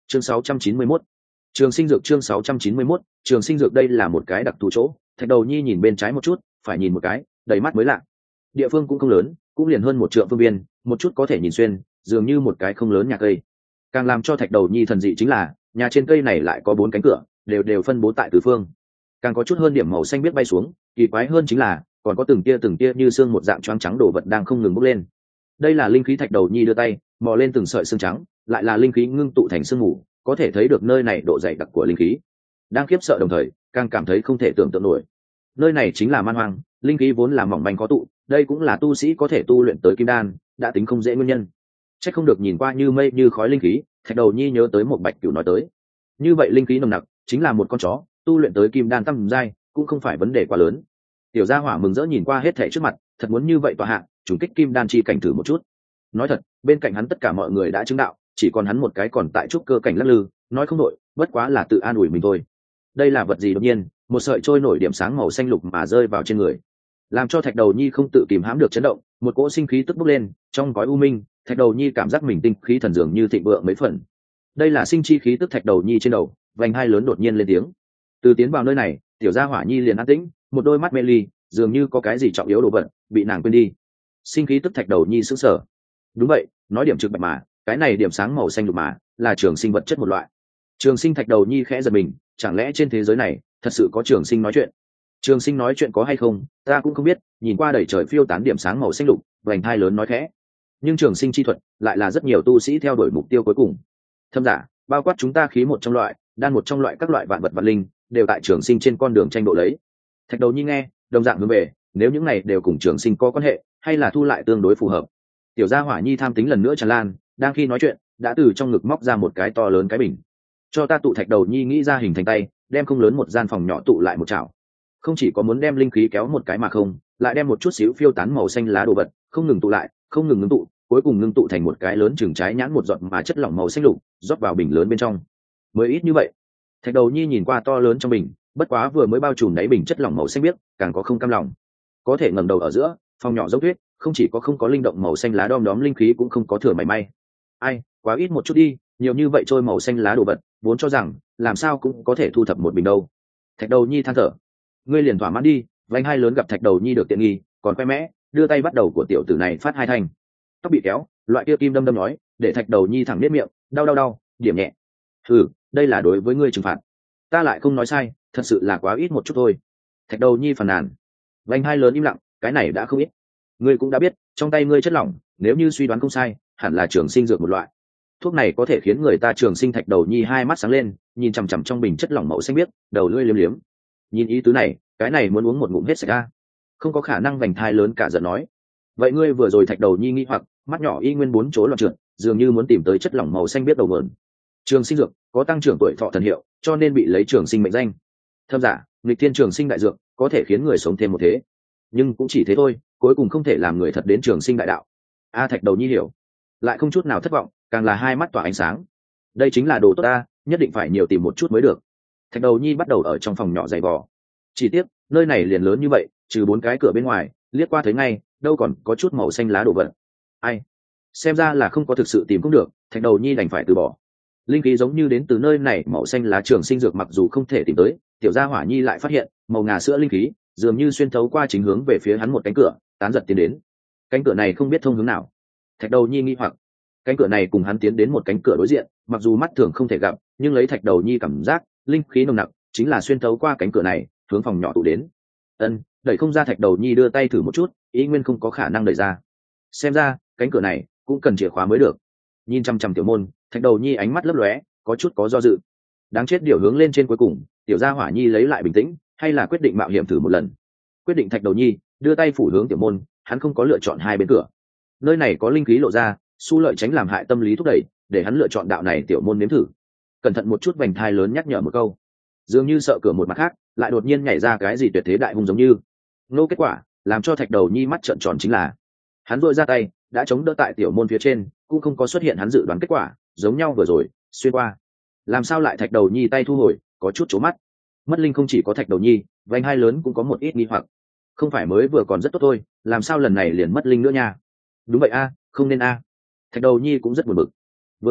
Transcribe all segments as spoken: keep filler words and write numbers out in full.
chương sáu trăm chín mươi mốt trường sinh dược chương sáu trăm chín mươi mốt trường sinh dược đây là một cái đặc thù chỗ. Thạch đầu nhi nhìn bên trái một chút, phải nhìn một cái, đầy mắt mới lạ. Địa phương cũng không lớn, cũng liền hơn một trượng phương viên, một chút có thể nhìn xuyên, dường như một cái không lớn nhà cây. Càng làm cho thạch đầu nhi thần dị chính là nhà trên cây này lại có bốn cánh cửa, đều đều phân bố tại tứ phương. Càng có chút hơn điểm màu xanh biết bay xuống, kỳ quái hơn chính là còn có từng tia từng tia như xương một dạng choáng trắng đổ vật đang không ngừng bốc lên. Đây là linh khí. Thạch đầu nhi đưa tay mò lên từng sợi xương trắng, lại là linh khí ngưng tụ thành sương mù, có thể thấy được nơi này độ dày đặc của linh khí. Đang khiếp sợ đồng thời càng cảm thấy không thể tưởng tượng nổi. Nơi này chính là man hoang, linh khí vốn là mỏng manh có tụ, đây cũng là tu sĩ có thể tu luyện tới kim đan đã tính không dễ nguyên nhân. Chắc không được nhìn qua như mây như khói linh khí. Thạch đầu nhi nhớ tới một bạch cửu nói tới, như vậy linh khí nồng nặc chính là một con chó tu luyện tới kim đan tầm giai cũng không phải vấn đề quá lớn. Tiểu gia hỏa mừng rỡ nhìn qua hết thảy trước mặt, thật muốn như vậy tọa hạ trùng kích kim đan chi cảnh thử một chút. Nói thật, bên cạnh hắn tất cả mọi người đã chứng đạo, chỉ còn hắn một cái còn tại trúc cơ cảnh lắc lư, nói không nổi, bất quá là tự an ủi mình thôi. Đây là vật gì? Đột nhiên một sợi trôi nổi điểm sáng màu xanh lục mà rơi vào trên người, làm cho thạch đầu nhi không tự kìm hãm được chấn động, một cỗ sinh khí tức bốc lên trong gói u minh. Thạch đầu nhi cảm giác mình tinh khí thần dường như thịnh vượng mấy phần. Đây là sinh chi khí tức. Thạch đầu nhi trên đầu vành hai lớn đột nhiên lên tiếng. Từ tiến vào nơi này, tiểu gia hỏa nhi liền an tĩnh, một đôi mắt mê ly, dường như có cái gì trọng yếu đồ vật bị nàng quên đi. Sinh khí tức. Thạch đầu nhi sững sờ. Đúng vậy, nói điểm trực bạch mà, cái này điểm sáng màu xanh lục mà là trường sinh vật chất một loại. Trường sinh. Thạch đầu nhi khẽ giật mình, chẳng lẽ trên thế giới này thật sự có trường sinh nói chuyện? Trường sinh nói chuyện có hay không ta cũng không biết, nhìn qua đầy trời phiêu tán điểm sáng màu xanh lục, vành hai lớn nói khẽ. Nhưng trường sinh chi thuật lại là rất nhiều tu sĩ theo đuổi mục tiêu cuối cùng. Thâm giả, bao quát chúng ta khí một trong loại, đan một trong loại, các loại vạn vật vật linh đều tại trường sinh trên con đường tranh độ lấy. Thạch đầu nhi nghe đồng dạng hướng về, nếu những này đều cùng trường sinh có quan hệ, hay là thu lại tương đối phù hợp. Tiểu gia hỏa nhi tham tính lần nữa tràn lan, đang khi nói chuyện đã từ trong ngực móc ra một cái to lớn cái bình. Cho ta tụ. Thạch đầu nhi nghĩ ra hình thành tay, đem không lớn một gian phòng nhỏ tụ lại một chảo. Không chỉ có muốn đem linh khí kéo một cái mà không, lại đem một chút xíu phiêu tán màu xanh lá đồ vật không ngừng tụ lại, không ngừng ngưng tụ, cuối cùng ngưng tụ thành một cái lớn chừng trái nhãn một giọt mà chất lỏng màu xanh lục, rót vào bình lớn bên trong. Mới ít như vậy. Thạch đầu nhi nhìn qua to lớn trong bình, bất quá vừa mới bao trùm đáy bình chất lỏng màu xanh biếc, càng có không cam lòng. Có thể ngẩng đầu ở giữa phòng nhỏ dốc tuyết, không chỉ có không có linh động màu xanh lá đom đóm linh khí cũng không có thừa mảy may. Ai, quá ít một chút đi, nhiều như vậy trôi màu xanh lá đồ vật, vốn cho rằng làm sao cũng có thể thu thập một bình đâu. Thạch đầu nhi than thở. Ngươi liền thỏa mãn đi. Vành hai lớn gặp thạch đầu nhi được tiện nghi, còn khoe mẽ, đưa tay bắt đầu của tiểu tử này phát hai thanh. Tóc bị kéo, loại kia kim đâm đâm nói, để thạch đầu nhi thẳng nếp miệng, đau đau đau, điểm nhẹ. Ừ, đây là đối với ngươi trừng phạt. Ta lại không nói sai, thật sự là quá ít một chút thôi. Thạch đầu nhi phàn nàn. Vành hai lớn im lặng, cái này đã không ít. Ngươi cũng đã biết, trong tay ngươi chất lỏng, nếu như suy đoán không sai, hẳn là trường sinh dược một loại. Thuốc này có thể khiến người ta trường sinh. Thạch đầu nhi hai mắt sáng lên, nhìn chằm chằm trong bình chất lỏng màu xanh biếc, đầu lưỡi liếm liếm. Nhìn ý tứ này, cái này muốn uống một ngụm hết sạch ra. Không có khả năng. Vành thai lớn cả giận nói. Vậy ngươi vừa rồi? Thạch đầu nhi nghi hoặc, mắt nhỏ y nguyên bốn chỗ loạn trượt, dường như muốn tìm tới chất lỏng màu xanh biết đầu mượn. Trường sinh dược có tăng trưởng tuổi thọ thần hiệu, cho nên bị lấy trường sinh mệnh danh. Thâm giả, nghịch thiên trường sinh đại dược có thể khiến người sống thêm một thế, nhưng cũng chỉ thế thôi, cuối cùng không thể làm người thật đến trường sinh đại đạo. A thạch đầu nhi hiểu, lại không chút nào thất vọng, càng là hai mắt tỏa ánh sáng. Đây chính là đồ tốt ta, nhất định phải nhiều tìm một chút mới được. Thạch đầu nhi bắt đầu ở trong phòng nhỏ giày vò. Chỉ tiếc nơi này liền lớn như vậy, trừ bốn cái cửa bên ngoài, liếc qua thấy ngay đâu còn có chút màu xanh lá đồ vật. Ai, xem ra là không có thực sự tìm cũng được. Thạch đầu nhi đành phải từ bỏ. Linh khí giống như đến từ nơi này màu xanh lá trường sinh dược mặc dù không thể tìm tới, tiểu gia hỏa nhi lại phát hiện màu ngà sữa linh khí dường như xuyên thấu qua chính hướng về phía hắn một cánh cửa, tán giật tiến đến. Cánh cửa này không biết thông hướng nào. Thạch đầu nhi nghi hoặc, cánh cửa này cùng hắn tiến đến một cánh cửa đối diện, mặc dù mắt thường không thể gặp, nhưng lấy thạch đầu nhi cảm giác linh khí nồng nặc chính là xuyên thấu qua cánh cửa này hướng phòng nhỏ tụ đến. Ân, đẩy không ra. Thạch đầu nhi đưa tay thử một chút, ý nguyên không có khả năng đẩy ra. Xem ra cánh cửa này cũng cần chìa khóa mới được. Nhìn chăm chăm tiểu môn, thạch đầu nhi ánh mắt lấp lóe, có chút có do dự. Đáng chết, điều hướng lên trên cuối cùng, tiểu gia hỏa nhi lấy lại bình tĩnh, hay là quyết định mạo hiểm thử một lần. Quyết định. Thạch đầu nhi đưa tay phủ hướng tiểu môn, hắn không có lựa chọn hai bên cửa. Nơi này có linh khí lộ ra, xu lợi tránh làm hại tâm lý thúc đẩy, để hắn lựa chọn đạo này tiểu môn nếm thử. Cẩn thận một chút. Vành thai lớn nhắc nhở một câu, dường như sợ cửa một mặt khác lại đột nhiên nhảy ra cái gì tuyệt thế đại hung giống như. Nô kết quả làm cho thạch đầu nhi mắt trợn tròn chính là hắn vội ra tay đã chống đỡ tại tiểu môn phía trên, cũng không có xuất hiện hắn dự đoán kết quả, giống nhau vừa rồi xuyên qua. Làm sao lại? Thạch đầu nhi tay thu hồi, có chút trố mắt. Mất linh không chỉ có thạch đầu nhi, vành hai lớn cũng có một ít nghi hoặc. Không phải mới vừa còn rất tốt thôi, làm sao lần này liền mất linh nữa nha? Đúng vậy a, không nên a. Thạch đầu nhi cũng rất buồn bực. Vừa rồi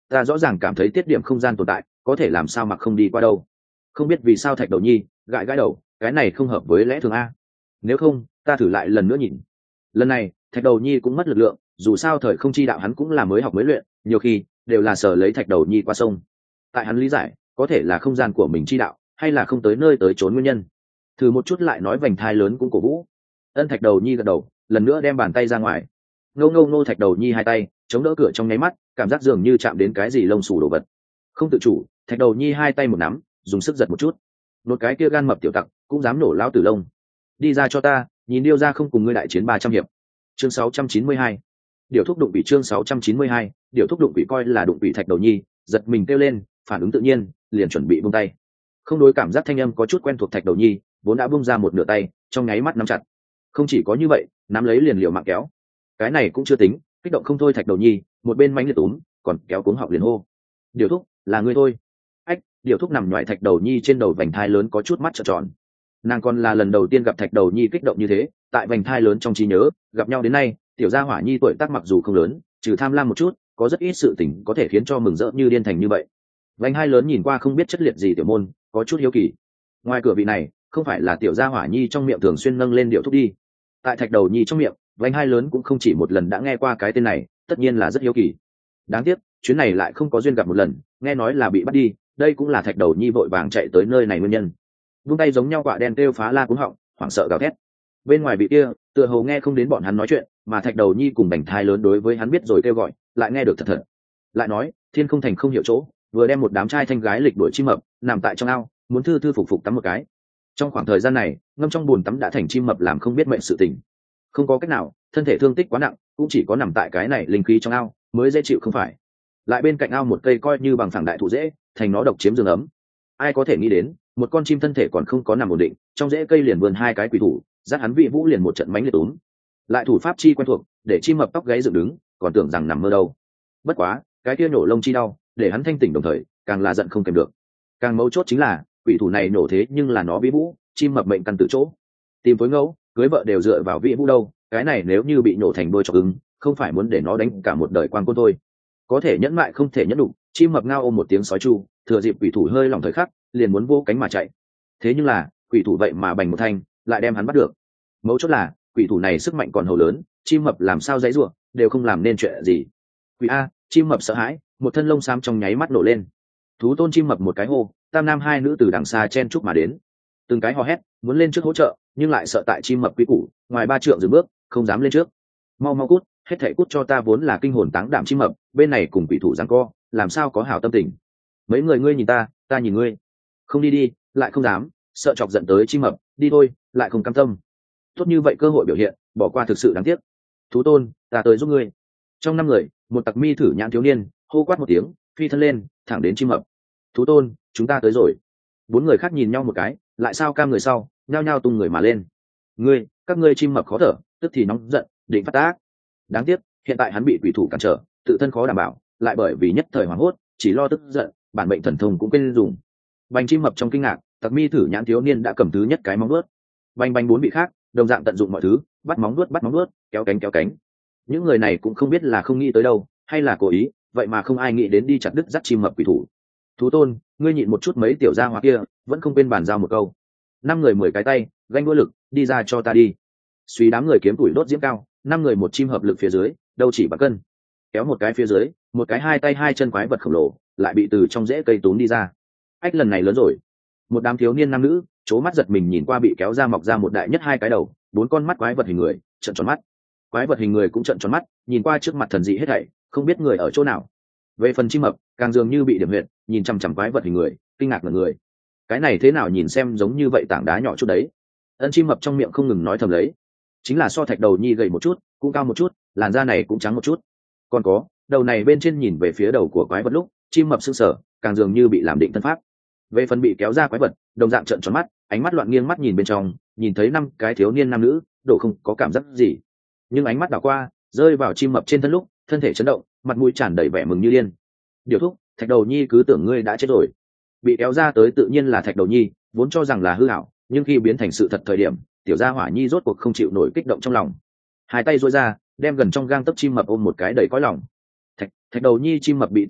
ta rõ ràng cảm thấy tiết điểm không gian tồn tại, có thể làm sao mà không đi qua đâu. Không biết vì sao thạch đầu nhi gãi gãi đầu, cái này không hợp với lẽ thường a. Nếu không ta thử lại lần nữa nhìn. Lần này thạch đầu nhi cũng mất lực lượng, dù sao thời không chi đạo hắn cũng là mới học mới luyện, nhiều khi đều là sở lấy thạch đầu nhi qua sông. Tại hắn lý giải, có thể là không gian của mình chi đạo, hay là không tới nơi tới trốn nguyên nhân. Thử một chút lại nói vành thai lớn cũng cổ vũ. Ân thạch đầu nhi gật đầu, lần nữa đem bàn tay ra ngoài. Ngô ngô ngô thạch đầu nhi hai tay chống đỡ cửa trong nháy mắt, cảm giác dường như chạm đến cái gì lông xù đồ vật. Không tự chủ, thạch đầu nhi hai tay một nắm, dùng sức giật một chút. Một cái kia gan mập tiểu tặc cũng dám nổ lão tử lông. Đi ra cho ta, nhìn điêu ra không cùng ngươi đại chiến ba trăm hiệp. Chương sáu trăm chín mươi hai. Điều thúc đụng bị chương sáu trăm chín mươi hai, điều thúc đụng bị coi là đụng bị thạch đầu nhi, giật mình kêu lên, phản ứng tự nhiên, liền chuẩn bị buông tay. Không đối cảm giác thanh âm có chút quen thuộc thạch đầu nhi, vốn đã buông ra một nửa tay, trong nháy mắt nắm chặt. Không chỉ có như vậy, nắm lấy liền liều mạng kéo. Cái này cũng chưa tính, kích động không thôi thạch đầu nhi, một bên mánh liệt túm, còn kéo cuống họng liền hô. Điều thúc, là ngươi thôi. Ách, điều thúc nằm nhòi thạch đầu nhi trên đầu vành thai lớn có chút mắt trợn tròn. Nàng còn là lần đầu tiên gặp thạch đầu nhi kích động như thế, tại vành thai lớn trong trí nhớ, gặp nhau đến nay, tiểu gia hỏa nhi tuổi tác mặc dù không lớn, trừ tham lam một chút, có rất ít sự tình có thể khiến cho mừng rỡ như điên thành như vậy. Vành hai lớn nhìn qua không biết chất liệt gì tiểu môn, có chút hiếu kỳ. Ngoài cửa vị này, không phải là tiểu gia hỏa nhi trong miệng thường xuyên nâng lên điệu thúc đi. Tại thạch đầu nhi trong miệng, vành hai lớn cũng không chỉ một lần đã nghe qua cái tên này, tất nhiên là rất hiếu kỳ. Đáng tiếc, chuyến này lại không có duyên gặp một lần, nghe nói là bị bắt đi, đây cũng là thạch đầu nhi vội vàng chạy tới nơi này nguyên nhân. Vung tay giống nhau quạ đen kêu phá la cuống họng, hoảng sợ gào thét. Bên ngoài vị kia, tựa hồ nghe không đến bọn hắn nói chuyện, mà thạch đầu nhi cùng bành thai lớn đối với hắn biết rồi kêu gọi, lại nghe được thật thật. Lại nói, thiên không thành không hiểu chỗ, vừa đem một đám trai thanh gái lịch đuổi chim mập, nằm tại trong ao, muốn thư thư phục phục tắm một cái. Trong khoảng thời gian này, ngâm trong bùn tắm đã thành chim mập làm không biết mệnh sự tình. Không có cách nào, thân thể thương tích quá nặng, cũng chỉ có nằm tại cái này linh khí trong ao mới dễ chịu không phải. Lại bên cạnh ao một cây coi như bằng phẳng đại thụ dễ, thành nó độc chiếm giường ấm. Ai có thể nghĩ đến, một con chim thân thể còn không có nằm ổn định, trong rễ cây liền vươn hai cái quỷ thủ, dắt hắn vị vũ liền một trận mánh liệt túm. Lại thủ pháp chi quen thuộc, để chim mập tóc gáy dựng đứng, còn tưởng rằng nằm mơ đâu. Bất quá, cái kia nổ lông chi đau, để hắn thanh tỉnh đồng thời, càng là giận không kèm được. Càng mấu chốt chính là, quỷ thủ này nổ thế nhưng là nó vĩ vũ, chim mập mệnh căn từ chỗ. Tìm phối ngẫu, cưới vợ đều dựa vào vĩ vũ đâu, cái này nếu như bị nổ thành đôi chọc ứng, không phải muốn để nó đánh cả một đời quan côn thôi. Có thể nhẫn mại không thể nhẫn đủ, chim mập ngao ôm một tiếng sói chu, thừa dịp quỷ thủ hơi lỏng thời khắc, liền muốn vô cánh mà chạy. Thế nhưng là, quỷ thủ vậy mà bành một thanh, lại đem hắn bắt được. Mấu chốt là, quỷ thủ này sức mạnh còn hầu lớn, chim mập làm sao dãy rủa, đều không làm nên chuyện gì. Quỷ a, chim mập sợ hãi, một thân lông xám trong nháy mắt nổ lên. Thú tôn chim mập một cái hô, tam nam hai nữ từ đằng xa chen chúc mà đến. Từng cái hò hét, muốn lên trước hỗ trợ, nhưng lại sợ tại chim mập quý củ, ngoài ba trượng dừng bước, không dám lên trước. Mau mau cút, hết thảy cút cho ta, vốn là kinh hồn táng đảm chim mập, bên này cùng quỷ thủ giằng co, làm sao có hảo tâm tình. Mấy người ngươi nhìn ta, ta nhìn ngươi. Không đi đi, lại không dám, sợ chọc giận tới chim mập, đi thôi, lại không cam tâm. Tốt như vậy cơ hội biểu hiện, bỏ qua thực sự đáng tiếc. Thú tôn, ta tới giúp ngươi. Trong năm người, một tặc mi thử nhãn thiếu niên hô quát một tiếng, phi thân lên, thẳng đến chim mập. Thú tôn, chúng ta tới rồi. Bốn người khác nhìn nhau một cái, lại sao cam người sau, nhao nhao tung người mà lên. Ngươi, các ngươi chim mập khó thở, tức thì nóng giận, định phát tác. Đáng tiếc, hiện tại hắn bị quỷ thủ cản trở, tự thân khó đảm bảo, lại bởi vì nhất thời hoảng hốt, chỉ lo tức giận, bản mệnh thần thông cũng quên dùng. Bành chim mập trong kinh ngạc, tặc mi thử nhãn thiếu niên đã cầm thứ nhất cái móng vuốt. Bành bành bốn vị khác, đồng dạng tận dụng mọi thứ, bắt móng vuốt bắt móng vuốt, kéo cánh kéo cánh. Những người này cũng không biết là không nghĩ tới đâu, hay là cố ý, vậy mà không ai nghĩ đến đi chặt đứt dắt chim mập quỷ thủ. Thú tôn, ngươi nhịn một chút, mấy tiểu gia hỏa kia vẫn không quên bàn giao một câu. Năm người mười cái tay, ganh đua lực, đi ra cho ta đi. Suy đám người kiếm tuổi đốt diễm cao, năm người một chim hợp lực phía dưới, đâu chỉ bạc cân. Kéo một cái phía dưới, một cái hai tay hai chân quái vật khổng lồ, lại bị từ trong rễ cây túm đi ra. Ách lần này lớn rồi. Một đám thiếu niên nam nữ, chố mắt giật mình nhìn qua bị kéo ra mọc ra một đại nhất hai cái đầu, bốn con mắt quái vật hình người, trợn tròn mắt. Quái vật hình người cũng trợn tròn mắt, nhìn qua trước mặt thần dị hết thảy, không biết người ở chỗ nào. Về phần chim mập, càng dường như bị điểm huyệt, nhìn chằm chằm quái vật hình người, kinh ngạc ngẩn người. Cái này thế nào nhìn xem giống như vậy tảng đá nhỏ chút đấy. Ân chim mập trong miệng không ngừng nói thầm lấy. Chính là so thạch đầu nhi gầy một chút, cũng cao một chút, làn da này cũng trắng một chút. Còn có, đầu này bên trên nhìn về phía đầu của quái vật lúc, chim mập sững sờ, càng dường như bị làm định thân pháp. Về phần bị kéo ra quái vật, đồng dạng trợn tròn mắt, ánh mắt loạn nghiêng mắt nhìn bên trong, nhìn thấy năm cái thiếu niên nam nữ, độ không có cảm giác gì. Nhưng ánh mắt đảo qua, rơi vào chim mập trên thân lúc, thân thể chấn động, mặt mũi tràn đầy vẻ mừng như điên. Điều thúc, thạch đầu nhi cứ tưởng ngươi đã chết rồi. Bị kéo ra tới tự nhiên là thạch đầu nhi, vốn cho rằng là hư ảo, nhưng khi biến thành sự thật thời điểm, tiểu gia hỏa nhi rốt cuộc không chịu nổi kích động trong lòng. Hai tay duỗi ra, đem gần trong gang tấc chim mập ôm một cái đầy cõi lòng. Thạch thạch đầu nhi chim mập bị tập kích,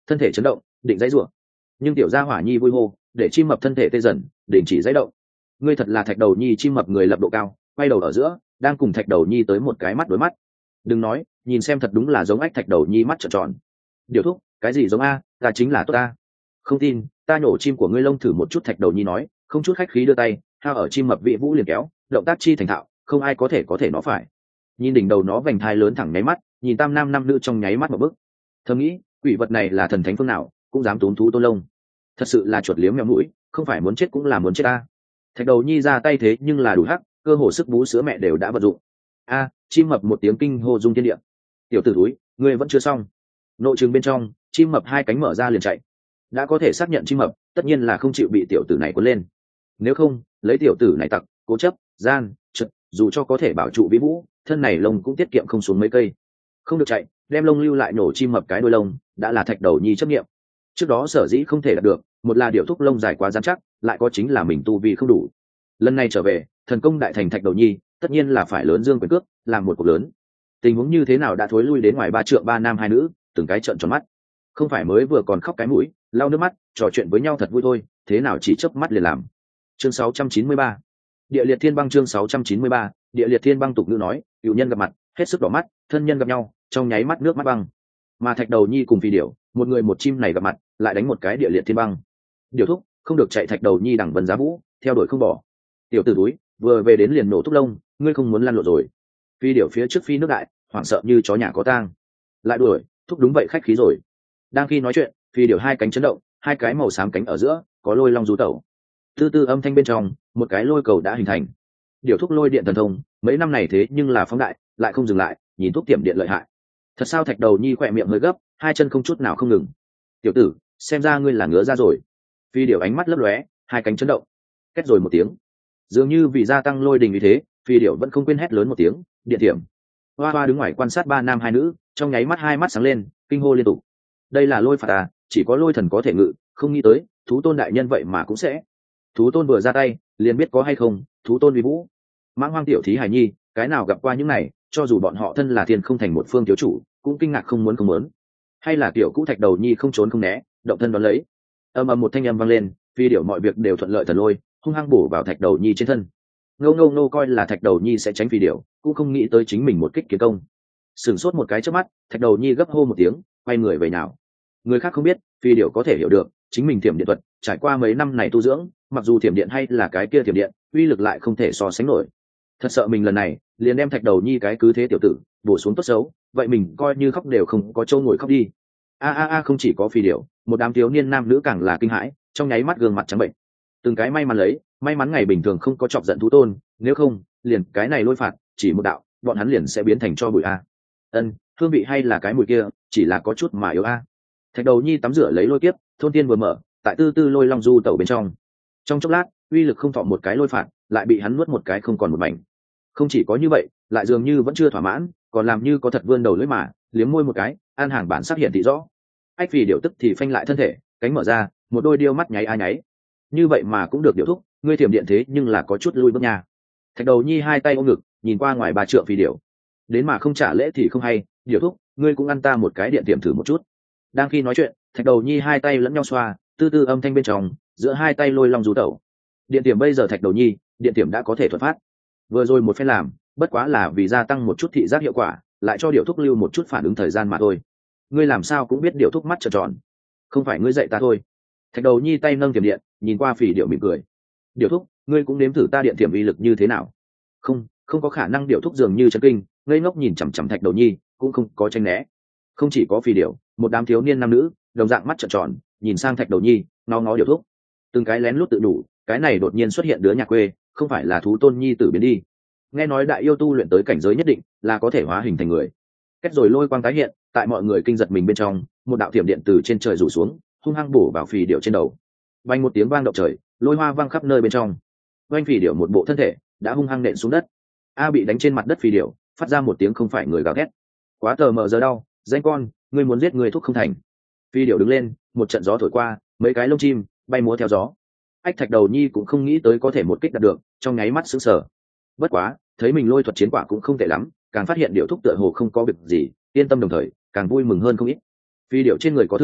thân thể chấn động định dãy rủa, nhưng tiểu gia hỏa nhi vui hô để chim mập thân thể tê dần đình chỉ dãy động. Ngươi thật là thạch đầu nhi. Chim mập người lập độ cao quay đầu ở giữa đang cùng thạch đầu nhi tới một cái mắt đối mắt. Đừng nói, nhìn xem thật đúng là giống ách. Thạch đầu nhi mắt trợn tròn. Điều thúc, cái gì giống a? Ta chính là tốt ta. Không tin, ta nhổ chim của ngươi lông thử một chút. Thạch đầu nhi nói, không chút khách khí đưa tay hao ở chim mập vị vũ liền kéo, động tác chi thành thạo, không ai có thể có thể nó phải. Nhìn đỉnh đầu nó vành thai lớn thẳng nháy mắt, nhìn tam nam năm nữ trong nháy mắt một bức. Thầm nghĩ, quỷ vật này là thần thánh phương nào cũng dám tốn thú tôn lông, thật sự là chuột liếm mèo mũi, không phải muốn chết cũng là muốn chết ta. Thạch đầu nhi ra tay thế nhưng là đủ hắc, cơ hồ sức bú sữa mẹ đều đã vận dụng. A, chim mập một tiếng kinh hô rung thiên địa. Tiểu tử túi, ngươi vẫn chưa xong. Nội trường bên trong, chim mập hai cánh mở ra liền chạy. Đã có thể xác nhận chim mập tất nhiên là không chịu bị tiểu tử này cuốn lên. Nếu không, lấy tiểu tử này tặc, cố chấp, gian, trật, dù cho có thể bảo trụ vĩ vũ, thân này lông cũng tiết kiệm không xuống mấy cây. Không được chạy, đem lông lưu lại nổ chim mập cái đuôi lông, đã là thạch đầu nhi chấp nghiệm. Trước đó sở dĩ không thể đạt được, một là điều thúc lông dài quá dán chắc, lại có chính là mình tu vi không đủ. Lần này trở về, thần công đại thành thạch đầu nhi, tất nhiên là phải lớn dương quyền cước, làm một cuộc lớn. Tình huống như thế nào đã thối lui đến ngoài ba trượng ba nam hai nữ, từng cái trợn tròn mắt. Không phải mới vừa còn khóc cái mũi, lau nước mắt, trò chuyện với nhau thật vui thôi, thế nào chỉ chớp mắt liền làm. Chương sáu trăm chín mươi ba, Địa liệt thiên băng. Chương sáu trăm chín mươi ba, Địa liệt thiên băng. Tục ngữ nói, cựu nhân gặp mặt, hết sức đỏ mắt, thân nhân gặp nhau, trong nháy mắt nước mắt băng. Mà thạch đầu nhi cùng phi điểu, một người một chim này gặp mặt, lại đánh một cái địa liệt thiên băng. Điều thúc, không được chạy. Thạch đầu nhi đẳng vân giá vũ, theo đuổi không bỏ. Tiểu tử túi, vừa về đến liền nổ thúc lông, ngươi không muốn lăn lộn rồi. Phi điểu phía trước phi nước đại, hoảng sợ như chó nhà có tang. Lại đuổi, thúc đúng vậy khách khí rồi. Đang khi nói chuyện, phi điểu hai cánh chấn động, hai cái màu xám cánh ở giữa có lôi long du tẩu. Tư tư âm thanh bên trong, một cái lôi cầu đã hình thành. Điều thúc lôi điện thần thông, mấy năm này thế nhưng là phóng đại, lại không dừng lại, nhìn thúc tiệm điện lợi hại. Thật sao? Thạch đầu nhi khỏe miệng hơi gấp, hai chân không chút nào không ngừng. Tiểu tử, xem ra ngươi là ngứa ra rồi. Phi điểu ánh mắt lấp lóe, hai cánh chấn động, két rồi một tiếng. Dường như vì gia tăng lôi đình như thế, phi điểu vẫn không quên hét lớn một tiếng, điện tiệm. Hoa hoa đứng ngoài quan sát ba nam hai nữ, trong nháy mắt hai mắt sáng lên, kinh hô liên tục. Đây là lôi phạt à, chỉ có lôi thần có thể ngự, không nghĩ tới thú tôn đại nhân vậy mà cũng sẽ. Thú tôn vừa ra tay liền biết có hay không. Thú tôn vi vũ, mãng hoang tiểu thí hài nhi, cái nào gặp qua những này, cho dù bọn họ thân là thiên không thành một phương thiếu chủ, cũng kinh ngạc không muốn không muốn. Hay là tiểu cũ thạch đầu nhi không trốn không né, động thân đón lấy. Âm ầm một thanh âm vang lên, phi điểu mọi việc đều thuận lợi thần lôi, hung hăng bổ vào thạch đầu nhi trên thân. Ngâu ngâu ngâu coi là thạch đầu nhi sẽ tránh phi điểu, cũng không nghĩ tới chính mình một kích kiến công. Sửng sốt một cái trước mắt, thạch đầu nhi gấp hô một tiếng, quay người về nào. Người khác không biết, phi điểu có thể hiểu được, chính mình thiểm điện thuật trải qua mấy năm này tu dưỡng, mặc dù thiểm điện hay là cái kia thiểm điện, uy lực lại không thể so sánh nổi. Thật sợ mình lần này liền đem thạch đầu nhi cái cứ thế tiểu tử bổ xuống tốt xấu, vậy mình coi như khóc đều không có châu ngồi khóc đi. A a a, không chỉ có phi điểu, một đám thiếu niên nam nữ càng là kinh hãi, trong nháy mắt gương mặt trắng bệnh. Từng cái may mắn lấy, may mắn ngày bình thường không có chọc giận thú tôn, nếu không, liền cái này lôi phạt, chỉ một đạo, bọn hắn liền sẽ biến thành cho bụi a. Ân, hương vị hay là cái mùi kia, chỉ là có chút mà yếu a. Thạch đầu nhi tắm rửa lấy lôi kiếp, thôn tiên vừa mở, tại tư tư lôi long du tẩu bên trong. Trong chốc lát, uy lực không thọ một cái lôi phạt, lại bị hắn nuốt một cái không còn một mảnh. Không chỉ có như vậy, lại dường như vẫn chưa thỏa mãn, còn làm như có thật vươn đầu lưỡi mà liếm môi một cái, an hàng bản sắc hiện thị rõ. Ách vì điều tức thì phanh lại thân thể, cánh mở ra, một đôi điêu mắt nháy ai nháy. Như vậy mà cũng được điều thúc, ngươi thiểm điện thế nhưng là có chút lui bước nhà. Thạch đầu nhi hai tay ôm ngực, nhìn qua ngoài ba trượng phi điểu. Đến mà không trả lễ thì không hay, điều thúc, ngươi cũng ăn ta một cái điện tiệm thử một chút. Đang khi nói chuyện, thạch đầu nhi hai tay lẫn nhau xoa, tư tư âm thanh bên trong, giữa hai tay lôi long rú tẩu. Điện tiệm bây giờ thạch đầu nhi, điện tiệm đã có thể thuật phát. Vừa rồi một phen làm, bất quá là vì gia tăng một chút thị giác hiệu quả, lại cho điều thúc lưu một chút phản ứng thời gian mà thôi. Ngươi làm sao cũng biết điều thúc mắt trợn tròn. Không phải ngươi dạy ta thôi. Thạch đầu nhi tay nâng tiệm điện, nhìn qua phỉ điệu mỉm cười. Điều thúc, ngươi cũng nếm thử ta điện tiệm uy lực như thế nào? Không, không có khả năng. Điều thúc dường như chấn kinh, ngây ngốc nhìn chằm chằm thạch đầu nhi, cũng không có tranh né. Không chỉ có phỉ điệu, một đám thiếu niên nam nữ, đồng dạng mắt trợn tròn, nhìn sang thạch đầu nhi, ngó ngó điều thúc. Từng cái lén lút tự đủ, cái này đột nhiên xuất hiện đứa nhà quê, không phải là thú tôn nhi tử biến đi. Nghe nói đại yêu tu luyện tới cảnh giới nhất định là có thể hóa hình thành người. Kết rồi lôi quang tái hiện, tại mọi người kinh giật mình bên trong, một đạo thiểm điện từ trên trời rủ xuống, hung hăng bổ vào phì điệu trên đầu. Vang một tiếng vang động trời, lôi hoa vang khắp nơi bên trong. Vang phì điệu một bộ thân thể đã hung hăng nện xuống đất. A bị đánh trên mặt đất phì điệu, phát ra một tiếng không phải người gào thét. Quá tờ mờ giờ đau, danh con, ngươi muốn giết người thuốc không thành. Phi điệu đứng lên, một trận gió thổi qua, mấy cái lông chim bay múa theo gió. Ách thạch đầu nhi cũng không nghĩ tới có thể một kích đạt được, trong nháy mắt sững sờ. Bất quá, thấy mình lôi thuật chiến quả cũng không tệ lắm, càng phát hiện điệu thúc tựa hồ không có việc gì, yên tâm đồng thời càng vui mừng hơn không ít. Phi điệu trên người có thương,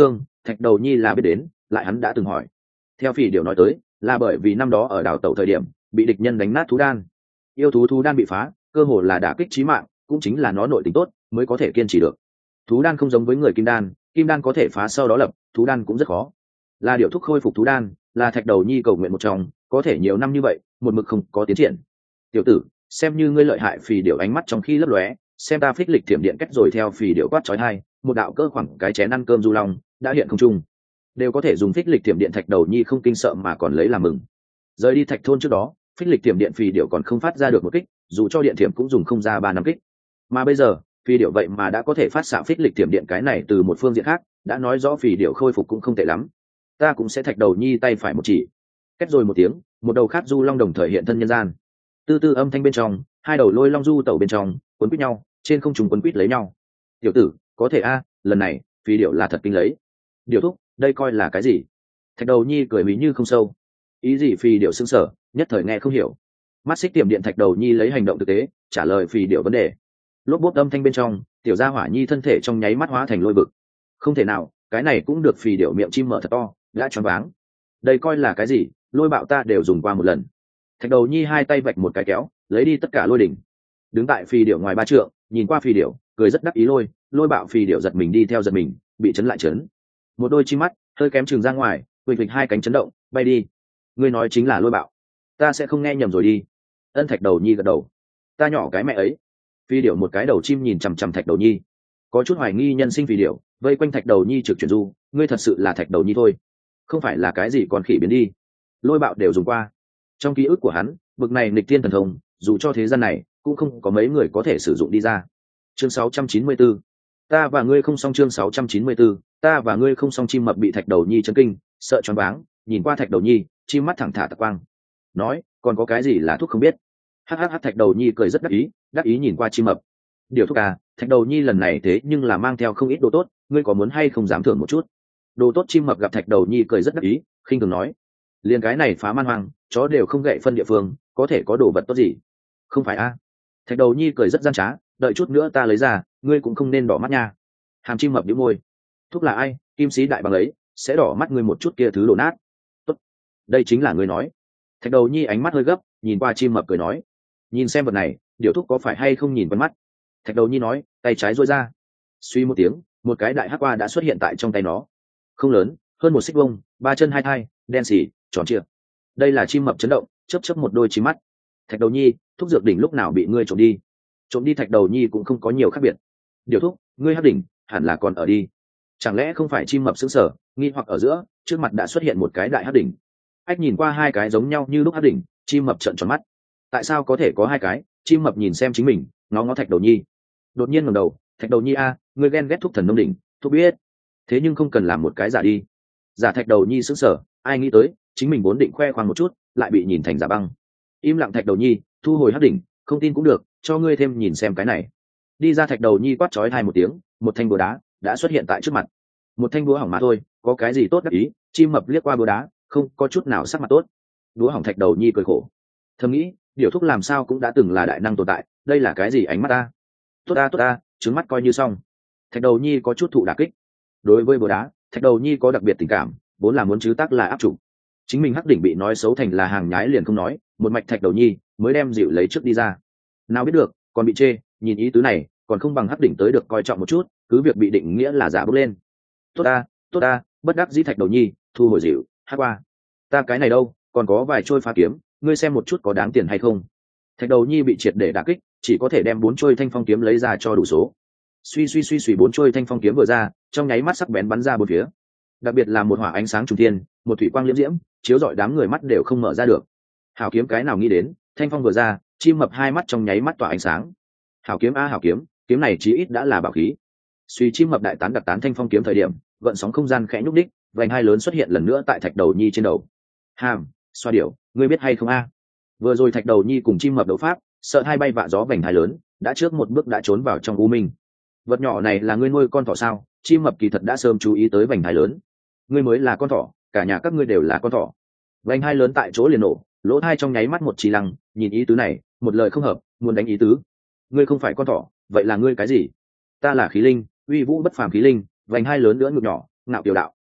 Thạch Đầu Nhi là biết đến, lại hắn đã từng hỏi. Theo Phỉ Điểu nói tới, là bởi vì năm đó ở đảo tàu thời điểm bị địch nhân đánh nát thú đan, yêu thú thú đan bị phá, cơ hồ là đả kích chí mạng, cũng chính là nó nội tình tốt mới có thể kiên trì được. Thú đan không giống với người kim đan, kim đan có thể phá sau đó lập, thú đan cũng rất khó. Là Điểu thúc khôi phục thú đan, là Thạch Đầu Nhi cầu nguyện một trong, có thể nhiều năm như vậy một mực không có tiến triển. Tiểu tử, xem như ngươi lợi hại. Phì Điểu ánh mắt trong khi lấp lóe, xem ta phích lịch thiểm điện cách rồi. Theo Phì Điểu quát chói tai, một đạo cỡ khoảng cái chén ăn cơm du long đã hiện không trung, đều có thể dùng phích lịch thiểm điện. Thạch Đầu Nhi không kinh sợ mà còn lấy làm mừng. Rời đi thạch thôn trước đó, phích lịch thiểm điện Phì Điểu còn không phát ra được một kích, dù cho điện thiểm cũng dùng không ra ba năm kích, mà bây giờ Phì Điểu vậy mà đã có thể phát xạ phích lịch thiểm điện. Cái này từ một phương diện khác đã nói rõ Phì Điểu khôi phục cũng không tệ lắm. Ta cũng sẽ. Thạch Đầu Nhi tay phải một chỉ, cách rồi một tiếng, một đầu khác du long đồng thời hiện thân nhân gian. Tư tư âm thanh bên trong, hai đầu lôi long du tẩu bên trong quấn quýt nhau, trên không trung quấn quýt lấy nhau. Tiểu tử, có thể a, lần này Phì Điểu là thật kinh lấy. Điểu thúc, đây coi là cái gì? Thạch Đầu Nhi cười bí như không sâu. Ý gì? Phì Điểu sững sờ, nhất thời nghe không hiểu. Mắt xích tiềm điện Thạch Đầu Nhi lấy hành động thực tế trả lời Phì Điểu vấn đề. Lốp bốp âm thanh bên trong, tiểu gia hỏa nhi thân thể trong nháy mắt hóa thành lôi vực. Không thể nào, cái này cũng được. Phì Điểu miệng chim mở thật to, đã choáng váng. Đây coi là cái gì? Lôi bạo ta đều dùng qua một lần. Thạch Đầu Nhi hai tay vạch một cái kéo, lấy đi tất cả lôi đỉnh. Đứng tại Phì Điểu ngoài ba trượng, nhìn qua Phì Điểu, cười rất đắc ý. Lôi lôi bạo. Phì Điểu giật mình đi theo giật mình, bị chấn lại chấn. Một đôi chim mắt hơi kém chừng ra ngoài, vịnh vịnh hai cánh chấn động, bay đi. Ngươi nói chính là lôi bạo, ta sẽ không nghe nhầm rồi đi. Ân. Thạch Đầu Nhi gật đầu. Ta nhỏ cái mẹ ấy. Phì Điểu một cái đầu chim nhìn chằm chằm Thạch Đầu Nhi, có chút hoài nghi nhân sinh. Phì Điểu vây quanh Thạch Đầu Nhi trực chuyển du. Ngươi thật sự là Thạch Đầu Nhi thôi, không phải là cái gì còn khỉ biến đi. Lôi bạo đều dùng qua. Trong ký ức của hắn, bực này nghịch thiên thần thông, dù cho thế gian này cũng không có mấy người có thể sử dụng đi ra. Chương sáu trăm chín mươi tư, ta và ngươi không xong. Chương sáu trăm chín mươi tư, ta và ngươi không xong. Chim mập bị Thạch Đầu Nhi chấn kinh, sợ choáng váng, nhìn qua Thạch Đầu Nhi, chim mắt thẳng thả tạc quang, nói, còn có cái gì là thuốc không biết? Hắc hắc hắc. Thạch Đầu Nhi cười rất đắc ý, đắc ý nhìn qua chim mập. Điều thuốc à? Thạch Đầu Nhi lần này thế nhưng là mang theo không ít đồ tốt, ngươi có muốn hay không dám thưởng một chút? Đồ tốt. Chim mập gặp Thạch Đầu Nhi cười rất đắc ý, khinh thường nói, liền cái này phá man hoang, chó đều không gậy phân địa phương, có thể có đồ vật tốt gì? Không phải a? Thạch Đầu Nhi cười rất gian trá, đợi chút nữa ta lấy ra, ngươi cũng không nên đỏ mắt nha. Hàm chim mập nhíu môi. Thuốc là ai? Kim sĩ đại bằng ấy sẽ đỏ mắt ngươi một chút kia thứ đồ nát. Tốt, đây chính là ngươi nói. Thạch Đầu Nhi ánh mắt hơi gấp, nhìn qua chim mập cười nói, nhìn xem vật này, điều thuốc có phải hay không nhìn quen mắt? Thạch Đầu Nhi nói, tay trái duỗi ra. Suy một tiếng, một cái đại hắc qua đã xuất hiện tại trong tay nó. Không lớn, hơn một xích vông, ba chân hai thai, đen xì, tròn trịa. Đây là chim mập chấn động, chớp chớp một đôi chim mắt. Thạch Đầu Nhi, thuốc dược đỉnh lúc nào bị ngươi trộm đi? Trộm đi. Thạch Đầu Nhi cũng không có nhiều khác biệt. Điều thuốc, ngươi hắc đỉnh hẳn là còn ở đi. Chẳng lẽ không phải? Chim mập sững sờ, nghi hoặc ở giữa, trước mặt đã xuất hiện một cái đại hắc đỉnh. Ách nhìn qua hai cái giống nhau như lúc hắc đỉnh, chim mập trợn tròn mắt. Tại sao có thể có hai cái? Chim mập nhìn xem chính mình, ngó ngó Thạch Đầu Nhi. Đột nhiên ngẩng đầu, Thạch Đầu Nhi a, ngươi ghen ghét thuốc thần nông đỉnh, thuốc biết. Thế nhưng không cần làm một cái giả đi. Giả. Thạch Đầu Nhi sững sờ, ai nghĩ tới, chính mình vốn định khoe khoang một chút, lại bị nhìn thành giả băng. Im lặng. Thạch Đầu Nhi thu hồi hắc đỉnh, không tin cũng được, cho ngươi thêm nhìn xem cái này. Đi ra. Thạch Đầu Nhi quát chói hai một tiếng, một thanh búa đá đã xuất hiện tại trước mặt. Một thanh búa hỏng mà thôi, có cái gì tốt đắc ý? Chim mập liếc qua búa đá, không có chút nào sắc mặt tốt. Búa hỏng. Thạch Đầu Nhi cười khổ, thầm nghĩ, điều thuốc làm sao cũng đã từng là đại năng tồn tại, đây là cái gì ánh mắt ta? Tốt ta tốt ta, trứng mắt coi như xong. Thạch Đầu Nhi có chút thụ đả kích. Đối với búa đá, Thạch Đầu Nhi có đặc biệt tình cảm, vốn là muốn chứ tác là áp chủ. Chính mình hắc đỉnh bị nói xấu thành là hàng nhái liền không nói, một mạch Thạch Đầu Nhi mới đem dịu lấy trước đi ra. Nào biết được, còn bị chê, nhìn ý tứ này, còn không bằng hắc đỉnh tới được coi trọng một chút, cứ việc bị định nghĩa là giả bước lên. Tốt ta, tốt ta, bất đắc dĩ. Thạch Đầu Nhi thu hồi dịu, hắc qua. Ta cái này đâu, còn có vài trôi phá kiếm, ngươi xem một chút có đáng tiền hay không? Thạch Đầu Nhi bị triệt để đả kích, chỉ có thể đem bốn trôi thanh phong kiếm lấy ra cho đủ số. Suy suy suy suy, bốn trôi thanh phong kiếm vừa ra, trong nháy mắt sắc bén bắn ra bốn phía. Đặc biệt là một hỏa ánh sáng trùng thiên, một thủy quang liễm diễm, chiếu rọi đám người mắt đều không mở ra được. Hảo kiếm cái nào nghĩ đến, thanh phong vừa ra, chim mập hai mắt trong nháy mắt tỏa ánh sáng. Hảo kiếm a hảo kiếm, kiếm này chí ít đã là bảo khí. Suy. Chim mập đại tán đặc tán thanh phong kiếm thời điểm, gợn sóng không gian khẽ nhúc đích, vành hai lớn xuất hiện lần nữa tại Thạch Đầu Nhi trên đầu. Hàm, xoa điểu, ngươi biết hay không a? Vừa rồi Thạch Đầu Nhi cùng chim mập đấu pháp, sợ hai bay vạ gió, vành hai lớn đã trước một bước đã trốn vào trong u minh. Vật nhỏ này là ngươi nuôi con thỏ sao? Chim mập kỳ thật đã sớm chú ý tới vành hai lớn. Ngươi mới là con thỏ, cả nhà các ngươi đều là con thỏ. Vành hai lớn tại chỗ liền nổ, lỗ hai trong nháy mắt một trí lăng, nhìn ý tứ này, một lời không hợp, muốn đánh ý tứ. Ngươi không phải con thỏ, vậy là ngươi cái gì? Ta là khí linh, uy vũ bất phàm khí linh. Vành hai lớn nữa ngực nhỏ, ngạo kiều đạo.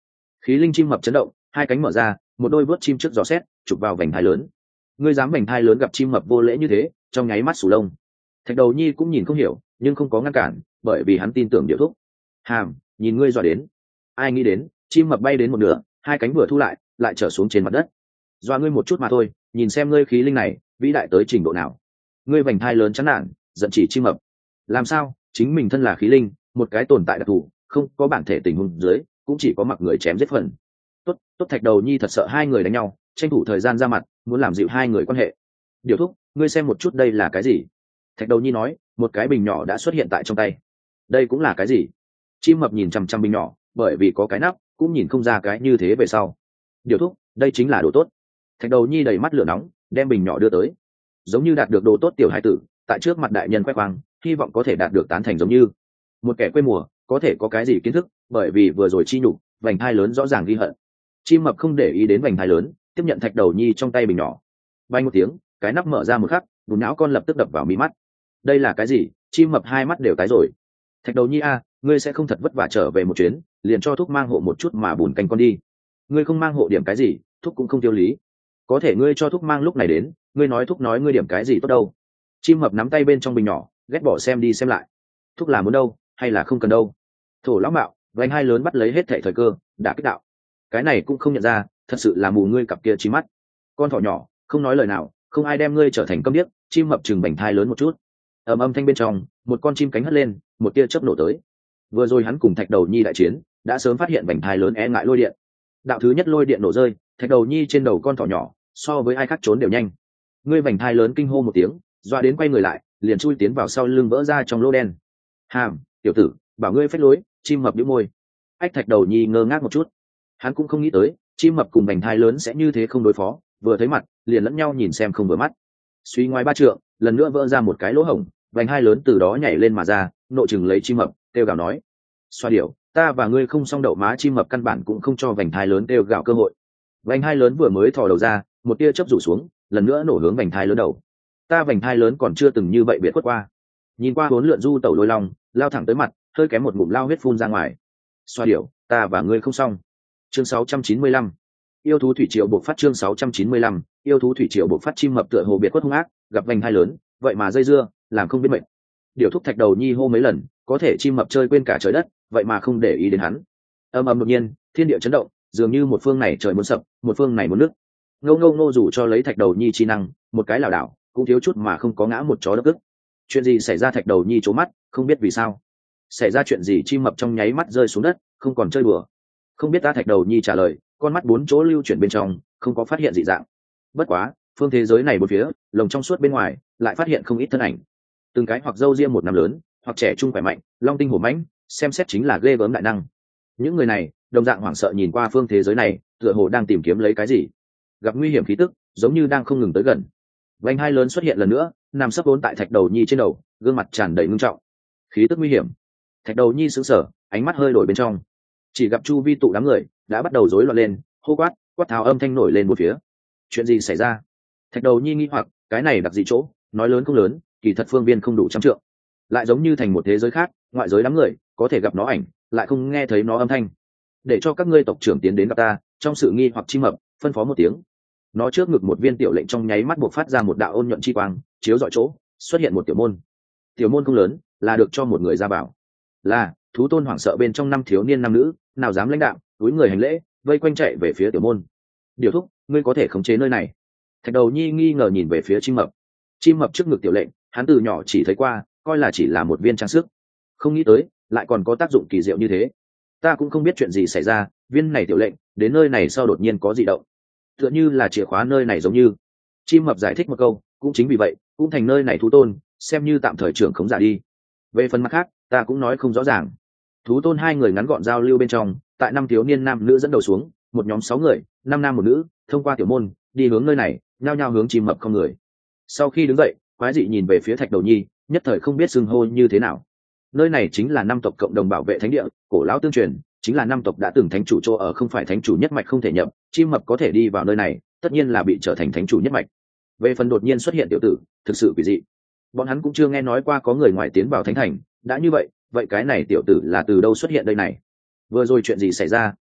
Khí linh chim mập chấn động, hai cánh mở ra, một đôi vớt chim trước gió xét chụp vào vành thai lớn. Ngươi dám vành thai lớn gặp chim mập vô lễ như thế, trong nháy mắt sù lông. Thạch đầu nhi cũng nhìn không hiểu, nhưng không có ngăn cản, bởi vì hắn tin tưởng Điệu Thúc. Hàm, nhìn ngươi dọa đến. Ai nghĩ đến, chim mập bay đến một nửa, hai cánh vừa thu lại, lại trở xuống trên mặt đất. Dọa ngươi một chút mà thôi, nhìn xem ngươi khí linh này vĩ đại tới trình độ nào. Ngươi vành thai lớn chán nản, giận chỉ chim mập. Làm sao? Chính mình thân là khí linh, một cái tồn tại đặc thù, không có bản thể tình huống dưới, cũng chỉ có mặc người chém giết phần. Tốt, tốt Thạch đầu nhi thật sợ hai người đánh nhau, tranh thủ thời gian ra mặt, muốn làm dịu hai người quan hệ. Điều Thúc, ngươi xem một chút đây là cái gì? Thạch đầu nhi nói, một cái bình nhỏ đã xuất hiện tại trong tay. Đây cũng là cái gì? Chim mập nhìn chằm chằm bình nhỏ, bởi vì có cái nắp, cũng nhìn không ra cái như thế về sau. Điều Thúc, đây chính là đồ tốt. Thạch đầu nhi đầy mắt lửa nóng, đem bình nhỏ đưa tới. Giống như đạt được đồ tốt tiểu hải tử, tại trước mặt đại nhân khoe khoang, hy vọng có thể đạt được tán thành giống như một kẻ quê mùa có thể có cái gì kiến thức, bởi vì vừa rồi chi nhục vành thai lớn rõ ràng ghi hận. Chim mập không để ý đến vành thai lớn, tiếp nhận thạch đầu nhi trong tay bình nhỏ. Bay một tiếng, cái nắp mở ra một khắc, bùn não con lập tức đập vào mí mắt. Đây là cái gì? Chim mập hai mắt đều tái rồi. Thạch đầu nhi a, ngươi sẽ không thật vất vả trở về một chuyến, liền cho Thúc mang hộ một chút mà bùn canh con đi. Ngươi không mang hộ điểm cái gì, Thúc cũng không tiêu lý. Có thể ngươi cho Thúc mang lúc này đến, ngươi nói Thúc nói ngươi điểm cái gì tốt đâu. Chim mập nắm tay bên trong bình nhỏ, ghét bỏ xem đi xem lại. Thúc là muốn đâu hay là không cần đâu? Thổ lão mạo vành hai lớn bắt lấy hết thảy thời cơ, đã kích đạo. Cái này cũng không nhận ra, thật sự là mù ngươi cặp kia chi mắt. Con thỏ nhỏ không nói lời nào, không ai đem ngươi trở thành câm điếc. Chim mập chừng vành thai lớn một chút, ầm âm thanh bên trong, một con chim cánh hất lên, một tia chớp nổ tới. Vừa rồi hắn cùng Thạch đầu nhi đại chiến, đã sớm phát hiện vành thai lớn e ngại lôi điện. Đạo thứ nhất lôi điện nổ rơi, Thạch đầu nhi trên đầu con thỏ nhỏ, so với ai khác trốn đều nhanh. Ngươi vành thai lớn kinh hô một tiếng, doa đến quay người lại, liền chui tiến vào sau lưng vỡ ra trong lỗ đen. Hàm, tiểu tử, bảo ngươi phách lối. Chim mập nhíu môi. Ách Thạch đầu nhi ngơ ngác một chút, hắn cũng không nghĩ tới chim mập cùng vành thai lớn sẽ như thế không đối phó, vừa thấy mặt liền lẫn nhau nhìn xem không vừa mắt. Suy ngoài ba trượng, lần nữa vỡ ra một cái lỗ hổng, vành hai lớn từ đó nhảy lên mà ra, nộ chừng lấy chim mập, kêu gào nói: xoa điểu, ta và ngươi không xong đậu má. Chim mập căn bản cũng không cho vành thai lớn kêu gào cơ hội. Vành hai lớn vừa mới thò đầu ra, một tia chớp rủ xuống, lần nữa nổ hướng vành thai lớn đầu. Ta vành thai lớn còn chưa từng như vậy biệt khuất qua. Nhìn qua bốn lượn du tẩu lôi long, lao thẳng tới mặt, hơi kém một ngụm lao huyết phun ra ngoài. Xoa điểu, ta và ngươi không xong. Chương sáu trăm chín mươi lăm, yêu thú thủy triều buộc phát. Chương sáu trăm chín mươi lăm, yêu thú thủy triều buộc phát. Chim mập tựa hồ biệt khuất hung ác, gặp vành hai lớn, vậy mà dây dưa, làm không biết mệnh. Điều Thúc Thạch đầu nhi hô mấy lần, có thể chim mập chơi quên cả trời đất, vậy mà không để ý đến hắn. Âm ầm đột nhiên, thiên địa chấn động, dường như một phương này trời muốn sập, một phương này muốn nứt. Ngô ngô ngô dù cho lấy Thạch đầu nhi chi năng, một cái lảo đảo, cũng thiếu chút mà không có ngã một chó đất ức. Chuyện gì xảy ra? Thạch đầu nhi trố mắt, không biết vì sao. Xảy ra chuyện gì? Chim mập trong nháy mắt rơi xuống đất, không còn chơi đùa. Không biết ta. Thạch đầu nhi trả lời, con mắt bốn chỗ lưu chuyển bên trong, không có phát hiện dị dạng. Bất quá, phương thế giới này bốn phía, lồng trong suốt bên ngoài, lại phát hiện không ít thân ảnh. Từng cái hoặc râu ria một năm lớn, hoặc trẻ trung khỏe mạnh, long tinh hổ mãnh, xem xét chính là ghê gớm đại năng. Những người này, đồng dạng hoảng sợ nhìn qua phương thế giới này, tựa hồ đang tìm kiếm lấy cái gì. Gặp nguy hiểm khí tức, giống như đang không ngừng tới gần. Vành hai lớn xuất hiện lần nữa, nằm sấp vốn tại Thạch đầu nhi trên đầu, gương mặt tràn đầy ngưng trọng. Khí tức nguy hiểm. Thạch đầu nhi sững sờ, ánh mắt hơi đổi bên trong, chỉ gặp chu vi tụ đám người đã bắt đầu rối loạn lên, hô quát, quát tháo âm thanh nổi lên một phía. Chuyện gì xảy ra? Thạch đầu nhi nghi hoặc, cái này đặc gì chỗ, nói lớn không lớn, kỳ thật phương viên không đủ trăm trượng, lại giống như thành một thế giới khác, ngoại giới đám người có thể gặp nó ảnh, lại không nghe thấy nó âm thanh. Để cho các ngươi tộc trưởng tiến đến gặp ta. Trong sự nghi hoặc chim mập phân phó một tiếng, nó trước ngực một viên tiểu lệnh trong nháy mắt buộc phát ra một đạo ôn nhuận chi quang, chiếu dọi chỗ xuất hiện một tiểu môn. Tiểu môn không lớn, là được cho một người ra bảo. Là thú tôn hoảng sợ bên trong năm thiếu niên nam nữ, nào dám lãnh đạo, túi người hành lễ, vây quanh chạy về phía tiểu môn. Điều Thúc, ngươi có thể khống chế nơi này. Thạch đầu nhi nghi ngờ nhìn về phía chim mập. Chim mập trước ngực tiểu lệnh, hắn từ nhỏ chỉ thấy qua, coi là chỉ là một viên trang sức, không nghĩ tới lại còn có tác dụng kỳ diệu như thế. Ta cũng không biết chuyện gì xảy ra, viên này tiểu lệnh đến nơi này sau đột nhiên có dị động, tựa như là chìa khóa nơi này giống như. Chim mập giải thích một câu, cũng chính vì vậy cũng thành nơi này thú tôn, xem như tạm thời trưởng khống giả đi. Về phần mặt khác, ta cũng nói không rõ ràng. Thú tôn hai người ngắn gọn giao lưu bên trong, tại năm thiếu niên nam nữ dẫn đầu xuống, một nhóm sáu người, năm nam một nữ, thông qua tiểu môn đi hướng nơi này, nhao nhao hướng chim mập không người. Sau khi đứng dậy, quái dị nhìn về phía Thạch đầu nhi, nhất thời không biết xưng hô như thế nào. Nơi này chính là năm tộc cộng đồng bảo vệ thánh địa, cổ lão tương truyền, chính là năm tộc đã từng thánh chủ chỗ ở, không phải thánh chủ nhất mạch không thể nhập. Chim mập có thể đi vào nơi này, tất nhiên là bị trở thành thánh chủ nhất mạch. Về phần đột nhiên xuất hiện tiểu tử, thực sự quỷ dị, bọn hắn cũng chưa nghe nói qua có người ngoài tiến vào thánh thành. Đã như vậy, vậy cái này tiểu tử là từ đâu xuất hiện đây này? Vừa rồi chuyện gì xảy ra?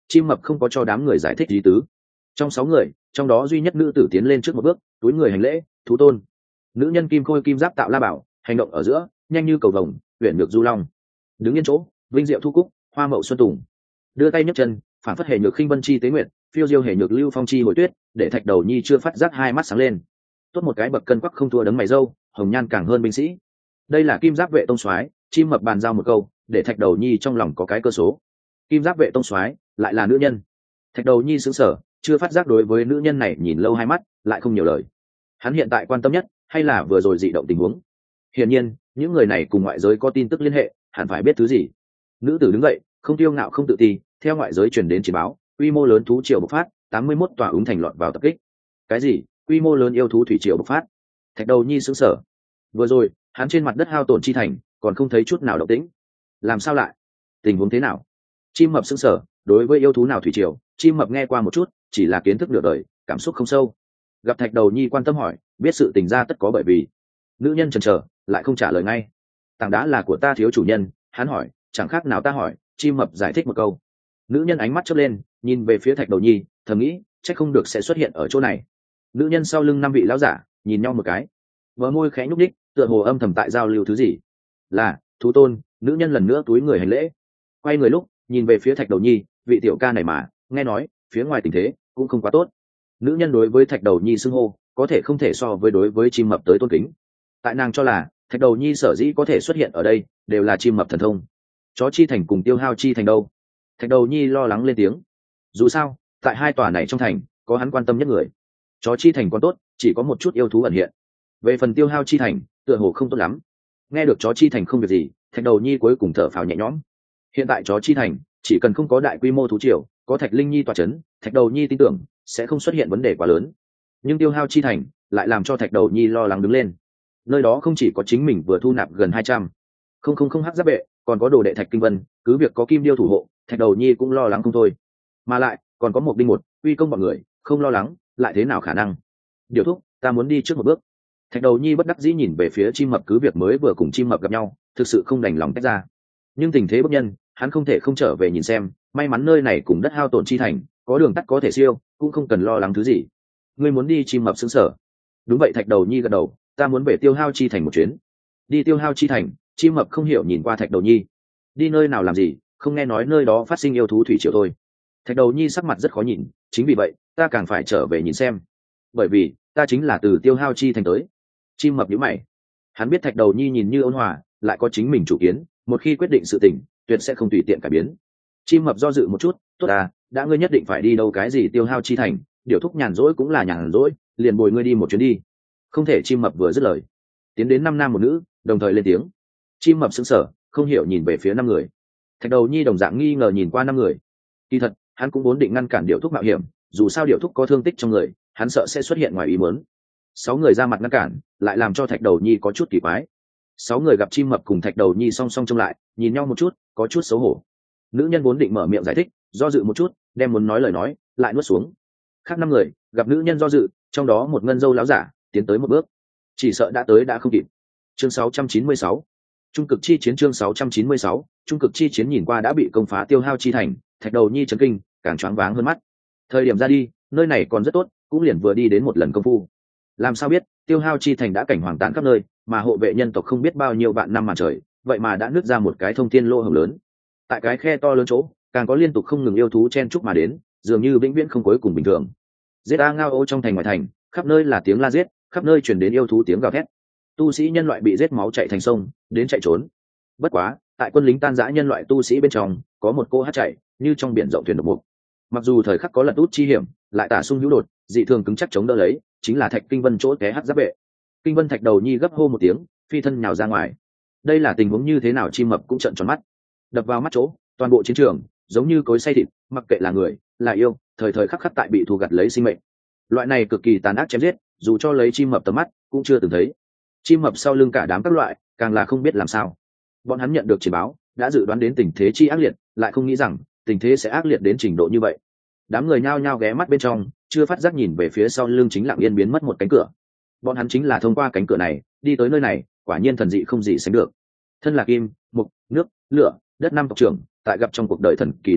Chim mập không có cho đám người giải thích lý tứ. Trong sáu người, trong đó duy nhất nữ tử tiến lên trước một bước, túi người hành lễ, thú tôn. Nữ nhân kim khôi kim giáp tạo la bảo, hành động ở giữa nhanh như cầu vồng, uyển ngược du long. Đứng yên chỗ, vinh diệu thu cúc, hoa mậu xuân tùng. Đưa tay nhấc chân, phản phất hề nhược khinh vân chi tế nguyệt, phiêu diêu hề nhược lưu phong chi hồi tuyết, để Thạch Đầu Nhi chưa phát giác hai mắt sáng lên. Tốt một cái bậc cân quắc không thua đấng mày râu, hồng nhan càng hơn binh sĩ. Đây là kim giáp vệ tông soái. Chim mập bàn giao một câu, để Thạch Đầu Nhi trong lòng có cái cơ số. Kim giáp vệ tông soái lại là nữ nhân. Thạch Đầu Nhi sững sờ, chưa phát giác đối với nữ nhân này nhìn lâu hai mắt, lại không nhiều lời. Hắn hiện tại quan tâm nhất hay là vừa rồi dị động tình huống. Hiển nhiên, những người này cùng ngoại giới có tin tức liên hệ, hẳn phải biết thứ gì. Nữ tử đứng dậy, không tiêu ngạo không tự ti, theo ngoại giới truyền đến chỉ báo, quy mô lớn thú triều bộc phát, tám mươi mốt tòa ứng thành loạn vào tập kích. Cái gì? Quy mô lớn yêu thú thủy triều bộc phát? Thạch Đầu Nhi sững sờ. Vừa rồi, hắn trên mặt đất hao tổn chi thành, còn không thấy chút nào động tĩnh. Làm sao lại? Tình huống thế nào? Chim mập sững sờ, đối với yêu thú nào thủy triều, chim mập nghe qua một chút, chỉ là kiến thức nửa đời, cảm xúc không sâu. Gặp Thạch Đầu Nhi quan tâm hỏi, biết sự tình ra tất có bởi vì. Nữ nhân chần chờ, lại không trả lời ngay. Tảng đá là của ta thiếu chủ nhân, hắn hỏi, chẳng khác nào ta hỏi. Chim mập giải thích một câu. Nữ nhân ánh mắt chớp lên, nhìn về phía Thạch Đầu Nhi, thầm nghĩ, chắc không được sẽ xuất hiện ở chỗ này. Nữ nhân sau lưng năm vị lão giả nhìn nhau một cái, bờ môi khẽ nhúc nhích, tựa hồ âm thầm tại giao lưu thứ gì. Là thú tôn. Nữ nhân lần nữa túi người hành lễ, quay người lúc nhìn về phía Thạch Đầu Nhi, vị tiểu ca này mà nghe nói phía ngoài tình thế cũng không quá tốt. Nữ nhân đối với Thạch Đầu Nhi xưng hô có thể không thể so với đối với chim mập tới tôn kính. Tại nàng cho là Thạch Đầu Nhi sở dĩ có thể xuất hiện ở đây đều là chim mập thần thông. Chó chi thành cùng tiêu hao chi thành đâu? Thạch Đầu Nhi lo lắng lên tiếng. Dù sao tại hai tòa này trong thành có hắn quan tâm nhất người. Chó chi thành còn tốt, chỉ có một chút yêu thú ẩn hiện. Về phần tiêu hao chi thành tựa hồ không tốt lắm. Nghe được chó chi thành không việc gì, Thạch Đầu Nhi cuối cùng thở phào nhẹ nhõm. Hiện tại chó chi thành chỉ cần không có đại quy mô thú triều, có Thạch Linh Nhi tọa chấn, Thạch Đầu Nhi tin tưởng sẽ không xuất hiện vấn đề quá lớn. Nhưng tiêu hao chi thành lại làm cho Thạch Đầu Nhi lo lắng đứng lên. Nơi đó không chỉ có chính mình vừa thu nạp gần hai trăm không không không hắc giáp vệ, còn có đồ đệ Thạch Kinh Vân, cứ việc có kim điêu thủ hộ, Thạch Đầu Nhi cũng lo lắng không thôi. Mà lại còn có một đinh một uy công bọn người, không lo lắng lại thế nào khả năng. Điều thúc, ta muốn đi trước một bước. Thạch Đầu Nhi bất đắc dĩ nhìn về phía chim mập, cứ việc mới vừa cùng chim mập gặp nhau, thực sự không đành lòng tách ra. Nhưng tình thế bất nhân, hắn không thể không trở về nhìn xem. May mắn nơi này cùng đất hao tổn chi thành có đường tắt có thể siêu, cũng không cần lo lắng thứ gì. Ngươi muốn đi? Chim mập sững sờ. Đúng vậy. Thạch Đầu Nhi gật đầu, ta muốn về tiêu hao chi thành một chuyến. Đi tiêu hao chi thành? Chim mập không hiểu nhìn qua Thạch Đầu Nhi. Đi nơi nào làm gì? Không nghe nói nơi đó phát sinh yêu thú thủy triều thôi. Thạch Đầu Nhi sắc mặt rất khó nhìn, chính vì vậy ta càng phải trở về nhìn xem, bởi vì ta chính là từ tiêu hao chi thành tới. Chim mập nhíu mày, hắn biết Thạch Đầu Nhi nhìn như ôn hòa, lại có chính mình chủ kiến, một khi quyết định sự tình tuyệt sẽ không tùy tiện cải biến. Chim mập do dự một chút, tốt à, đã ngươi nhất định phải đi đâu cái gì tiêu hao chi thành, điều thúc nhàn rỗi cũng là nhàn rỗi, liền bồi ngươi đi một chuyến đi. Không thể. Chim mập vừa dứt lời, tiến đến năm nam một nữ đồng thời lên tiếng. Chim mập sững sờ, không hiểu nhìn về phía năm người. Thạch Đầu Nhi đồng dạng nghi ngờ nhìn qua năm người. Kỳ thật hắn cũng vốn định ngăn cản Điểu Thúc mạo hiểm, dù sao Điểu Thúc có thương tích trong người, hắn sợ sẽ xuất hiện ngoài ý muốn. Sáu người ra mặt ngăn cản, lại làm cho Thạch Đầu Nhi có chút kỳ quái. Sáu người gặp chim mập cùng Thạch Đầu Nhi song song trông lại, nhìn nhau một chút, có chút xấu hổ. Nữ nhân vốn định mở miệng giải thích, do dự một chút, đem muốn nói lời nói lại nuốt xuống. Khác năm người gặp nữ nhân do dự, trong đó một ngân dâu láo giả tiến tới một bước, chỉ sợ đã tới đã không kịp. Chương sáu trăm chín mươi sáu, trung cực chi chiến. Chương sáu trăm chín mươi sáu, trung cực chi chiến. Nhìn qua đã bị công phá tiêu hao chi thành, Thạch Đầu Nhi chấn kinh, càng choáng váng hơn mắt. Thời điểm ra đi, nơi này còn rất tốt, cũng liền vừa đi đến một lần công phu. Làm sao biết tiêu hao chi thành đã cảnh hoàng tàn khắp nơi, mà hộ vệ nhân tộc không biết bao nhiêu vạn năm mà trời, vậy mà đã nứt ra một cái thông thiên lô hổng lớn. Tại cái khe to lớn chỗ, càng có liên tục không ngừng yêu thú chen chúc mà đến, dường như vĩnh viễn không cuối cùng bình thường. Giết a ngao ô trong thành ngoài thành, khắp nơi là tiếng la giết, khắp nơi truyền đến yêu thú tiếng gào thét. Tu sĩ nhân loại bị giết máu chảy thành sông, đến chạy trốn. Bất quá, tại quân lính tan rã nhân loại tu sĩ bên trong, có một cô hát chạy, như trong biển rộng thuyền độc mục. Mặc dù thời khắc có lật út chi hiểm, lại tả sung hữu đột, dị thường cứng chắc chống đỡ lấy, chính là Thạch Kinh Vân chỗ té hắc giáp vệ. Kinh Vân Thạch Đầu Nhi gấp hô một tiếng, phi thân nhào ra ngoài. Đây là tình huống như thế nào? Chim mập cũng trợn tròn mắt. Đập vào mắt chỗ, toàn bộ chiến trường giống như cối xay thịt, mặc kệ là người, là yêu, thời thời khắc khắc tại bị thu gặt lấy sinh mệnh. Loại này cực kỳ tàn ác chém giết, dù cho lấy chim mập tầm mắt cũng chưa từng thấy. Chim mập sau lưng cả đám các loại, càng là không biết làm sao. Bọn hắn nhận được chỉ báo, đã dự đoán đến tình thế chi ác liệt, lại không nghĩ rằng tình thế sẽ ác liệt đến trình độ như vậy. Đám người nhao nhao ghé mắt bên trong, chưa phát giác nhìn về phía sau lưng chính lặng yên biến mất một cánh cửa. Bọn hắn chính là thông qua cánh cửa này đi tới nơi này, quả nhiên thần dị không gì sánh được. Thân là kim, mục, nước, lửa, đất năm tộc trưởng, tại gặp trong cuộc đời thần kỳ đằng sau,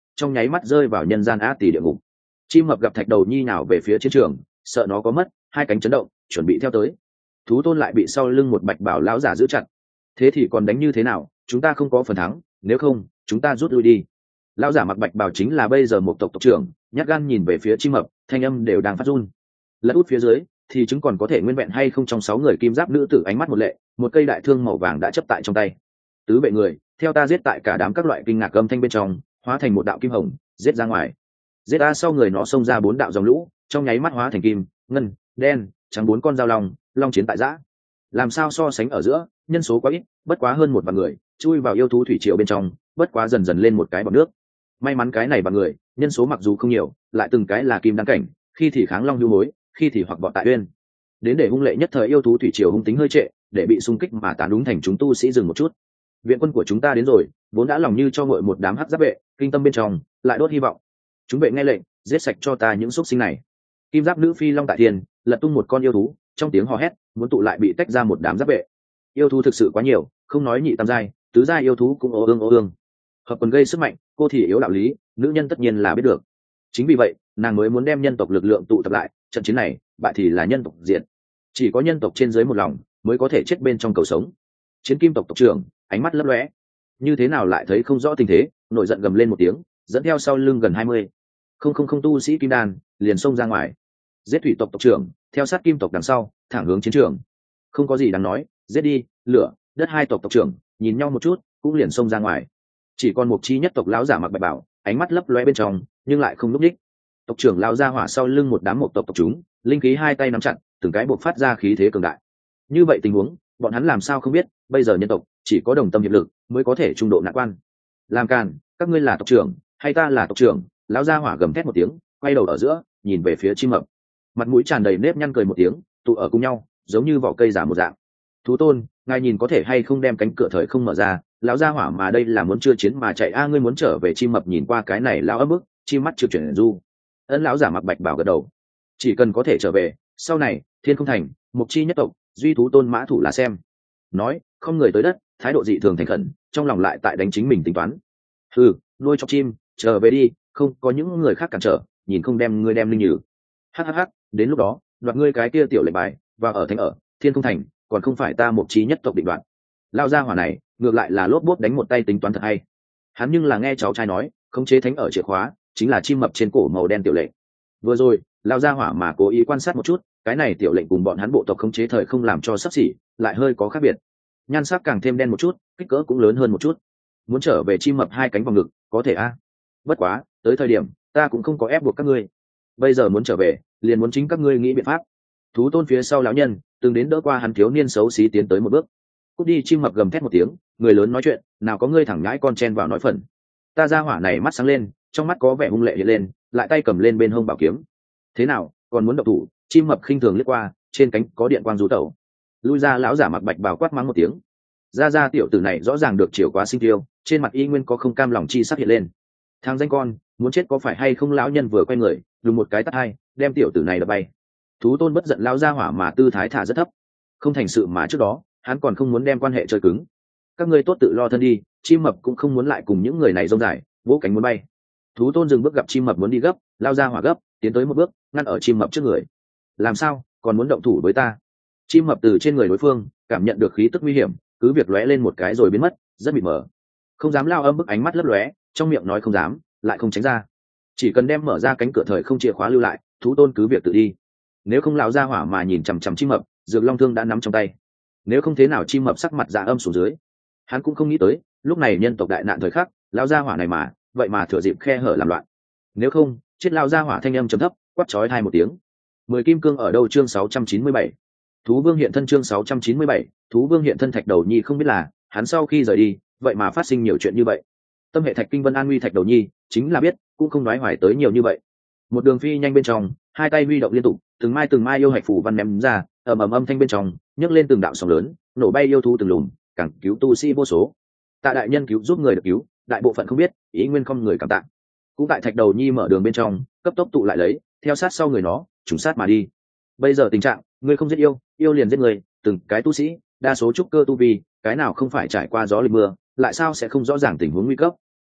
trong nháy mắt rơi vào nhân gian ác tỷ địa ngục. Chim mập gặp thạch đầu nhi nào về phía chiến trường, sợ nó có mất, hai cánh chấn động, chuẩn bị theo tới. Thú tôn lại bị sau lưng một bạch bảo lão giả giữ chặt. Thế thì còn đánh như thế nào, chúng ta không có phần thắng, nếu không chúng ta rút lui đi. Lão giả mặc bạch bảo chính là bây giờ một tộc tộc trưởng, nhát gan nhìn về phía chim mập, thanh âm đều đang phát run. Lật út phía dưới thì chứng còn có thể nguyên vẹn hay không trong sáu người kim giáp nữ tử ánh mắt một lệ, một cây đại thương màu vàng đã chấp tại trong tay. Tứ bệ người theo ta giết tại cả đám các loại kinh ngạc âm thanh bên trong, hóa thành một đạo kim hồng giết ra ngoài. Giết ta sau người nó xông ra bốn đạo dòng lũ, trong nháy mắt hóa thành kim, ngân, đen, trắng bốn con dao long, long chiến tại giã. Làm sao so sánh ở giữa, nhân số quá ít, bất quá hơn một vạn người chui vào yêu thú thủy triều bên trong, bất quá dần dần lên một cái bọt nước. May mắn cái này bằng người nhân số mặc dù không nhiều, lại từng cái là kim đăng cảnh, khi thì kháng long hưu hối, khi thì hoặc bọn tại uyên. Đến để hung lệ nhất thời yêu thú thủy triều hung tính hơi trệ, để bị xung kích mà tán đúng thành chúng tu sĩ dừng một chút. Viện quân của chúng ta đến rồi, vốn đã lòng như cho ngội một đám hắc giáp vệ, kinh tâm bên trong lại đốt hy vọng. Chúng vệ nghe lệnh, giết sạch cho ta những xúc sinh này. Kim giáp nữ phi long tại thiên lật tung một con yêu thú, trong tiếng hò hét muốn tụ lại bị tách ra một đám giáp vệ. Yêu thú thực sự quá nhiều, không nói nhị tam giai, tứ giai yêu thú cũng ô ương ô ương. Hợp quần gây sức mạnh, cô thì yếu đạo lý, nữ nhân tất nhiên là biết được. Chính vì vậy nàng mới muốn đem nhân tộc lực lượng tụ tập lại, trận chiến này bại thì là nhân tộc diện. Chỉ có nhân tộc trên dưới một lòng mới có thể chết bên trong cầu sống. Chiến kim tộc tộc trưởng ánh mắt lấp lóe, như thế nào lại thấy không rõ tình thế, nổi giận gầm lên một tiếng, dẫn theo sau lưng gần hai mươi không không không tu sĩ kim đan liền xông ra ngoài. Giết thủy tộc tộc trưởng theo sát kim tộc đằng sau thẳng hướng chiến trường. Không có gì đáng nói, giết đi. Lửa đất hai tộc tộc trưởng nhìn nhau một chút cũng liền xông ra ngoài. Chỉ còn một chi nhất tộc lão giả mặc bạch bảo, ánh mắt lấp loe bên trong nhưng lại không núp đích. Tộc trưởng lao ra hỏa sau lưng một đám một tộc tộc chúng, linh khí hai tay nắm chặt, từng cái buộc phát ra khí thế cường đại. Như vậy tình huống bọn hắn làm sao không biết, bây giờ nhân tộc chỉ có đồng tâm hiệp lực mới có thể trung độ nạn quan. Làm càn, các ngươi là tộc trưởng hay ta là tộc trưởng? Lão gia hỏa gầm thét một tiếng, quay đầu ở giữa nhìn về phía chim mập, mặt mũi tràn đầy nếp nhăn cười một tiếng, tụ ở cùng nhau giống như vỏ cây giả một dạng. Thú tôn, ngài nhìn có thể hay không đem cánh cửa thời không mở ra? Lão gia hỏa mà đây là muốn chưa chiến mà chạy a? À, ngươi muốn trở về? Chim mập nhìn qua cái này lão ấm bức, chim mắt chưa chuyển du. Ấn lão giả mặc bạch bảo gật đầu, chỉ cần có thể trở về, sau này thiên không thành mục chi nhất tộc duy thú tôn mã thủ là xem. Nói không người tới đất, thái độ dị thường thành khẩn, trong lòng lại tại đánh chính mình tính toán. Ừ, nuôi cho chim, trở về đi, không có những người khác cản trở, nhìn không đem ngươi đem linh nhử. Hhh, đến lúc đó đoạt ngươi cái kia tiểu lệnh bài và ở thành ở thiên không thành, còn không phải ta mục chi nhất tộc định đoạt. Lao gia hỏa này ngược lại là lốp bốp đánh một tay tính toán thật hay. Hắn nhưng là nghe cháu trai nói khống chế thánh ở chìa khóa chính là chim mập trên cổ màu đen tiểu lệnh. Vừa rồi lao gia hỏa mà cố ý quan sát một chút, cái này tiểu lệnh cùng bọn hắn bộ tộc khống chế thời không làm cho sắp xỉ, lại hơi có khác biệt. Nhan sắc càng thêm đen một chút, kích cỡ cũng lớn hơn một chút. Muốn trở về chim mập hai cánh vòng ngực có thể a, bất quá tới thời điểm ta cũng không có ép buộc các ngươi, bây giờ muốn trở về liền muốn chính các ngươi nghĩ biện pháp. Thú tôn phía sau lão nhân từng đến đỡ qua hắn thiếu niên xấu xí tiến tới một bước. Cút đi. Chim mập gầm thét một tiếng, người lớn nói chuyện nào có ngươi thẳng nhãi con chen vào nói phần. Ta ra hỏa này mắt sáng lên, trong mắt có vẻ hung lệ hiện lên, lại tay cầm lên bên hông bảo kiếm. Thế nào, còn muốn động thủ? Chim mập khinh thường liếc qua, trên cánh có điện quang rú tẩu. Lui ra. Lão giả mặc bạch bào quát mắng một tiếng. Ra ra tiểu tử này rõ ràng được chiều quá sinh tiêu, trên mặt y nguyên có không cam lòng chi sắc hiện lên. Thằng danh con, muốn chết có phải hay không? Lão nhân vừa quay người đùng một cái tát hai, đem tiểu tử này đập bay. Thú tôn bất giận lão gia hỏa mà tư thái thả rất thấp, không thành sự mà trước đó hắn còn không muốn đem quan hệ chơi cứng. Các ngươi tốt tự lo thân đi. Chim mập cũng không muốn lại cùng những người này rông dài, vỗ cánh muốn bay. Thú tôn dừng bước gặp chim mập muốn đi gấp, lao ra hỏa gấp tiến tới một bước ngăn ở chim mập trước người. Làm sao còn muốn động thủ với ta? Chim mập từ trên người đối phương cảm nhận được khí tức nguy hiểm, cứ việc lóe lên một cái rồi biến mất, rất mịt mờ. Không dám lao âm bức ánh mắt lấp lóe, trong miệng nói không dám, lại không tránh ra. Chỉ cần đem mở ra cánh cửa thời không chìa khóa lưu lại, thú tôn cứ việc tự đi. Nếu không lão ra hỏa mà nhìn chằm chằm chim mập, dược long thương đã nắm trong tay. Nếu không thế nào chim mập sắc mặt dạ âm xuống dưới. Hắn cũng không nghĩ tới lúc này nhân tộc đại nạn thời khắc, lão gia hỏa này mà vậy mà thừa dịp khe hở làm loạn. Nếu không chết. Lão gia hỏa thanh âm trầm thấp quát chói tai một tiếng. Mười kim cương ở đâu? Chương sáu trăm chín mươi bảy. Thú vương hiện thân. Chương sáu trăm chín mươi bảy. Thú vương hiện thân. Thạch đầu nhi không biết là hắn sau khi rời đi vậy mà phát sinh nhiều chuyện như vậy. Tâm hệ thạch kinh vân an nguy thạch đầu nhi chính là biết, cũng không nói hoài tới nhiều như vậy. Một đường phi nhanh bên trong, hai tay huy động liên tục, từng mai từng mai yêu hạch phủ văn ném ra, ầm ầm âm thanh bên trong nhấc lên từng đạo sóng lớn, nổ bay yêu thú từng lùm, càng cứu tu sĩ vô số. Tạ đại nhân cứu giúp người được cứu, đại bộ phận không biết, ý nguyên không người cảm tạ. Cũng tại thạch đầu nhi mở đường bên trong, cấp tốc tụ lại lấy, theo sát sau người nó, trùng sát mà đi. Bây giờ tình trạng, người không giết yêu, yêu liền giết người, từng cái tu sĩ, đa số trúc cơ tu vi, cái nào không phải trải qua gió lịch mưa, lại sao sẽ không rõ ràng tình huống nguy cấp.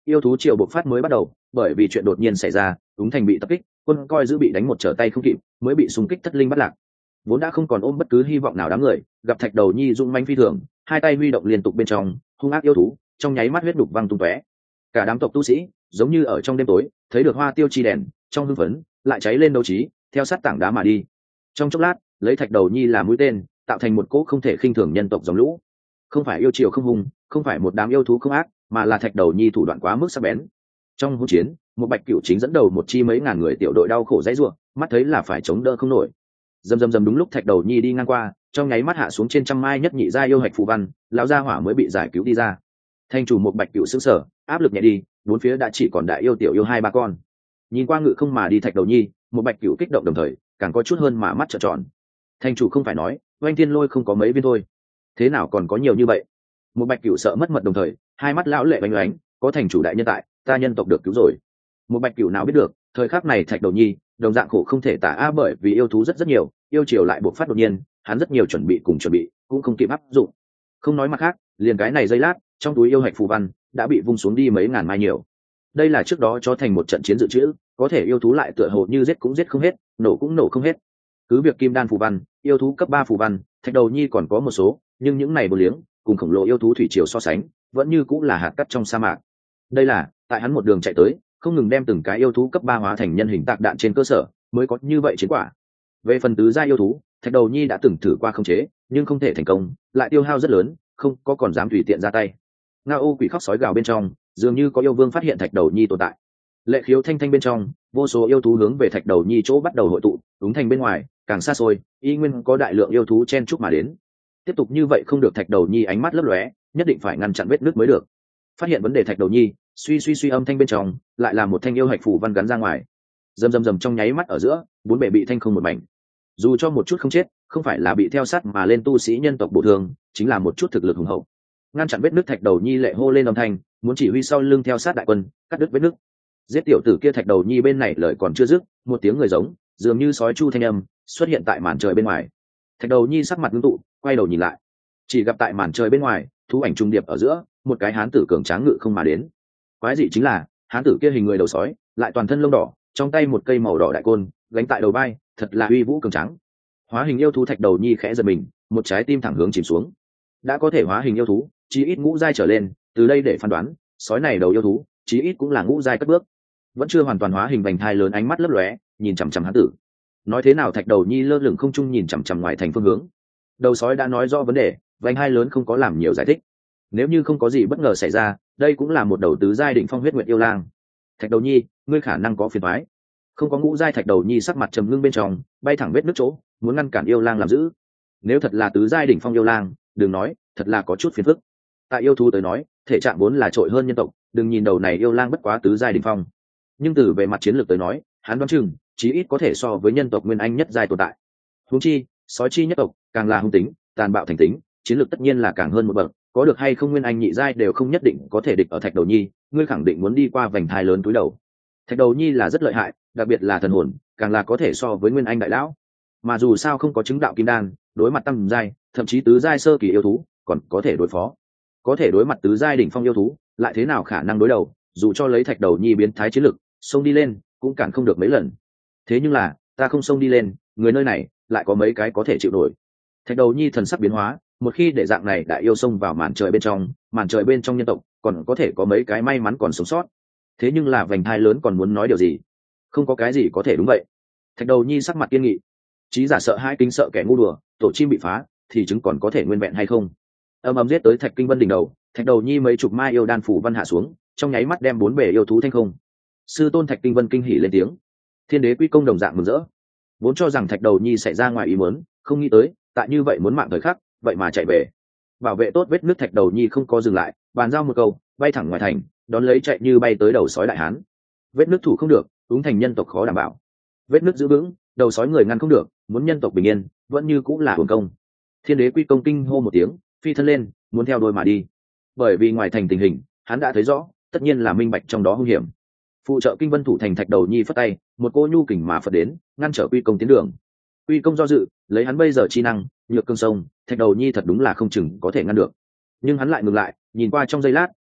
yêu thú triều bộc phát mới bắt đầu, bởi vì chuyện đột nhiên xảy ra, Úng Thành bị tập kích, quân coi giữ bị đánh một trở tay không kịp, mới bị xung kích thất linh bắt lạc. Vốn đã không còn ôm bất cứ hy vọng nào đám người, gặp Thạch Đầu Nhi dũng mãnh phi thường, hai tay huy động liên tục bên trong, hung ác yêu thú, trong nháy mắt huyết đục văng tung tóe. Cả đám tộc tu sĩ, giống như ở trong đêm tối, thấy được hoa tiêu chi đèn, trong hưng phấn, lại cháy lên đấu trí, theo sát tảng đá mà đi. Trong chốc lát, lấy Thạch Đầu Nhi làm mũi tên, tạo thành một cỗ không thể khinh thường nhân tộc dòng lũ. Không phải yêu triều không hùng, không phải một đám yêu thú không ác, mà là Thạch Đầu Nhi thủ đoạn quá mức sắc bén. Trong hỗn chiến, một bạch cửu chính dẫn đầu một chi mấy ngàn người tiểu đội đau khổ dãy rủa, mắt thấy là phải chống đỡ không nổi. Dầm dầm dầm, đúng lúc Thạch Đầu Nhi đi ngang qua, trong nháy mắt hạ xuống trên trăm mai nhất nhị gia yêu hạch phù văn, lão gia hỏa mới bị giải cứu đi ra. Thanh chủ một bạch cửu sững sờ, áp lực nhẹ đi, bốn phía đã chỉ còn đại yêu tiểu yêu hai ba con. Nhìn qua ngự không mà đi Thạch Đầu Nhi, một bạch cửu kích động đồng thời, càng có chút hơn mà mắt trợn tròn. Thanh chủ không phải nói, oanh thiên lôi không có mấy viên thôi, thế nào còn có nhiều như vậy? Một bạch cửu sợ mất mật đồng thời, hai mắt lão lệ oanh oánh, có thành chủ đại nhân tại, ta nhân tộc được cứu rồi. Một bạch cửu nào biết được, thời khắc này Thạch Đầu Nhi đồng dạng khổ không thể tả a, bởi vì yêu thú rất rất nhiều, yêu triều lại bộc phát đột nhiên, hắn rất nhiều chuẩn bị cùng chuẩn bị cũng không kịp áp dụng. Không nói mặt khác, liền cái này giây lát, trong túi yêu hạch phù văn đã bị vung xuống đi mấy ngàn mai nhiều. Đây là trước đó cho thành một trận chiến dự trữ, có thể yêu thú lại tựa hồ như giết cũng giết không hết, nổ cũng nổ không hết. Cứ việc kim đan phù văn, yêu thú cấp ba phù văn, Thạch Đầu Nhi còn có một số, nhưng những này bồ liếng cùng khổng lồ yêu thú thủy triều so sánh, vẫn như cũng là hạt cát trong sa mạc. Đây là tại hắn một đường chạy tới, không ngừng đem từng cái yêu thú cấp ba hóa thành nhân hình tạc đạn trên cơ sở, mới có như vậy chiến quả. Về phần tứ gia yêu thú, Thạch Đầu Nhi đã từng thử qua khống chế, nhưng không thể thành công, lại tiêu hao rất lớn, không có còn dám tùy tiện ra tay. Ngao ô quỷ khóc sói gào bên trong, dường như có yêu vương phát hiện Thạch Đầu Nhi tồn tại. Lệ khiếu thanh thanh bên trong, vô số yêu thú hướng về Thạch Đầu Nhi chỗ bắt đầu hội tụ, ứng thành bên ngoài, càng xa xôi, y nguyên có đại lượng yêu thú chen chúc mà đến. Tiếp tục như vậy không được, Thạch Đầu Nhi ánh mắt lấp lóe, nhất định phải ngăn chặn vết nứt mới được. Phát hiện vấn đề Thạch Đầu Nhi, suy suy suy âm thanh bên trong, lại là một thanh yêu hạch phủ văn gắn ra ngoài. Rầm rầm rầm, trong nháy mắt ở giữa, bốn bề bị thanh không một mảnh. Dù cho một chút không chết, không phải là bị theo sát mà lên tu sĩ nhân tộc bổ thương, chính là một chút thực lực hùng hậu. Ngăn chặn vết nứt, Thạch Đầu Nhi lệ hô lên âm thanh, muốn chỉ huy sau lưng theo sát đại quân, cắt đứt vết nứt. Giết tiểu tử kia. Thạch Đầu Nhi bên này lời còn chưa dứt, một tiếng người giống, dường như sói chu thanh âm, xuất hiện tại màn trời bên ngoài. Thạch Đầu Nhi sắc mặt ngưng tụ, quay đầu nhìn lại, chỉ gặp tại màn trời bên ngoài, thú ảnh trung điệp ở giữa, một cái hán tử cường tráng ngự không mà đến. Quái dị chính là, hán tử kia hình người đầu sói, lại toàn thân lông đỏ, trong tay một cây màu đỏ đại côn, gánh tại đầu vai, thật là uy vũ cường tráng. Hóa hình yêu thú. Thạch Đầu Nhi khẽ giật mình, một trái tim thẳng hướng chìm xuống. Đã có thể hóa hình yêu thú, chí ít ngũ giai trở lên, từ đây để phán đoán, sói này đầu yêu thú, chí ít cũng là ngũ giai cất bước. Vẫn chưa hoàn toàn hóa hình, vành thai lớn ánh mắt lấp lóe, nhìn chằm chằm hán tử. Nói thế nào Thạch Đầu Nhi lơ lửng không trung nhìn chằm chằm ngoài thành phương hướng. Đầu sói đã nói rõ vấn đề, vành hai lớn không có làm nhiều giải thích. Nếu như không có gì bất ngờ xảy ra, đây cũng là một đầu tứ giai đỉnh phong huyết nguyệt yêu lang. Thạch Đầu Nhi, ngươi khả năng có phiền toái. Không có ngũ giai. Thạch Đầu Nhi sắc mặt trầm ngưng bên trong, bay thẳng vết nước chỗ, muốn ngăn cản yêu lang làm giữ. Nếu thật là tứ giai đỉnh phong yêu lang, đừng nói, thật là có chút phiền phức. Tại yêu thú tới nói, thể trạng vốn là trội hơn nhân tộc, đừng nhìn đầu này yêu lang bất quá tứ giai đỉnh phong, nhưng từ về mặt chiến lược tới nói, hắn đoán chừng chí ít có thể so với nhân tộc nguyên anh nhất giai tồn tại. Huống chi, sói chi nhất tộc càng là hung tính, tàn bạo thành tính, chiến lược tất nhiên là càng hơn một bậc, có được hay không nguyên anh nhị giai đều không nhất định có thể địch ở Thạch Đầu Nhi, ngươi khẳng định muốn đi qua vành thai lớn túi đầu. Thạch Đầu Nhi là rất lợi hại, đặc biệt là thần hồn, càng là có thể so với nguyên anh đại lão. Mà dù sao không có chứng đạo kim đan, đối mặt tam giai, thậm chí tứ giai sơ kỳ yêu thú, còn có thể đối phó. Có thể đối mặt tứ giai đỉnh phong yêu thú, lại thế nào khả năng đối đầu, dù cho lấy Thạch Đầu Nhi biến thái chiến lực, xông đi lên, cũng cản không được mấy lần. Thế nhưng là, ta không xông đi lên, người nơi này lại có mấy cái có thể chịu nổi. Thạch Đầu Nhi thần sắc biến hóa, một khi để dạng này đại yêu xông vào màn trời bên trong, màn trời bên trong nhân tộc, còn có thể có mấy cái may mắn còn sống sót. Thế nhưng là vành thai lớn còn muốn nói điều gì? Không có cái gì có thể đúng vậy. Thạch Đầu Nhi sắc mặt kiên nghị, trí giả sợ hai kính sợ kẻ ngu đùa, tổ chim bị phá, thì chứng còn có thể nguyên vẹn hay không? Âm ầm giết tới Thạch Kinh Vân đỉnh đầu, Thạch Đầu Nhi mấy chục mai yêu đan phủ văn hạ xuống, trong nháy mắt đem bốn bề yêu thú thanh không. Sư tôn Thạch Kinh Vân kinh hỉ lên tiếng. Thiên Đế Quy Công đồng dạng mừng rỡ, vốn cho rằng Thạch Đầu Nhi sẽ ra ngoài ý muốn, không nghĩ tới, tại như vậy muốn mạng thời khắc, vậy mà chạy về. Bảo vệ tốt vết nước. Thạch Đầu Nhi không có dừng lại, bàn giao một câu, bay thẳng ngoài thành, đón lấy chạy như bay tới đầu sói đại hán. Vết nước thủ không được, đúng thành nhân tộc khó đảm bảo. Vết nước giữ vững, đầu sói người ngăn không được, muốn nhân tộc bình yên, vẫn như cũng là hưởng công. Thiên Đế Quy Công kinh hô một tiếng, phi thân lên, muốn theo đôi mà đi. Bởi vì ngoài thành tình hình, hắn đã thấy rõ, tất nhiên là minh bạch trong đó hung hiểm. Phụ trợ Kinh Vân thủ thành Thạch Đầu Nhi phất tay, một cô nhu kình mà phật đến, ngăn trở Quy Công tiến đường. Quy Công do dự, lấy hắn bây giờ chi năng, nhược cương sông, Thạch Đầu Nhi thật đúng là không chừng có thể ngăn được. Nhưng hắn lại ngừng lại, nhìn qua trong giây lát,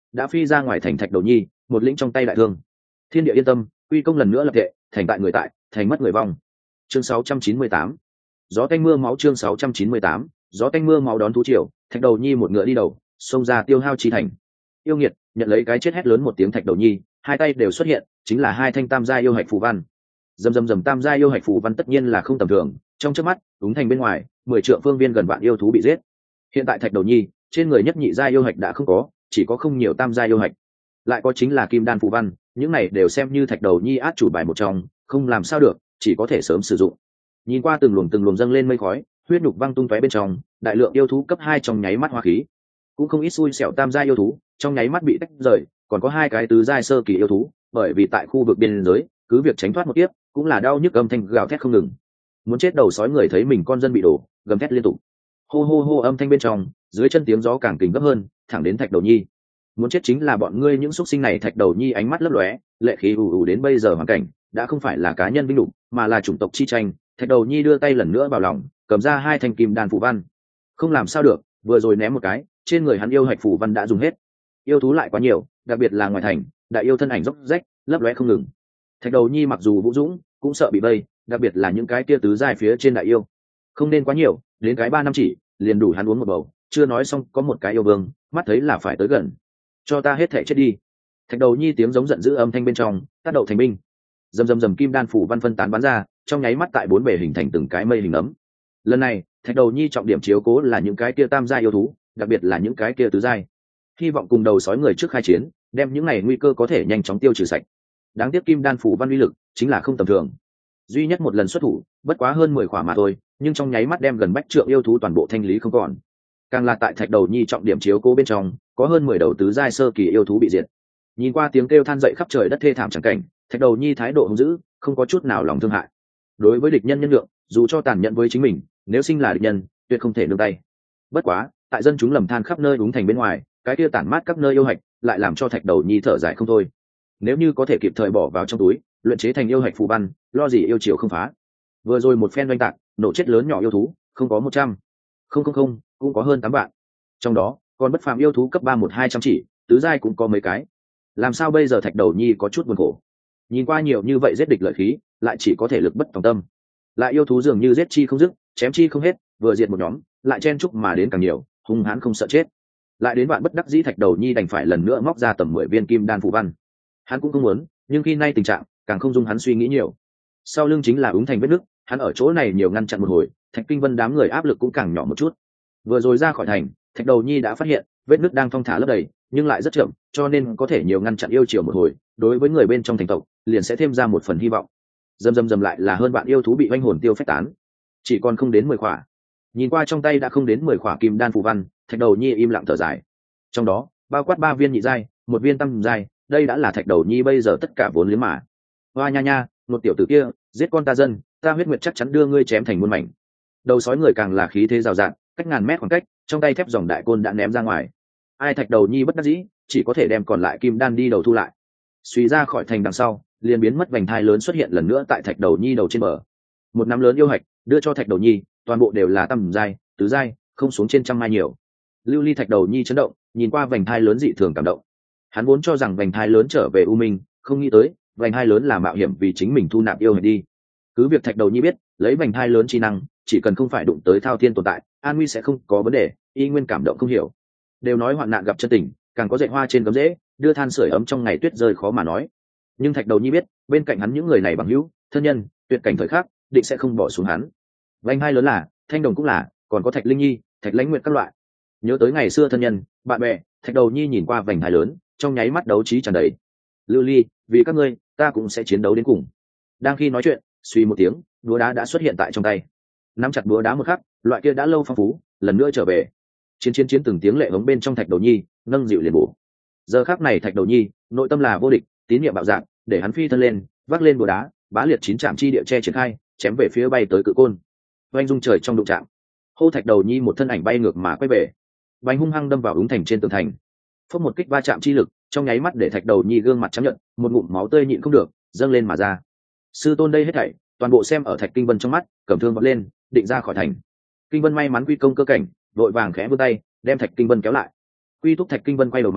đã phi ra ngoài thành thạch đầu nhi một lĩnh trong tay đại thương. Thiên địa yên tâm, quy công lần nữa lập tệ, thành tại người tại, thành mất người vong. Chương sáu trăm chín mươi tám, gió tanh mưa máu. Chương sáu trăm chín mươi tám, gió tanh mưa máu. Đón thú triều, thạch đầu nhi một ngựa đi đầu, xông ra tiêu hao chi thành. Yêu nghiệt, nhận lấy cái chết hét lớn một tiếng. Thạch đầu nhi hai tay đều xuất hiện, chính là hai thanh tam gia yêu hạch phù văn. Dầm dầm dầm, tam gia yêu hạch phù văn tất nhiên là không tầm thường, trong chớp mắt đúng thành bên ngoài mười trượng phương viên gần vạn yêu thú bị giết. Hiện tại thạch đầu nhi trên người nhất nhị gia yêu hạch đã không có, chỉ có không nhiều tam gia yêu hạch, lại có chính là kim đan phù văn, những này đều xem như thạch đầu nhi át chủ bài một trong, không làm sao được, chỉ có thể sớm sử dụng. Nhìn qua từng luồng từng luồng dâng lên mây khói, huyết nhục văng tung tóe bên trong, đại lượng yêu thú cấp hai trong nháy mắt hóa khí, cũng không ít xui xẻo tam gia yêu thú trong nháy mắt bị tách rời, còn có hai cái tứ giai sơ kỳ yêu thú, bởi vì tại khu vực biên giới, cứ việc tránh thoát một tiếp cũng là đau nhức, âm thanh gào thét không ngừng. Muốn chết đầu sói người thấy mình con dân bị đổ, gầm thét liên tục. Hô hô hô, âm thanh bên trong, dưới chân tiếng gió càng kình gấp hơn, thẳng đến thạch đầu nhi. Muốn chết chính là bọn ngươi những xúc sinh này. Thạch đầu nhi ánh mắt lấp lóe, lệ khí ù ù. Đến bây giờ hoàn cảnh đã không phải là cá nhân vinh đục, mà là chủng tộc chi tranh. Thạch đầu nhi đưa tay lần nữa vào lòng, cầm ra hai thanh kim đan phù văn. Không làm sao được, vừa rồi ném một cái, trên người hắn yêu hạch phù văn đã dùng hết. Yêu thú lại quá nhiều, đặc biệt là ngoài thành, đại yêu thân ảnh dốc rách, lấp lóe không ngừng. Thạch đầu nhi mặc dù vũ dũng, cũng sợ bị vây, đặc biệt là những cái kia tứ giai phía trên đại yêu. Không nên quá nhiều, đến cái ba năm chỉ liền đủ hắn uống một bầu. Chưa nói xong, có một cái yêu vương mắt thấy là phải tới gần. Cho ta hết thể chết đi. Thạch đầu nhi tiếng giống giận dữ âm thanh bên trong, tác động thành binh. Dầm dầm dầm, kim đan phủ văn phân tán bắn ra, trong nháy mắt tại bốn bề hình thành từng cái mây hình ấm. Lần này thạch đầu nhi trọng điểm chiếu cố là những cái kia tam giai yêu thú, đặc biệt là những cái kia tứ giai, hy vọng cùng đầu sói người trước khai chiến, đem những này nguy cơ có thể nhanh chóng tiêu trừ sạch. Đáng tiếc kim đan phủ văn uy lực chính là không tầm thường, duy nhất một lần xuất thủ bất quá hơn mười khỏa mà thôi, nhưng trong nháy mắt đem gần bách trượng yêu thú toàn bộ thanh lý không còn. Càng là tại thạch đầu nhi trọng điểm chiếu cố bên trong, có hơn mười đầu tứ giai sơ kỳ yêu thú bị diệt. Nhìn qua tiếng kêu than dậy khắp trời đất thê thảm chẳng cảnh, thạch đầu nhi thái độ hung dữ, không có chút nào lòng thương hại. Đối với địch nhân nhân lượng, dù cho tàn nhẫn với chính mình, nếu sinh là địch nhân tuyệt không thể nương tay. Bất quá tại dân chúng lầm than khắp nơi đúng thành bên ngoài, cái kia tản mát các nơi yêu hạch lại làm cho thạch đầu nhi thở dài không thôi. Nếu như có thể kịp thời bỏ vào trong túi, luyện chế thành yêu hạch phù văn, lo gì yêu chiều không phá. Vừa rồi một phen oanh tạc, nổ chết lớn nhỏ yêu thú không có một trăm, không không không, cũng có hơn tám vạn. Trong đó còn bất phàm yêu thú cấp ba một hai trăm chỉ, tứ giai cũng có mấy cái. Làm sao bây giờ? Thạch đầu nhi có chút buồn khổ. Nhìn qua nhiều như vậy giết địch lợi khí, lại chỉ có thể lực bất tòng tâm. Lại yêu thú dường như giết chi không dứt, chém chi không hết, vừa diệt một nhóm lại chen chúc mà đến càng nhiều, hung hãn không sợ chết. Lại đến bạn bất đắc dĩ, thạch đầu nhi đành phải lần nữa móc ra tầm mười viên kim đan phù văn. Hắn cũng không muốn, nhưng khi nay tình trạng càng không dung hắn suy nghĩ nhiều. Sau lưng chính là úng thành vết nước, hắn ở chỗ này nhiều ngăn chặn một hồi, thạch kinh vân đám người áp lực cũng càng nhỏ một chút. Vừa rồi ra khỏi thành, thạch đầu nhi đã phát hiện vết nước đang thong thả lấp đầy, nhưng lại rất chậm, cho nên có thể nhiều ngăn chặn yêu chiều một hồi, đối với người bên trong thành tộc liền sẽ thêm ra một phần hy vọng. Dầm dầm dầm, lại là hơn bạn yêu thú bị oanh hồn tiêu phách tán, chỉ còn không đến mười khỏa. Nhìn qua trong tay đã không đến mười khỏa kim đan phù văn, thạch đầu nhi im lặng thở dài. Trong đó bao quát ba viên nhị giai, một viên tam giai, đây đã là thạch đầu nhi bây giờ tất cả vốn liếng mà. Hoa nha nha, một tiểu tử kia giết con ta dân, ta huyết nguyệt chắc chắn đưa ngươi chém thành muôn mảnh. Đầu sói người càng là khí thế rào rạt, cách ngàn mét khoảng cách, trong tay thép dòng đại côn đã ném ra ngoài. Ai thạch đầu nhi bất đắc dĩ, chỉ có thể đem còn lại kim đan đi đầu thu lại. Suy ra khỏi thành đằng sau, liền biến mất vành thai lớn xuất hiện lần nữa tại thạch đầu nhi đầu trên bờ. Một nắm lớn yêu hạch đưa cho thạch đầu nhi, toàn bộ đều là tam giai, tứ giai, không xuống trên trăm mai nhiều. Lưu ly thạch đầu nhi chấn động, nhìn qua vành thai lớn dị thường cảm động. Hắn vốn cho rằng vành thai lớn trở về u minh, không nghĩ tới vành thai lớn là mạo hiểm vì chính mình thu nạp yêu hạch đi. Cứ việc thạch đầu nhi biết lấy vành thai lớn chi năng, chỉ cần không phải đụng tới thao thiên tồn tại, an nguy sẽ không có vấn đề, y nguyên cảm động không hiểu. Đều nói hoạn nạn gặp chân tình, càng có dạy hoa trên gấm rễ, đưa than sưởi ấm trong ngày tuyết rơi khó mà nói. Nhưng thạch đầu nhi biết bên cạnh hắn những người này bằng hữu thân nhân, tuyệt cảnh thời khắc định sẽ không bỏ xuống hắn. Vành hai lớn là thanh đồng cũng là, còn có thạch linh nhi, thạch lãnh nguyệt các loại. Nhớ tới ngày xưa thân nhân bạn bè, thạch đầu nhi nhìn qua vành hai lớn, trong nháy mắt đấu trí tràn đầy. Lưu ly, vì các ngươi ta cũng sẽ chiến đấu đến cùng. Đang khi nói chuyện, suy một tiếng, búa đá đã xuất hiện tại trong tay. Nắm chặt búa đá một khắc, loại kia đã lâu phong phú lần nữa trở về. Chiến chiến chiến, từng tiếng lệ hống bên trong thạch đầu nhi nâng dịu liền bổ. Giờ khắc này thạch đầu nhi nội tâm là vô địch, tín niệm bạo dạng, để hắn phi thân lên, vác lên búa đá, bá liệt chín trạm chi địa che triển khai, chém về phía bay tới cự côn. Oanh dung trời trong đụng chạm, hô thạch đầu nhi một thân ảnh bay ngược mà quay về, bánh hung hăng đâm vào úng thành trên tường thành. Phốc một kích va chạm chi lực, trong nháy mắt để thạch đầu nhi gương mặt trắng nhợt, một ngụm máu tươi nhịn không được dâng lên mà ra. Sư tôn đây hết thảy toàn bộ xem ở thạch kinh vân trong mắt, cầm thương vọt lên, định ra khỏi thành. Kinh vân may mắn quy công cơ cảnh, vội vàng khẽ vươn tay đem thạch kinh vân kéo lại. Quy thúc thạch kinh vân quay đầu mà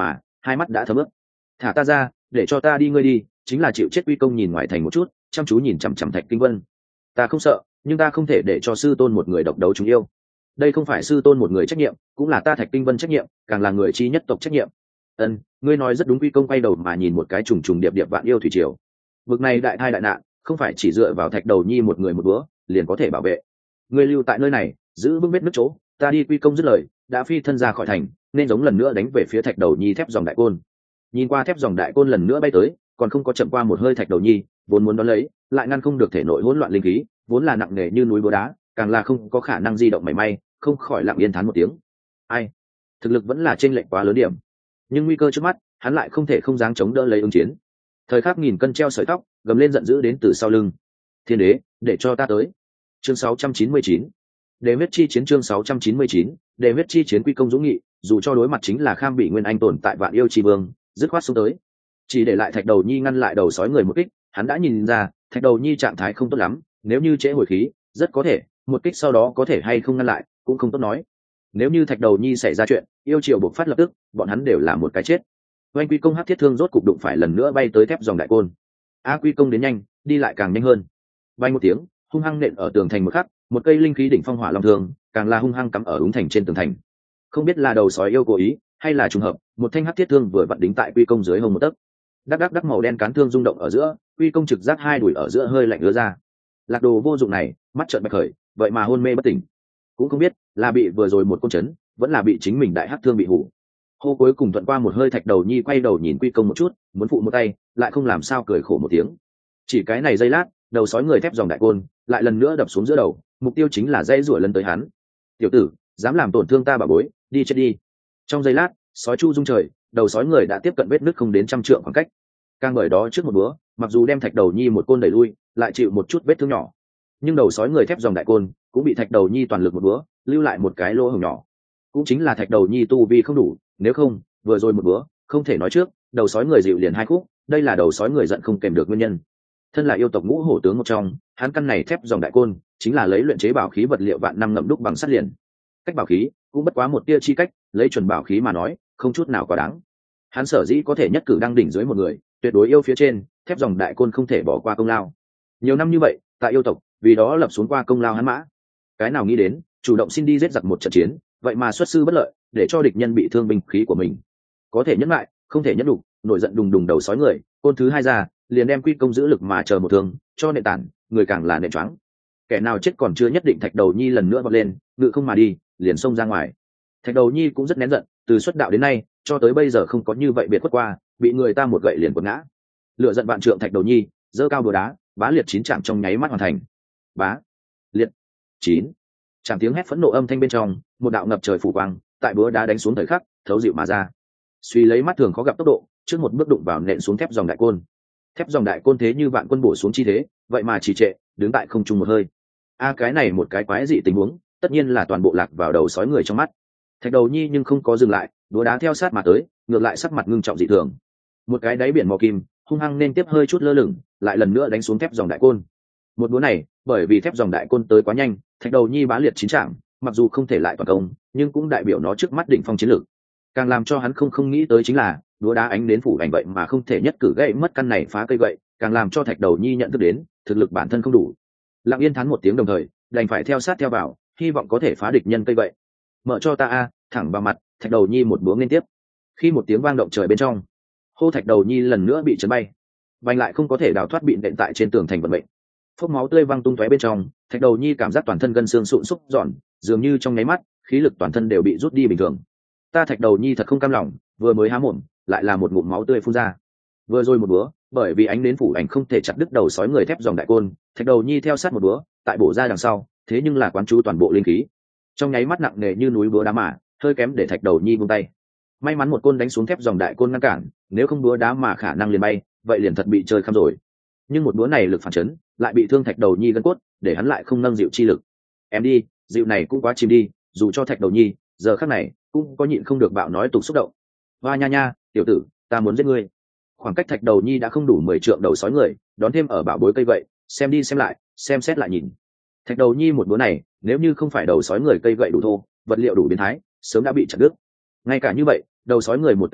hai mắt đã thấm ướt. Thả ta ra, để cho ta đi, ngươi đi chính là chịu chết. Quy công nhìn ngoài thành một chút, chăm chú nhìn chằm chằm Thạch Kinh Vân. Ta không sợ, nhưng ta không thể để cho sư tôn một người độc đấu chúng yêu. Đây không phải sư tôn một người trách nhiệm, cũng là ta Thạch Kinh Vân trách nhiệm, càng là người chi nhất tộc trách nhiệm. Ân, ngươi nói rất đúng. Quy công quay đầu mà nhìn một cái trùng trùng điệp điệp vạn yêu thủy triều. Vực này đại thai đại nạn, không phải chỉ dựa vào Thạch Đầu Nhi một người một bữa liền có thể bảo vệ. Ngươi lưu tại nơi này, giữ vững vết nước chỗ, ta đi. Quy công dứt lời, đã phi thân ra khỏi thành, nên giống lần nữa đánh về phía Thạch Đầu Nhi thép dòng đại côn. Nhìn qua thép dòng đại côn lần nữa bay tới, còn không có chậm qua một hơi Thạch Đầu Nhi vốn muốn đón lấy, lại ngăn không được thể nội hỗn loạn linh khí, vốn là nặng nề như núi búa đá, càng là không có khả năng di động mảy may, không khỏi lặng yên thán một tiếng. Ai, thực lực vẫn là chênh lệch quá lớn điểm, nhưng nguy cơ trước mắt, hắn lại không thể không dáng chống đỡ lấy ứng chiến. Thời khắc nghìn cân treo sợi tóc, gầm lên giận dữ đến từ sau lưng. Thiên đế, để cho ta tới. Chương sáu trăm chín mươi chín, Đề huyết chi chiến. Chương sáu trăm chín mươi chín, Đề huyết chi chiến. Quy công dũng nghị, dù cho đối mặt chính là Kham Bị Nguyên Anh tồn tại vạn yêu chi vương, dứt khoát xuống tới, chỉ để lại Thạch Đầu Nhi ngăn lại đầu sói người một kích. Hắn đã nhìn ra Thạch Đầu Nhi trạng thái không tốt lắm, nếu như trễ hồi khí, rất có thể một kích sau đó có thể hay không ngăn lại cũng không tốt nói. Nếu như Thạch Đầu Nhi xảy ra chuyện, yêu triều bộc phát lập tức, bọn hắn đều là một cái chết. Oanh Quy công hắc thiết thương rốt cục đụng phải lần nữa bay tới thép dòng đại côn. A Quy công đến nhanh, đi lại càng nhanh hơn. Bay một tiếng, hung hăng nện ở tường thành một khắc, một cây linh khí đỉnh phong hỏa long thương, càng là hung hăng cắm ở úng thành trên tường thành. Không biết là đầu sói yêu cố ý, hay là trùng hợp, một thanh hắc thiết thương vừa vặn đính tại Quy công dưới hông một tấc. Đắc đắc đắc màu đen cán thương rung động ở giữa, Quy công trực giác hai đùi ở giữa hơi lạnh ứa ra. Lạc đồ vô dụng này, mắt trợn bạch khởi, vậy mà hôn mê bất tỉnh. Cũng không biết là bị vừa rồi một côn chấn, vẫn là bị chính mình đại hắc thương bị hủ. Hô cuối cùng thuận qua một hơi Thạch Đầu Nhi quay đầu nhìn Quy công một chút, muốn phụ một tay, lại không làm sao cười khổ một tiếng. Chỉ cái này giây lát, đầu sói người thép dòng đại côn lại lần nữa đập xuống giữa đầu, mục tiêu chính là dây rủa lần tới hắn. Tiểu tử, dám làm tổn thương ta bà bối, đi chết đi. Trong giây lát, sói chu rung trời, đầu sói người đã tiếp cận vết nứt không đến trăm trượng khoảng cách. Càng bởi đó trước một búa, mặc dù đem Thạch Đầu Nhi một côn đẩy lui, lại chịu một chút vết thương nhỏ, nhưng đầu sói người thép dòng đại côn cũng bị Thạch Đầu Nhi toàn lực một búa lưu lại một cái lỗ hổng nhỏ. Cũng chính là Thạch Đầu Nhi tu vi không đủ, nếu không vừa rồi một búa không thể nói trước, đầu sói người dịu liền hai khúc. Đây là đầu sói người giận không kèm được nguyên nhân. Thân là yêu tộc ngũ hổ tướng một trong, hắn căn này thép dòng đại côn chính là lấy luyện chế bảo khí vật liệu vạn năm ngậm đúc bằng sắt liền. Cách bảo khí cũng bất quá một tia chi cách, lấy chuẩn bảo khí mà nói, không chút nào quá đáng. Hắn sở dĩ có thể nhất cử đăng đỉnh dưới một người, tuyệt đối yêu phía trên, thép dòng đại côn không thể bỏ qua công lao. Nhiều năm như vậy, tại yêu tộc, vì đó lập xuống qua công lao hắn mã. Cái nào nghĩ đến, chủ động xin đi giết giặc một trận chiến, vậy mà xuất sư bất lợi, để cho địch nhân bị thương binh khí của mình. Có thể nhẫn lại, không thể nhẫn đủ, nổi giận đùng đùng đầu sói người, côn thứ hai ra, liền đem Quy công giữ lực mà chờ một thương, cho nện tản, người càng là nện choáng. Kẻ nào chết còn chưa nhất định. Thạch Đầu Nhi lần nữa vọt lên, ngự không mà đi, liền xông ra ngoài. Thạch Đầu Nhi cũng rất nén giận, từ xuất đạo đến nay, cho tới bây giờ không có như vậy biệt khuất qua, bị người ta một gậy liền quật ngã. Lựa giận vạn trượng Thạch Đầu Nhi, giơ cao búa đá, bá liệt chín chạm trong nháy mắt hoàn thành. Bá, liệt, chín. Chạm tiếng hét phẫn nộ âm thanh bên trong, một đạo ngập trời phủ quang, tại búa đá đánh xuống thời khắc, thấu dịu mà ra. Suy lấy mắt thường khó gặp tốc độ, trước một bước đụng vào nện xuống thép dòng đại côn. Thép dòng đại côn thế như vạn quân bổ xuống chi thế, vậy mà chỉ trệ, đứng tại không trung một hơi. A cái này một cái quái dị tình huống, tất nhiên là toàn bộ lạc vào đầu sói người trong mắt. Thạch Đầu Nhi nhưng không có dừng lại, đũa đá theo sát mà tới, ngược lại sắc mặt ngưng trọng dị thường. Một cái đáy biển mò kim, hung hăng nên tiếp hơi chút lơ lửng, lại lần nữa đánh xuống thép dòng đại côn. Một đũa này, bởi vì thép dòng đại côn tới quá nhanh, Thạch Đầu Nhi bá liệt chín trạm, mặc dù không thể lại toàn công, nhưng cũng đại biểu nó trước mắt đỉnh phong chiến lược. Càng làm cho hắn không không nghĩ tới chính là, đũa đá ánh đến phủ ảnh vậy mà không thể nhất cử gãy mất căn này phá cây gậy, càng làm cho Thạch Đầu Nhi nhận thức đến, thực lực bản thân không đủ. Lặng yên thán một tiếng đồng thời, đành phải theo sát theo vào, hy vọng có thể phá địch nhân cây gậy. Mở cho ta a, thẳng vào mặt. Thạch Đầu Nhi một búa liên tiếp. Khi một tiếng vang động trời bên trong, hô Thạch Đầu Nhi lần nữa bị chấn bay, vành lại không có thể đào thoát bị nện tại trên tường thành vận mệnh. Phốc máu tươi văng tung tóe bên trong, Thạch Đầu Nhi cảm giác toàn thân gân xương sụn xúc giòn, dường như trong nháy mắt, khí lực toàn thân đều bị rút đi bình thường. Ta Thạch Đầu Nhi thật không cam lòng, vừa mới há mồm, lại là một ngụm máu tươi phun ra. Vừa rồi một búa, bởi vì ánh đến phủ ảnh không thể chặt đứt đầu sói người thép dòng đại côn, Thạch Đầu Nhi theo sát một búa, tại bổ ra đằng sau, thế nhưng là quán chú toàn bộ linh khí. Trong nháy mắt nặng nề như núi búa đá mà, hơi kém để Thạch Đầu Nhi buông tay. May mắn một côn đánh xuống thép dòng đại côn ngăn cản, nếu không búa đá mà khả năng liền bay, vậy liền thật bị chơi khăm rồi. Nhưng một búa này lực phản chấn, lại bị thương Thạch Đầu Nhi gân cốt, để hắn lại không nâng dịu chi lực. Em đi, dịu này cũng quá chìm đi, dù cho Thạch Đầu Nhi, giờ khắc này cũng có nhịn không được bạo nói tục xúc động. Hoa nha nha, tiểu tử, ta muốn giết ngươi. Khoảng cách Thạch Đầu Nhi đã không đủ mười trượng đầu sói người, đón thêm ở bảo bối cây vậy, xem đi xem lại, xem xét lại nhìn. Thạch Đầu Nhi một búa này, nếu như không phải đầu sói người cây gậy đủ thô, vật liệu đủ biến thái, sớm đã bị chặt đứt. Ngay cả như vậy, đầu sói người một cây gậy,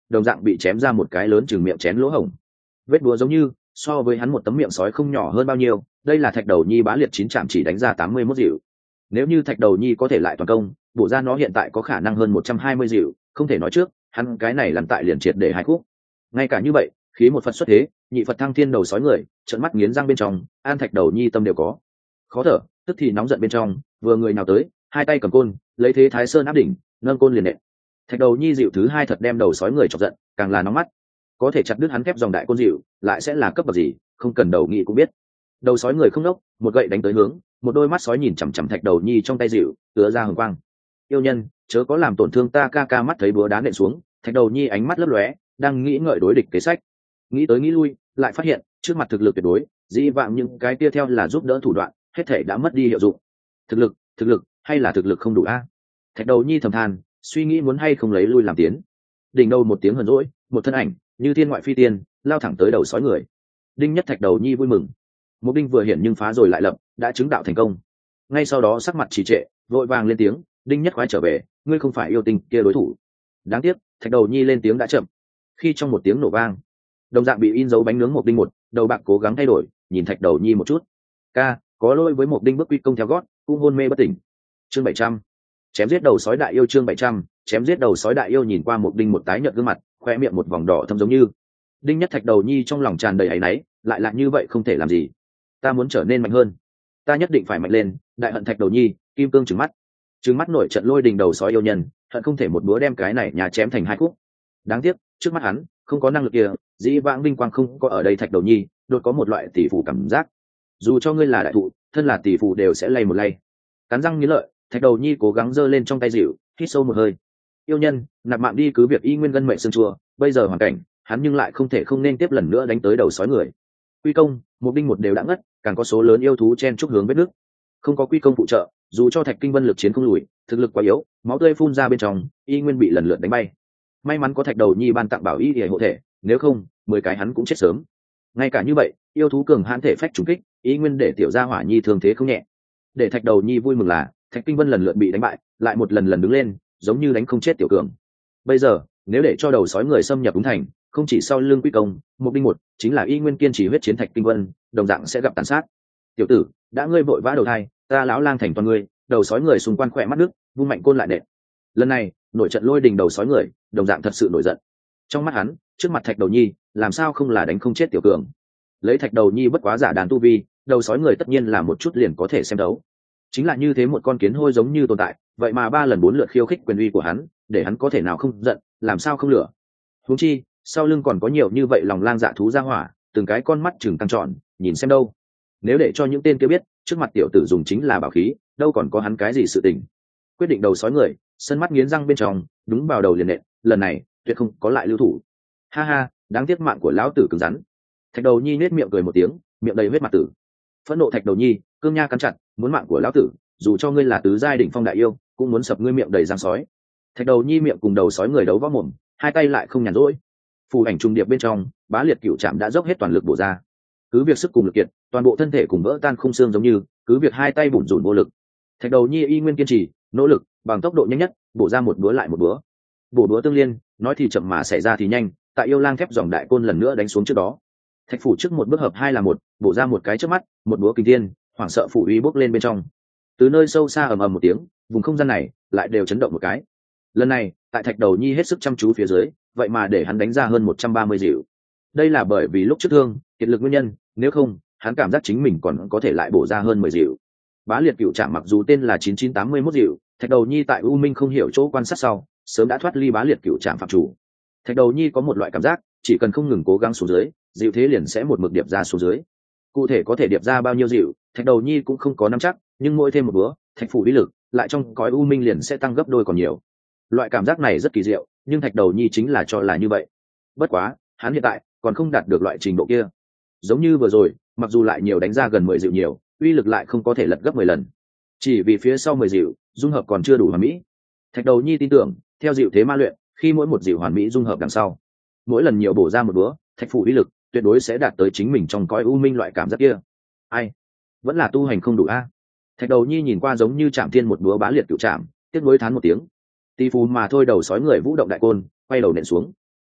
đồng dạng bị chém ra một cái lớn chừng miệng chén lỗ hổng. Vết búa giống như so với hắn một tấm miệng sói không nhỏ hơn bao nhiêu. Đây là Thạch Đầu Nhi bá liệt chín chạm chỉ đánh ra tám mươi mốt dịu. Nếu như Thạch Đầu Nhi có thể lại toàn công, bổ ra nó hiện tại có khả năng hơn một trăm hai mươi dịu, không thể nói trước, hắn cái này làm tại liền triệt để hai khúc. Ngay cả như vậy, khí một Phật xuất thế, nhị Phật thăng thiên đầu sói người, trợn mắt nghiến răng bên trong, an Thạch Đầu Nhi tâm đều có. Khó thở, tức thì nóng giận bên trong, vừa người nào tới, hai tay cầm côn, lấy thế Thái Sơn áp đỉnh, nâng côn liền nện. Thạch Đầu Nhi dịu thứ hai thật đem đầu sói người chọc giận, càng là nóng mắt. Có thể chặt đứt hắn thép dòng đại côn dịu, lại sẽ là cấp bậc gì, không cần đầu nghĩ cũng biết. Đầu sói người không đốc, một gậy đánh tới hướng, một đôi mắt sói nhìn chằm chằm Thạch Đầu Nhi trong tay dịu, tứa ra hừng quang. Yêu nhân, chớ có làm tổn thương ta ca ca. Mắt thấy búa đá nện xuống, Thạch Đầu Nhi ánh mắt lấp lóe, đang nghĩ ngợi đối địch kế sách. Nghĩ tới nghĩ lui, lại phát hiện trước mặt thực lực tuyệt đối, dĩ vãng những cái kia theo là giúp đỡ thủ đoạn, hết thể đã mất đi hiệu dụng. Thực lực, thực lực, hay là thực lực không đủ a? Thạch Đầu Nhi thầm than, suy nghĩ muốn hay không lấy lui làm tiến. Đỉnh đầu một tiếng hờn dỗi, một thân ảnh như thiên ngoại phi tiên, lao thẳng tới đầu sói người. Đinh Nhất Thạch Đầu Nhi vui mừng. Một đinh vừa hiện nhưng phá rồi lại lập, đã chứng đạo thành công. Ngay sau đó sắc mặt trì trệ, vội vàng lên tiếng, Đinh Nhất khoái trở về, ngươi không phải yêu tinh kia đối thủ. Đáng tiếc, Thạch Đầu Nhi lên tiếng đã chậm. Khi trong một tiếng nổ vang, đồng dạng bị in dấu bánh nướng một đinh một, đầu bạc cố gắng thay đổi, nhìn Thạch Đầu Nhi một chút. Ca, có lỗi với một đinh bước quy công theo gót, cũng hôn mê bất tỉnh. Chương bảy trăm, chém giết đầu sói đại yêu. Chương bảy trăm, chém giết đầu sói đại yêu. Nhìn qua một đinh một tái nhợt gương mặt, khoe miệng một vòng đỏ thâm giống như. Đinh Nhất Thạch Đầu Nhi trong lòng tràn đầy áy náy, lại là như vậy không thể làm gì. Ta muốn trở nên mạnh hơn, ta nhất định phải mạnh lên. Đại hận Thạch Đầu Nhi, kim cương trừng mắt, trừng mắt nổi trận lôi đình đầu sói yêu nhân, hận không thể một búa đem cái này nhà chém thành hai khúc. Đáng tiếc, trước mắt hắn không có năng lực kia, dĩ vãng vinh quang không có ở đây. Thạch Đầu Nhi đột có một loại tỷ phù cảm giác, dù cho ngươi là đại thụ, thân là tỷ phù đều sẽ lay một lay. Cắn răng nghiến lợi, Thạch Đầu Nhi cố gắng giơ lên trong tay dịu, hít sâu một hơi. Yêu nhân, nạp mạng đi, cứ việc y nguyên gân mệnh xương chua, bây giờ hoàn cảnh hắn nhưng lại không thể không nên tiếp lần nữa đánh tới đầu sói người. Quy công, một đinh một đều đã ngất, càng có số lớn yêu thú chen chúc hướng vết nước. Không có quy công phụ trợ, dù cho Thạch Kinh Vân lực chiến không lùi, thực lực quá yếu, máu tươi phun ra bên trong, y nguyên bị lần lượt đánh bay. May mắn có Thạch Đầu Nhi ban tặng bảo y để hộ thể, nếu không, mười cái hắn cũng chết sớm. Ngay cả như vậy, yêu thú cường hãn thể phách trùng kích, y nguyên để tiểu gia hỏa nhi thương thế không nhẹ. Để Thạch Đầu Nhi vui mừng là, Thạch Kinh Vân lần lượt bị đánh bại, lại một lần lần đứng lên, giống như đánh không chết tiểu cường. Bây giờ, nếu để cho đầu sói người xâm nhập đúng thành, không chỉ sau lưng quy công, một đinh một, chính là y nguyên kiên trì huyết chiến Thạch Kinh Vân, đồng dạng sẽ gặp tàn sát. Tiểu tử, đã ngươi vội vã đầu thai, ta lão lang thành toàn ngươi. Đầu sói người xung quanh khỏe mắt nước, vung mạnh côn lại nện. Lần này, nổi trận lôi đình đầu sói người, đồng dạng thật sự nổi giận. Trong mắt hắn, trước mặt Thạch Đầu Nhi, làm sao không là đánh không chết tiểu cường. Lấy Thạch Đầu Nhi bất quá giả đàn tu vi, đầu sói người tất nhiên là một chút liền có thể xem đấu. Chính là như thế một con kiến hôi giống như tồn tại, vậy mà ba lần bốn lượt khiêu khích quyền uy của hắn, để hắn có thể nào không giận, làm sao không lửa. Huống chi, sau lưng còn có nhiều như vậy lòng lang dạ thú ra hỏa, từng cái con mắt chừng căng tròn, nhìn xem đâu. Nếu để cho những tên kia biết, trước mặt tiểu tử dùng chính là bảo khí, đâu còn có hắn cái gì sự tình. Quyết định đầu sói người, sân mắt nghiến răng bên trong, đúng vào đầu liền nện, lần này, tuyệt không có lại lưu thủ. Ha ha, đáng tiếc mạng của lão tử cứng rắn. Thạch Đầu Nhi nết miệng cười một tiếng, miệng đầy huyết mặt tử. Phẫn nộ Thạch Đầu Nhi, cương nha cắn chặt, muốn mạng của lão tử, dù cho ngươi là tứ giai đỉnh phong đại yêu, cũng muốn sập ngươi miệng đầy răng sói. Thạch Đầu Nhi miệng cùng đầu sói người đấu võ mồm, hai tay lại không nhàn rỗi. Phù ảnh trung điệp bên trong, bá liệt cửu trảm đã dốc hết toàn lực bổ ra. Cứ việc sức cùng lực kiệt, toàn bộ thân thể cùng vỡ tan khung xương giống như, cứ việc hai tay bủn rủn vô lực. Thạch Đầu Nhi y nguyên kiên trì, nỗ lực, bằng tốc độ nhanh nhất, bổ ra một búa lại một búa. Bổ búa tương liên, nói thì chậm mà xảy ra thì nhanh, tại yêu lang thép dòng đại côn lần nữa đánh xuống trước đó. Thạch phủ trước một bước hợp hai là một, bổ ra một cái trước mắt, một búa kinh thiên, hoảng sợ phủ uy bốc lên bên trong. Từ nơi sâu xa ầm ầm một tiếng, vùng không gian này lại đều chấn động một cái. Lần này, tại Thạch Đầu Nhi hết sức chăm chú phía dưới, vậy mà để hắn đánh ra hơn một trăm ba mươi dịu. Đây là bởi vì lúc trước thương, kiệt lực nguyên nhân, nếu không, hắn cảm giác chính mình còn có thể lại bổ ra hơn mười dịu. Bá liệt cửu trảm mặc dù tên là chín chín tám mươi mốt dịu, Thạch Đầu Nhi tại U Minh không hiểu chỗ quan sát sau, sớm đã thoát ly bá liệt cửu trảm phạm chủ. Thạch Đầu Nhi có một loại cảm giác, chỉ cần không ngừng cố gắng xuống dưới, dịu thế liền sẽ một mực điệp ra xuống dưới. Cụ thể có thể điệp ra bao nhiêu dịu, Thạch Đầu Nhi cũng không có nắm chắc, nhưng mỗi thêm một búa, Thạch phủ uy lực lại trong cõi U Minh liền sẽ tăng gấp đôi còn nhiều. Loại cảm giác này rất kỳ diệu, nhưng Thạch Đầu Nhi chính là cho là như vậy. Bất quá, hắn hiện tại còn không đạt được loại trình độ kia. Giống như vừa rồi, mặc dù lại nhiều đánh ra gần mười dịu nhiều, uy lực lại không có thể lật gấp mười lần. Chỉ vì phía sau mười dịu, dung hợp còn chưa đủ hoàn mỹ. Thạch Đầu Nhi tin tưởng, theo dịu thế ma luyện, khi mỗi một dịu hoàn mỹ dung hợp đằng sau, mỗi lần nhiều bổ ra một búa, Thạch phủ uy lực tuyệt đối sẽ đạt tới chính mình trong cõi U Minh loại cảm giác kia. Ai, vẫn là tu hành không đủ a. Thạch Đầu Nhi nhìn qua giống như chạm thiên một búa bá liệt cửu trảm, tiếc nuối thán một tiếng. Tỷ phù mà thôi, đầu sói người vũ động đại côn, quay đầu nện xuống.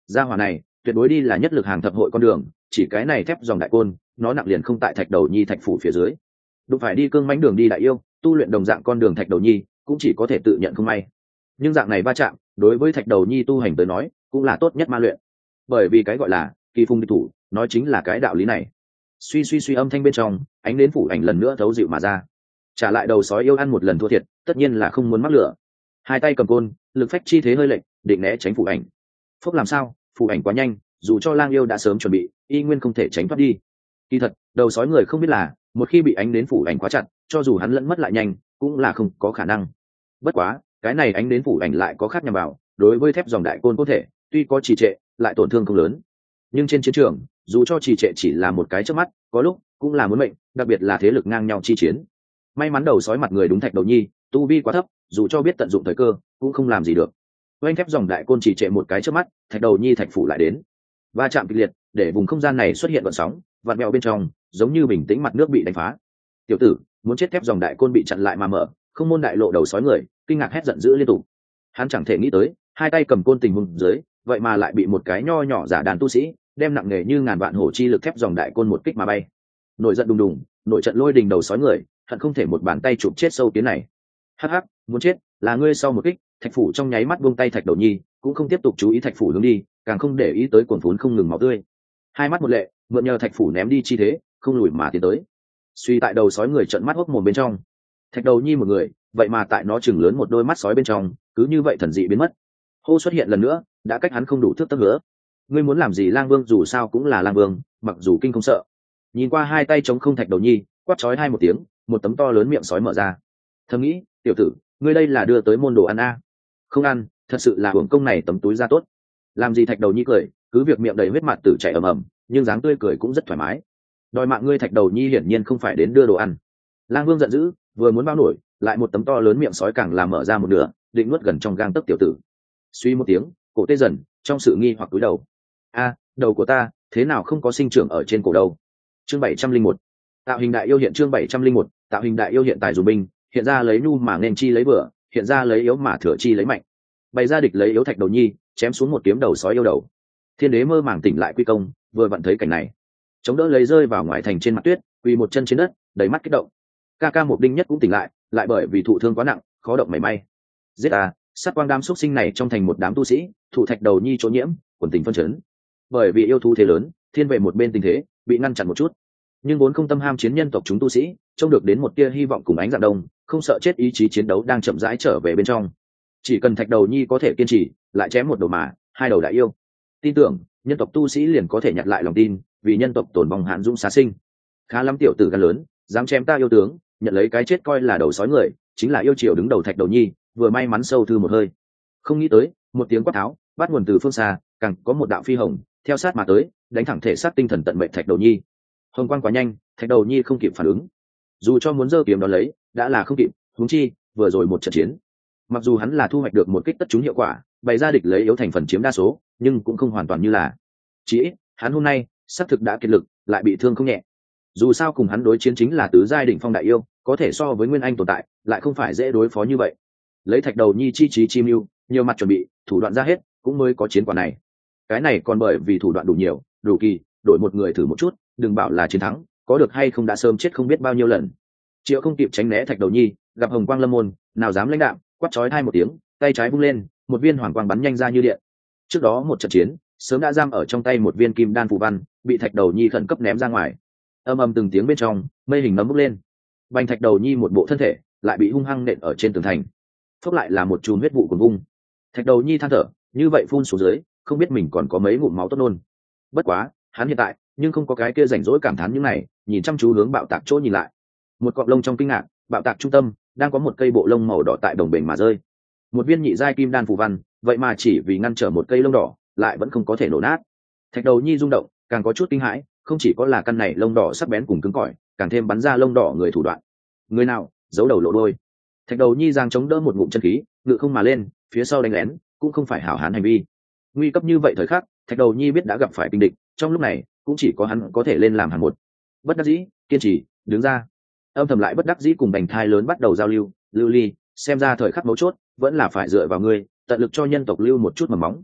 gia hỏa này tuyệt đối đi là nhất lực hàng thập hội con đường, chỉ cái này thép dòng đại côn nó nặng liền không tại thạch đầu nhi thạch phủ phía dưới. Đụng phải đi cương mãnh đường đi đại yêu tu luyện đồng dạng con đường thạch đầu nhi cũng chỉ có thể tự nhận không may. Nhưng dạng này va chạm đối với thạch đầu nhi tu hành tới nói cũng là tốt nhất ma luyện, bởi vì cái gọi là kỳ phung địch thủ nói chính là cái đạo lý này. Suy suy suy âm thanh bên trong ánh đến phủ ảnh lần nữa thấu dịu mà ra. Trả lại đầu sói yêu ăn một lần thua thiệt tất nhiên là không muốn mắc lửa, hai tay cầm côn lực phách chi thế hơi lệch định né tránh phủ ảnh. Phúc làm sao phủ ảnh quá nhanh, dù cho lang yêu đã sớm chuẩn bị y nguyên không thể tránh thoát đi. Kỳ thật đầu sói người không biết là một khi bị ánh đến phủ ảnh quá chặt, cho dù hắn lẫn mất lại nhanh cũng là không có khả năng. Bất quá cái này ánh đến phủ ảnh lại có khác nhằm vào, đối với thép dòng đại côn có thể tuy có trì trệ lại tổn thương không lớn, nhưng trên chiến trường dù cho trì trệ chỉ là một cái trước mắt có lúc cũng là muốn mệnh, đặc biệt là thế lực ngang nhau chi chiến. May mắn đầu sói mặt người đúng thạch đầu nhi tu vi quá thấp, dù cho biết tận dụng thời cơ cũng không làm gì được. Oanh thép dòng đại côn trì trệ một cái trước mắt, thạch đầu nhi thạch phủ lại đến va chạm kịch liệt để vùng không gian này xuất hiện vận sóng vặn mèo bên trong, giống như bình tĩnh mặt nước bị đánh phá. Tiểu tử muốn chết, thép dòng đại côn bị chặn lại mà mở không môn đại lộ đầu sói người kinh ngạc hét giận dữ liên tục. Hắn chẳng thể nghĩ tới hai tay cầm côn tình huống dưới vậy mà lại bị một cái nho nhỏ giả đàn tu sĩ đem nặng nề như ngàn vạn hổ chi lực thép dòng đại côn một kích mà bay. Nổi giận đùng đùng nội trận lôi đình đầu sói người hận không thể một bàn tay chụp chết sâu kiến này. Hắc hắc, muốn chết là ngươi. Sau một kích thạch phủ trong nháy mắt buông tay thạch đầu nhi cũng không tiếp tục chú ý thạch phủ hướng đi, càng không để ý tới cuồn phún không ngừng máu tươi. Hai mắt một lệ mượn nhờ thạch phủ ném đi chi thế không lùi mà tiến tới. Suy tại đầu sói người trợn mắt hốc mồm bên trong, thạch đầu nhi một người vậy mà tại nó chừng lớn một đôi mắt sói bên trong cứ như vậy thần dị biến mất. Hô xuất hiện lần nữa đã cách hắn không đủ thước tấc nữa. Ngươi muốn làm gì? Lang Vương dù sao cũng là Lang Vương, mặc dù kinh không sợ. Nhìn qua hai tay chống không thạch đầu nhi quát chói hai một tiếng, một tấm to lớn miệng sói mở ra. Thầm nghĩ tiểu tử ngươi đây là đưa tới môn đồ ăn a? Không ăn, thật sự là hưởng công này tấm túi ra tốt. Làm gì? Thạch đầu nhi cười, cứ việc miệng đầy huyết mặt tử chảy ầm ầm nhưng dáng tươi cười cũng rất thoải mái. Đòi mạng ngươi thạch đầu nhi hiển nhiên không phải đến đưa đồ ăn. Lang Vương giận dữ vừa muốn bao nổi lại một tấm to lớn miệng sói càng làm mở ra một nửa định nuốt gần trong gang tấc tiểu tử. Suy một tiếng cổ tê dần trong sự nghi hoặc cúi đầu. A, đầu của ta thế nào không có sinh trưởng ở trên cổ đâu? Chương bảy trăm linh một tạo hình đại yêu hiện. Chương bảy trăm linh một tạo hình đại yêu hiện. Tài dù binh hiện ra lấy nhu mà nên chi lấy bừa, hiện ra lấy yếu mà thừa chi lấy mạnh. Bày ra địch lấy yếu thạch đầu nhi chém xuống một kiếm đầu sói yêu đầu. Thiên đế mơ màng tỉnh lại quy công vừa vặn thấy cảnh này, chống đỡ lấy rơi vào ngoài thành trên mặt tuyết, quỳ một chân trên đất đầy mắt kích động. Ca ca một đinh nhất cũng tỉnh lại, lại bởi vì thụ thương quá nặng khó động mảy may. Giết à, sát quang đám xuất sinh này trong thành một đám tu sĩ thủ thạch đầu nhi chỗ nhiễm quần tình phân chấn. Bởi vì yêu thú thế lớn thiên về một bên tình thế bị ngăn chặn một chút, nhưng vốn không tâm ham chiến nhân tộc chúng tu sĩ trông được đến một tia hy vọng cùng ánh dạng đông, không sợ chết ý chí chiến đấu đang chậm rãi trở về bên trong. Chỉ cần thạch đầu nhi có thể kiên trì lại chém một đầu mà hai đầu đại yêu, tin tưởng nhân tộc tu sĩ liền có thể nhặt lại lòng tin, vì nhân tộc tồn vong hạn dũng xá sinh. Khá lắm tiểu tử gan lớn dám chém ta yêu tướng, nhận lấy cái chết coi là đầu sói người, chính là yêu triều đứng đầu thạch đầu nhi vừa may mắn sâu thư một hơi. Không nghĩ tới một tiếng quát tháo bắt nguồn từ phương xa, càng có một đạo phi hồng theo sát mà tới, đánh thẳng thể sát tinh thần tận mệnh thạch đầu nhi. Hồng quang quá nhanh thạch đầu nhi không kịp phản ứng, dù cho muốn giơ kiếm đón lấy đã là không kịp, huống chi vừa rồi một trận chiến. Mặc dù hắn là thu hoạch được một kích tất trúng hiệu quả, bày ra địch lấy yếu thành phần chiếm đa số, nhưng cũng không hoàn toàn như là. Chỉ ít hắn hôm nay xác thực đã kiệt lực lại bị thương không nhẹ. Dù sao cùng hắn đối chiến chính là tứ giai đỉnh phong đại yêu, có thể so với nguyên anh tồn tại lại không phải dễ đối phó như vậy. Lấy thạch đầu nhi chi trí chi mưu nhiều mặt chuẩn bị thủ đoạn ra hết cũng mới có chiến quả này. Cái này còn bởi vì thủ đoạn đủ nhiều đủ kỳ, đổi một người thử một chút đừng bảo là chiến thắng, có được hay không đã sớm chết không biết bao nhiêu lần. Triệu không kịp tránh né thạch đầu nhi, gặp hồng quang lâm môn nào dám lãnh đạm, quát chói hai một tiếng, tay trái vung lên một viên hoàng quang bắn nhanh ra như điện. Trước đó một trận chiến sớm đã giam ở trong tay một viên kim đan phù văn bị thạch đầu nhi khẩn cấp ném ra ngoài. Âm âm từng tiếng bên trong mây hình nấm bốc lên, bành thạch đầu nhi một bộ thân thể lại bị hung hăng nện ở trên tường thành. Phốc lại là một chùm huyết vụ cuồng vung. Thạch đầu nhi than thở như vậy phun xuống dưới không biết mình còn có mấy ngụm máu tốt nôn. Bất quá hắn hiện tại nhưng không có cái kia rảnh rỗi cảm thán những này, nhìn chăm chú hướng bạo tạc chỗ nhìn lại. Một cọng lông trong kinh ngạc, bạo tạc trung tâm đang có một cây bộ lông màu đỏ tại đồng bền mà rơi. Một viên nhị giai kim đan phù văn vậy mà chỉ vì ngăn trở một cây lông đỏ lại vẫn không có thể nổ nát. Thạch đầu nhi rung động càng có chút kinh hãi, không chỉ có là căn này lông đỏ sắc bén cùng cứng cỏi, càng thêm bắn ra lông đỏ người thủ đoạn. Người nào giấu đầu lộ đôi? Thạch đầu nhi giang chống đỡ một ngụm chân khí ngự không mà lên, phía sau đánh lén cũng không phải hảo hán hành vi. Nguy cấp như vậy thời khắc thạch đầu nhi biết đã gặp phải kinh địch, trong lúc này cũng chỉ có hắn có thể lên làm hàng một. Bất đắc dĩ kiên trì đứng ra, âm thầm lại bất đắc dĩ cùng bành thai lớn bắt đầu giao lưu. Lưu ly xem ra thời khắc mấu chốt vẫn là phải dựa vào ngươi, tận lực cho nhân tộc lưu một chút mầm móng.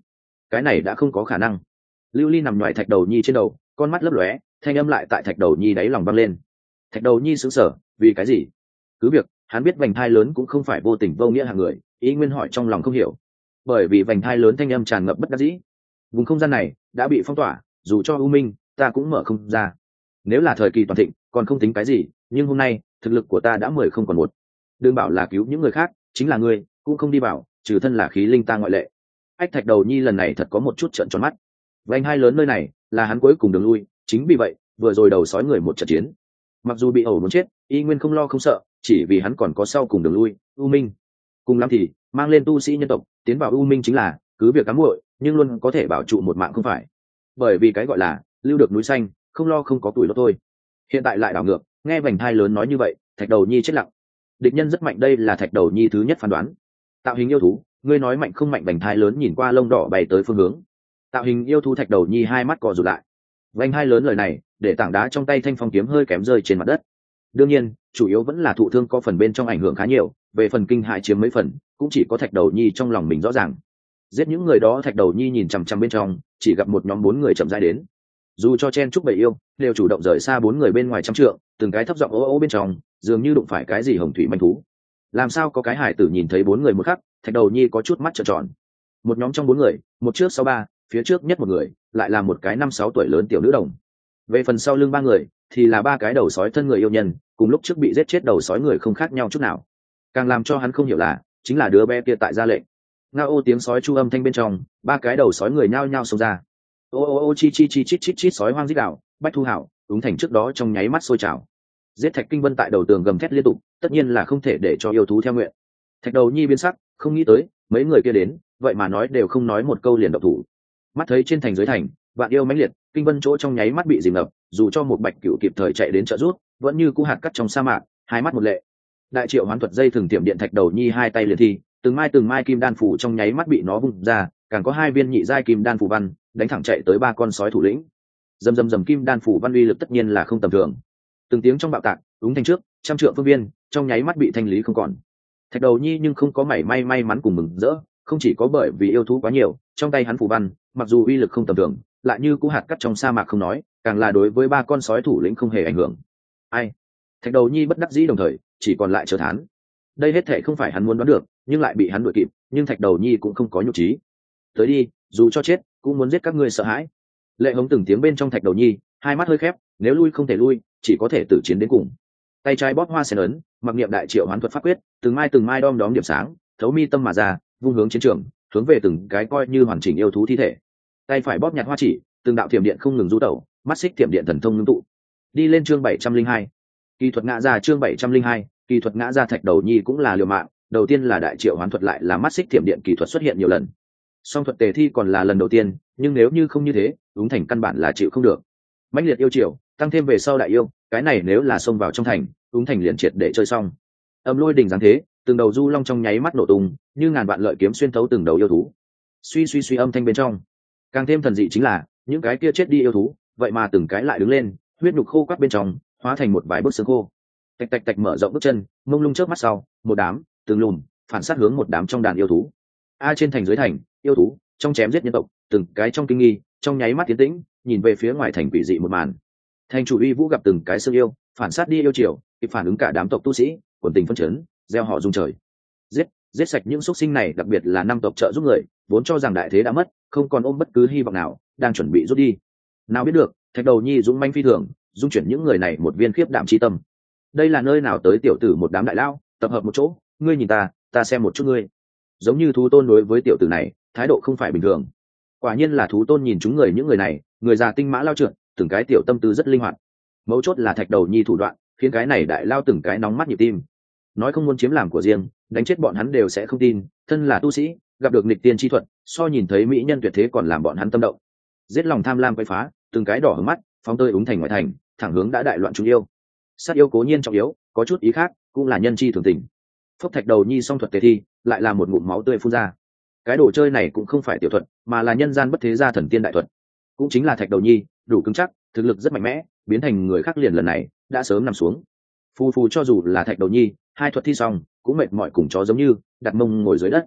cái này đã không có khả năng. Lưu Ly nằm ngoài thạch đầu nhi trên đầu, con mắt lấp lóe, thanh âm lại tại thạch đầu nhi đáy lòng vang lên. Thạch đầu nhi sững sờ, vì cái gì? Cứ việc hắn biết vành thai lớn cũng không phải vô tình vô nghĩa hạng người, ý nguyên hỏi trong lòng không hiểu. Bởi vì vành thai lớn thanh âm tràn ngập bất đắc dĩ. Vùng không gian này đã bị phong tỏa, dù cho u minh ta cũng mở không ra. Nếu là thời kỳ toàn thịnh còn không tính cái gì, nhưng hôm nay thực lực của ta đã mười không còn một. Đừng bảo là cứu những người khác, chính là ngươi cũng không đi bảo, trừ thân là khí linh ta ngoại lệ. Ách thạch đầu nhi lần này thật có một chút trợn tròn mắt. Vành hai lớn nơi này là hắn cuối cùng đường lui, chính vì vậy vừa rồi đầu sói người một trận chiến, mặc dù bị ẩu muốn chết, y nguyên không lo không sợ, chỉ vì hắn còn có sau cùng đường lui. U minh cùng lắm thì mang lên tu sĩ nhân tộc tiến vào u minh, chính là cứ việc cám muội nhưng luôn có thể bảo trụ một mạng không phải. Bởi vì cái gọi là lưu được núi xanh, không lo không có tuổi đó thôi. Hiện tại lại đảo ngược, nghe vành thai lớn nói như vậy, thạch đầu nhi chết lặng. Địch nhân rất mạnh, đây là thạch đầu nhi thứ nhất phán đoán. Tạo hình yêu thú, ngươi nói mạnh không mạnh? Vành thai lớn nhìn qua lông đỏ bay tới phương hướng tạo hình yêu thú. Thạch đầu nhi hai mắt cò rụt lại. Vành hai lớn lời này để tảng đá trong tay thanh phong kiếm hơi kém rơi trên mặt đất. Đương nhiên chủ yếu vẫn là thụ thương có phần bên trong ảnh hưởng khá nhiều, về phần kinh hại chiếm mấy phần cũng chỉ có thạch đầu nhi trong lòng mình rõ ràng. Giết những người đó, thạch đầu nhi nhìn chằm chằm bên trong, chỉ gặp một nhóm bốn người chậm rãi đến. Dù cho chen chúc bầy yêu đều chủ động rời xa bốn người bên ngoài trăm trượng, từng cái thấp giọng ố ố bên trong dường như đụng phải cái gì hồng thủy manh thú. Làm sao có cái hải tử nhìn thấy bốn người một khắc, thạch đầu nhi có chút mắt trợn tròn. Một nhóm trong bốn người, một trước sau ba, phía trước nhất một người lại là một cái năm sáu tuổi lớn tiểu nữ đồng. Về phần sau lưng ba người thì là ba cái đầu sói thân người yêu nhân, cùng lúc trước bị giết chết đầu sói người không khác nhau chút nào. Càng làm cho hắn không hiểu là chính là đứa bé kia tại ra lệnh. Ngao ô tiếng sói chu âm thanh bên trong, ba cái đầu sói người nhao nhao xông ra. Ô ô ô chi chi chi chít chít chít, sói hoang rít đạo, Bách Thu Hảo ứng thành trước đó trong nháy mắt sôi trào. Giết Thạch Kinh Vân tại đầu tường gầm thét liên tục, tất nhiên là không thể để cho yêu thú theo nguyện. Thạch đầu nhi biến sắc, không nghĩ tới mấy người kia đến vậy mà nói đều không nói một câu liền độc thủ. Mắt thấy trên thành dưới thành vạn yêu mãnh liệt, Kinh Vân chỗ trong nháy mắt bị dìm ngập, dù cho một Bạch Cửu kịp thời chạy đến trợ giúp, vẫn như cú hạt cắt trong sa mạc, hai mắt một lệ. Đại triệu hoán thuật dây thường tiệm điện, thạch đầu nhi hai tay liền thi, từng mai từng mai kim đan phủ trong nháy mắt bị nó vung ra, càng có hai viên nhị giai kim đan phủ văn đánh thẳng chạy tới ba con sói thủ lĩnh. Dầm dầm dầm, kim đan phủ văn uy lực tất nhiên là không tầm thường. Từng tiếng trong bạo tạc, ứng thanh trước trăm trượng phương viên trong nháy mắt bị thanh lý không còn. Thạch đầu nhi nhưng không có mảy may may mắn cùng mừng rỡ, không chỉ có bởi vì yêu thú quá nhiều, trong tay hắn phủ văn mặc dù uy lực không tầm thường, lại như cú hạt cắt trong sa mạc không nói, càng là đối với ba con sói thủ lĩnh không hề ảnh hưởng. Ai? Thạch đầu nhi bất đắc dĩ, đồng thời chỉ còn lại chờ thán. Đây hết thể không phải hắn muốn đoán được, nhưng lại bị hắn đuổi kịp, nhưng thạch đầu nhi cũng không có nhục trí. Tới đi, dù cho chết cũng muốn giết các ngươi sợ hãi. Lệ hống từng tiếng bên trong, thạch đầu nhi hai mắt hơi khép, nếu lui không thể lui, chỉ có thể tử chiến đến cùng. Tay trái bóp hoa sen ấn, mặc niệm đại triệu hoán thuật pháp quyết, từng mai từng mai đom đóm điểm sáng thấu mi tâm mà ra, vung hướng chiến trường, hướng về từng cái coi như hoàn chỉnh yêu thú thi thể. Tay phải bóp nhặt hoa chỉ, từng đạo thiểm điện không ngừng du tẩu, mắt xích thiểm điện thần thông ngưng tụ. Đi lên chương bảy trăm linh hai, kỳ thuật ngã ra. Chương bảy trăm linh hai, kỳ thuật ngã ra. Thạch đầu nhi cũng là liều mạng, đầu tiên là đại triệu hoán thuật, lại là mắt xích thiểm điện kỳ thuật xuất hiện nhiều lần. Song thuật tề thi còn là lần đầu tiên, nhưng nếu như không như thế, ứng thành căn bản là chịu không được. Mãnh liệt yêu triều tăng thêm về sau đại yêu, cái này nếu là xông vào trong thành, ứng thành liền triệt để chơi xong. Âm lôi đình giáng thế, từng đầu du long trong nháy mắt nổ tung, như ngàn vạn lợi kiếm xuyên thấu từng đầu yêu thú. Suy suy suy, âm thanh bên trong càng thêm thần dị chính là những cái kia chết đi yêu thú vậy mà từng cái lại đứng lên, huyết nhục khô quắt bên trong hóa thành một vài bức xương khô. Tạch tạch tạch, mở rộng bước chân, mông lung chớp mắt sau, một đám từng lùn phản sát hướng một đám trong đàn yêu thú. A trên thành dưới thành, yêu thú trong chém giết nhân tộc, từng cái trong kinh nghi, trong nháy mắt tiến tĩnh, nhìn về phía ngoài thành quỷ dị một màn. Thành chủ uy vũ gặp từng cái xương yêu phản sát đi yêu triều, kịp phản ứng cả đám tộc tu sĩ, quần tình phân chấn, gieo họ rung trời. Giết, giết sạch những xuất sinh này, đặc biệt là năm tộc trợ giúp người, vốn cho rằng đại thế đã mất, không còn ôm bất cứ hy vọng nào, đang chuẩn bị rút đi. Nào biết được, thạch đầu nhi dũng manh phi thường, dung chuyển những người này một viên khiếp đảm chi tâm. Đây là nơi nào tới tiểu tử một đám đại lao, tập hợp một chỗ, ngươi nhìn ta, ta xem một chút ngươi. Giống như thú tôn đối với tiểu tử này, thái độ không phải bình thường. Quả nhiên là thú tôn nhìn chúng người những người này, người già tinh mã lao trượt, từng cái tiểu tâm tư rất linh hoạt. Mấu chốt là thạch đầu nhi thủ đoạn, khiến cái này đại lao từng cái nóng mắt nhịp tim. Nói không muốn chiếm làm của riêng, đánh chết bọn hắn đều sẽ không tin, thân là tu sĩ, gặp được nghịch tiên chi thuật, so nhìn thấy mỹ nhân tuyệt thế còn làm bọn hắn tâm động. Giết lòng tham lam quay phá, từng cái đỏ hướng mắt, phóng tơi úng thành ngoại thành, thẳng hướng đã đại loạn chúng yêu. Sát yêu cố nhiên trọng yếu, có chút ý khác, cũng là nhân chi thường tình. Phốc, thạch đầu nhi song thuật tề thi, lại là một ngụm máu tươi phun ra. Cái đồ chơi này cũng không phải tiểu thuật, mà là nhân gian bất thế gia thần tiên đại thuật. Cũng chính là thạch đầu nhi, đủ cứng chắc, thực lực rất mạnh mẽ, biến thành người khác liền lần này đã sớm nằm xuống. Phù phù, cho dù là thạch đầu nhi, hai thuật thi xong cũng mệt mỏi cùng chó giống như đặt mông ngồi dưới đất.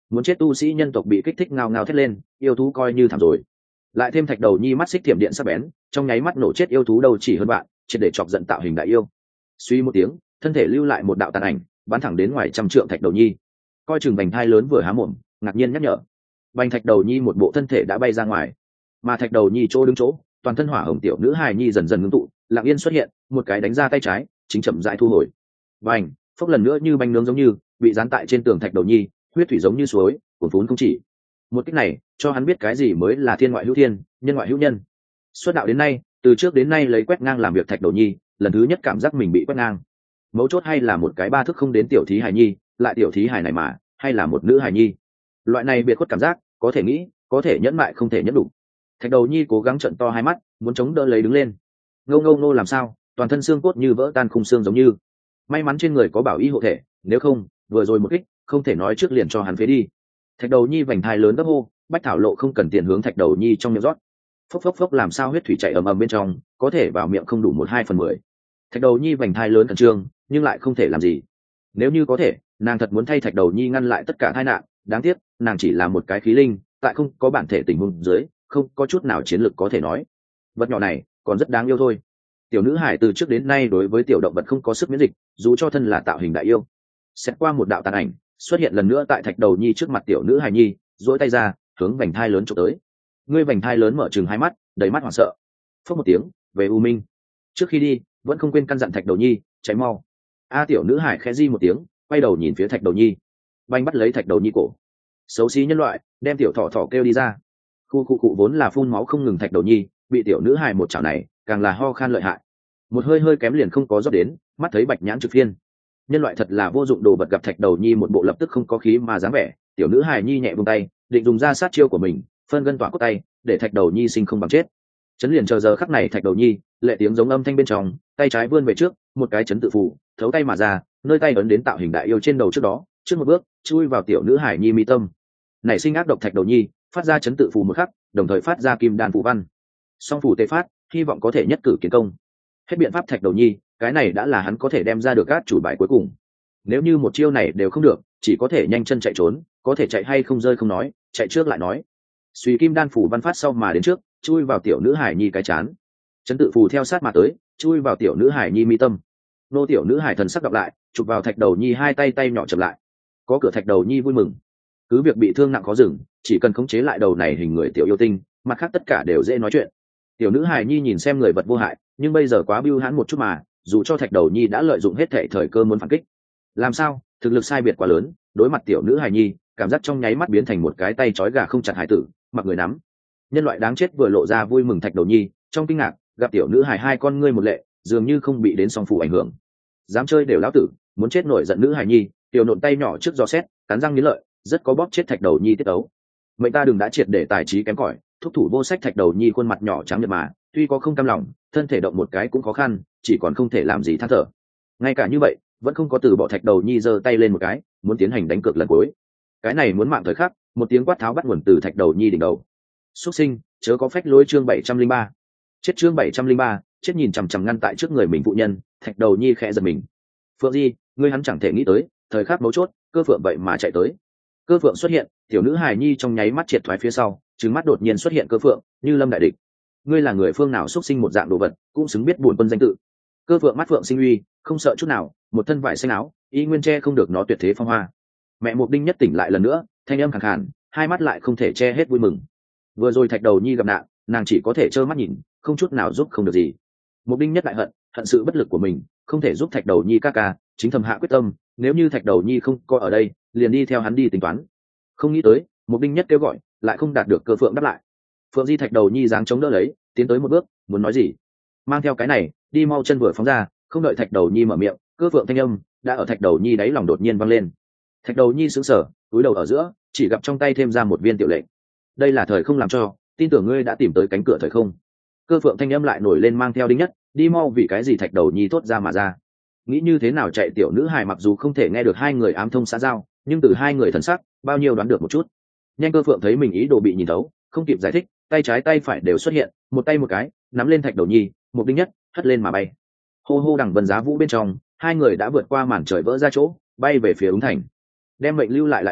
muốn chết tu sĩ nhân tộc bị kích thích ngao ngao thét lên, yêu thú coi như thảm rồi. Lại thêm thạch đầu nhi mắt xích thiểm điện sắc bén, trong nháy mắt nổ chết yêu thú đâu chỉ hơn bạn, triệt để chọc giận tạo hình đại yêu. Suy một tiếng, thân thể lưu lại một đạo tàn ảnh, bắn thẳng đến ngoài trăm trượng thạch đầu nhi. Coi chừng vành thai lớn vừa há mồm, ngạc nhiên nhắc nhở. Bành thạch đầu nhi một bộ thân thể đã bay ra ngoài, mà thạch đầu nhi chỗ đứng chỗ, toàn thân hỏa hồng tiểu nữ hài nhi dần dần ngưng tụ, lặng yên xuất hiện, một cái đánh ra tay trái, chính chậm rãi thu hồi. Bành, phốc lần nữa như bánh nướng giống như bị dán tại trên tường thạch đầu nhi, huyết thủy giống như suối, cuồn cuốn không chỉ. Một cách này, cho hắn biết cái gì mới là thiên ngoại hữu thiên, nhân ngoại hữu nhân. Xuất đạo đến nay, từ trước đến nay lấy quét ngang làm việc thạch đầu nhi, lần thứ nhất cảm giác mình bị quét ngang. Mấu chốt hay là một cái ba thức không đến tiểu thí hài nhi, lại tiểu thí hài này mà, hay là một nữ hài nhi. Loại này biệt khuất cảm giác, có thể nghĩ, có thể nhẫn mại không thể nhẫn đủ. Thạch đầu nhi cố gắng trợn to hai mắt, muốn chống đỡ lấy đứng lên. Ngâu ngâu nô làm sao, toàn thân xương cốt như vỡ tan khung xương giống như. May mắn trên người có bảo y hộ thể, nếu không, vừa rồi một kích, không thể nói trước liền cho hắn phế đi. Thạch đầu nhi vành thai lớn gấp hô, bách thảo lộ không cần tiền hướng thạch đầu nhi trong miệng rót. Phốc phốc phốc làm sao huyết thủy chảy ầm ầm bên trong, có thể vào miệng không đủ một hai phần mười. Thạch đầu nhi vành thai lớn khẩn trương, nhưng lại không thể làm gì. Nếu như có thể, nàng thật muốn thay thạch đầu nhi ngăn lại tất cả tai nạn, đáng tiếc, nàng chỉ là một cái khí linh, tại không có bản thể tình huống dưới, không có chút nào chiến lược có thể nói. Vật nhỏ này còn rất đáng yêu thôi. Tiểu nữ hải từ trước đến nay đối với tiểu động vật không có sức miễn dịch, dù cho thân là tạo hình đại yêu. Xét qua một đạo tàn ảnh, xuất hiện lần nữa tại thạch đầu nhi trước mặt tiểu nữ hải nhi, duỗi tay ra, hướng vành thai lớn chụp tới. Ngươi vành thai lớn mở trừng hai mắt, đầy mắt hoảng sợ. Phốc một tiếng, về u minh. Trước khi đi, vẫn không quên căn dặn thạch đầu nhi, cháy mau. A tiểu nữ hải khẽ di một tiếng, quay đầu nhìn phía thạch đầu nhi. Banh bắt lấy thạch đầu nhi cổ. Xấu xí nhân loại, đem tiểu thỏ thỏ kêu đi ra. Khu khu cụ vốn là phun máu không ngừng thạch đầu nhi, bị tiểu nữ hải một chảo này, càng là ho khan lợi hại. Một hơi hơi kém liền không có rót đến, mắt thấy bạch nhãn trực phiên. Nhân loại thật là vô dụng đồ vật, gặp thạch đầu nhi một bộ lập tức không có khí mà dáng vẻ, tiểu nữ hài nhi nhẹ buông tay, định dùng ra sát chiêu của mình, phân gân tỏa cốt tay, để thạch đầu nhi sinh không bằng chết. Chấn liền chờ giờ khắc này thạch đầu nhi, lệ tiếng giống âm thanh bên trong, tay trái vươn về trước, một cái chấn tự phủ, thấu tay mà ra, nơi tay ấn đến tạo hình đại yêu trên đầu trước đó, trước một bước, chui vào tiểu nữ hài nhi mi tâm. Nảy sinh ác độc thạch đầu nhi, phát ra chấn tự phù một khắc, đồng thời phát ra kim đan phù văn. Song phủ tê phát, hy vọng có thể nhất cử kiến công. Hết biện pháp thạch đầu nhi, cái này đã là hắn có thể đem ra được át chủ bài cuối cùng. Nếu như một chiêu này đều không được, chỉ có thể nhanh chân chạy trốn, có thể chạy hay không rơi không nói, chạy trước lại nói. Suy kim đan phủ văn phát sau mà đến trước, chui vào tiểu nữ hải nhi cái chán. Chấn tự phù theo sát mà tới, chui vào tiểu nữ hải nhi mi tâm. Nô tiểu nữ hải thần sắc đọc lại, chụp vào thạch đầu nhi hai tay tay nhỏ chậm lại. Có cửa thạch đầu nhi vui mừng. Cứ việc bị thương nặng khó dừng, chỉ cần khống chế lại đầu này hình người tiểu yêu tinh, mặt khác tất cả đều dễ nói chuyện. Tiểu nữ hải nhi nhìn xem người vật vô hại, nhưng bây giờ quá bưu hãn một chút mà, dù cho thạch đầu nhi đã lợi dụng hết thệ thời cơ muốn phản kích. Làm sao, thực lực sai biệt quá lớn, đối mặt tiểu nữ hải nhi, cảm giác trong nháy mắt biến thành một cái tay trói gà không chặt hải tử, mặc người nắm. Nhân loại đáng chết vừa lộ ra vui mừng thạch đầu nhi, trong kinh ngạc, gặp tiểu nữ hải hai con ngươi một lệ, dường như không bị đến song phủ ảnh hưởng. Dám chơi đều lão tử, muốn chết nổi giận nữ hải nhi, tiểu nộn tay nhỏ trước giò xét, cắn răng nghiến lợi, rất có bóp chết thạch đầu nhi tiết tấu. Mệnh ta đừng đã triệt để tài trí kém cỏi, thúc thủ vô sách thạch đầu nhi khuôn mặt nhỏ trắng nhợt mà, tuy có không cam lòng, thân thể động một cái cũng khó khăn, chỉ còn không thể làm gì than thở. Ngay cả như vậy, vẫn không có từ bỏ thạch đầu nhi giơ tay lên một cái, muốn tiến hành đánh cược lần cuối. Cái này muốn mạng thời khắc, một tiếng quát tháo bắt nguồn từ thạch đầu nhi đỉnh đầu. Xuất sinh, chớ có phách lối, chương bảy trăm linh ba. Chết, chương bảy trăm linh ba, chết nhìn chằm chằm ngăn tại trước người mình phụ nhân, thạch đầu nhi khẽ giật mình. Phượng Di, ngươi hắn chẳng thể nghĩ tới, thời khắc mấu chốt, cơ phượng vậy mà chạy tới. Cơ phượng xuất hiện, tiểu nữ hài nhi trong nháy mắt triệt thoái phía sau, trừng mắt đột nhiên xuất hiện cơ phượng, như lâm đại địch. Ngươi là người phương nào xuất sinh một dạng đồ vật, cũng xứng biết buồn quân danh tự. Cơ phượng mắt phượng sinh uy, không sợ chút nào, một thân vải xanh áo, y nguyên che không được nó tuyệt thế phong hoa. Mẹ Mục Đinh nhất tỉnh lại lần nữa, thanh âm khàn khàn, hai mắt lại không thể che hết vui mừng. Vừa rồi thạch đầu nhi gặp nạn, nàng chỉ có thể trơ mắt nhìn, không chút nào giúp không được gì. Mục Đinh nhất lại hận, hận sự bất lực của mình, không thể giúp thạch đầu nhi ca ca, chính thầm hạ quyết tâm, nếu như thạch đầu nhi không có ở đây, liền đi theo hắn đi tính toán. Không nghĩ tới, Mục Đinh nhất kêu gọi, lại không đạt được Cơ phượng đáp lại. Phượng Di thạch đầu nhi dáng chống đỡ lấy, tiến tới một bước, muốn nói gì, mang theo cái này, đi mau chân vừa phóng ra, không đợi thạch đầu nhi mở miệng, Cơ phượng thanh âm đã ở thạch đầu nhi đáy lòng đột nhiên vang lên. Thạch đầu nhi sững sờ, túi đầu ở giữa, chỉ gặp trong tay thêm ra một viên tiểu lệnh. Đây là thời không làm cho, tin tưởng ngươi đã tìm tới cánh cửa thời không. Cơ phượng thanh âm lại nổi lên mang theo đinh nhất, đi mau, vì cái gì thạch đầu nhi thốt ra mà ra. Nghĩ như thế nào chạy tiểu nữ hài mặc dù không thể nghe được hai người ám thông xã giao, nhưng từ hai người thần sắc, bao nhiêu đoán được một chút. Nhanh Cơ phượng thấy mình ý đồ bị nhìn thấu, không kịp giải thích, tay trái tay phải đều xuất hiện, một tay một cái, nắm lên thạch đầu nhi, một đinh nhất, hất lên mà bay. Hô hô đằng vân giá vũ bên trong, hai người đã vượt qua màn trời vỡ ra chỗ, bay về phía ứng thành. Đem mệnh lưu lại lại đi,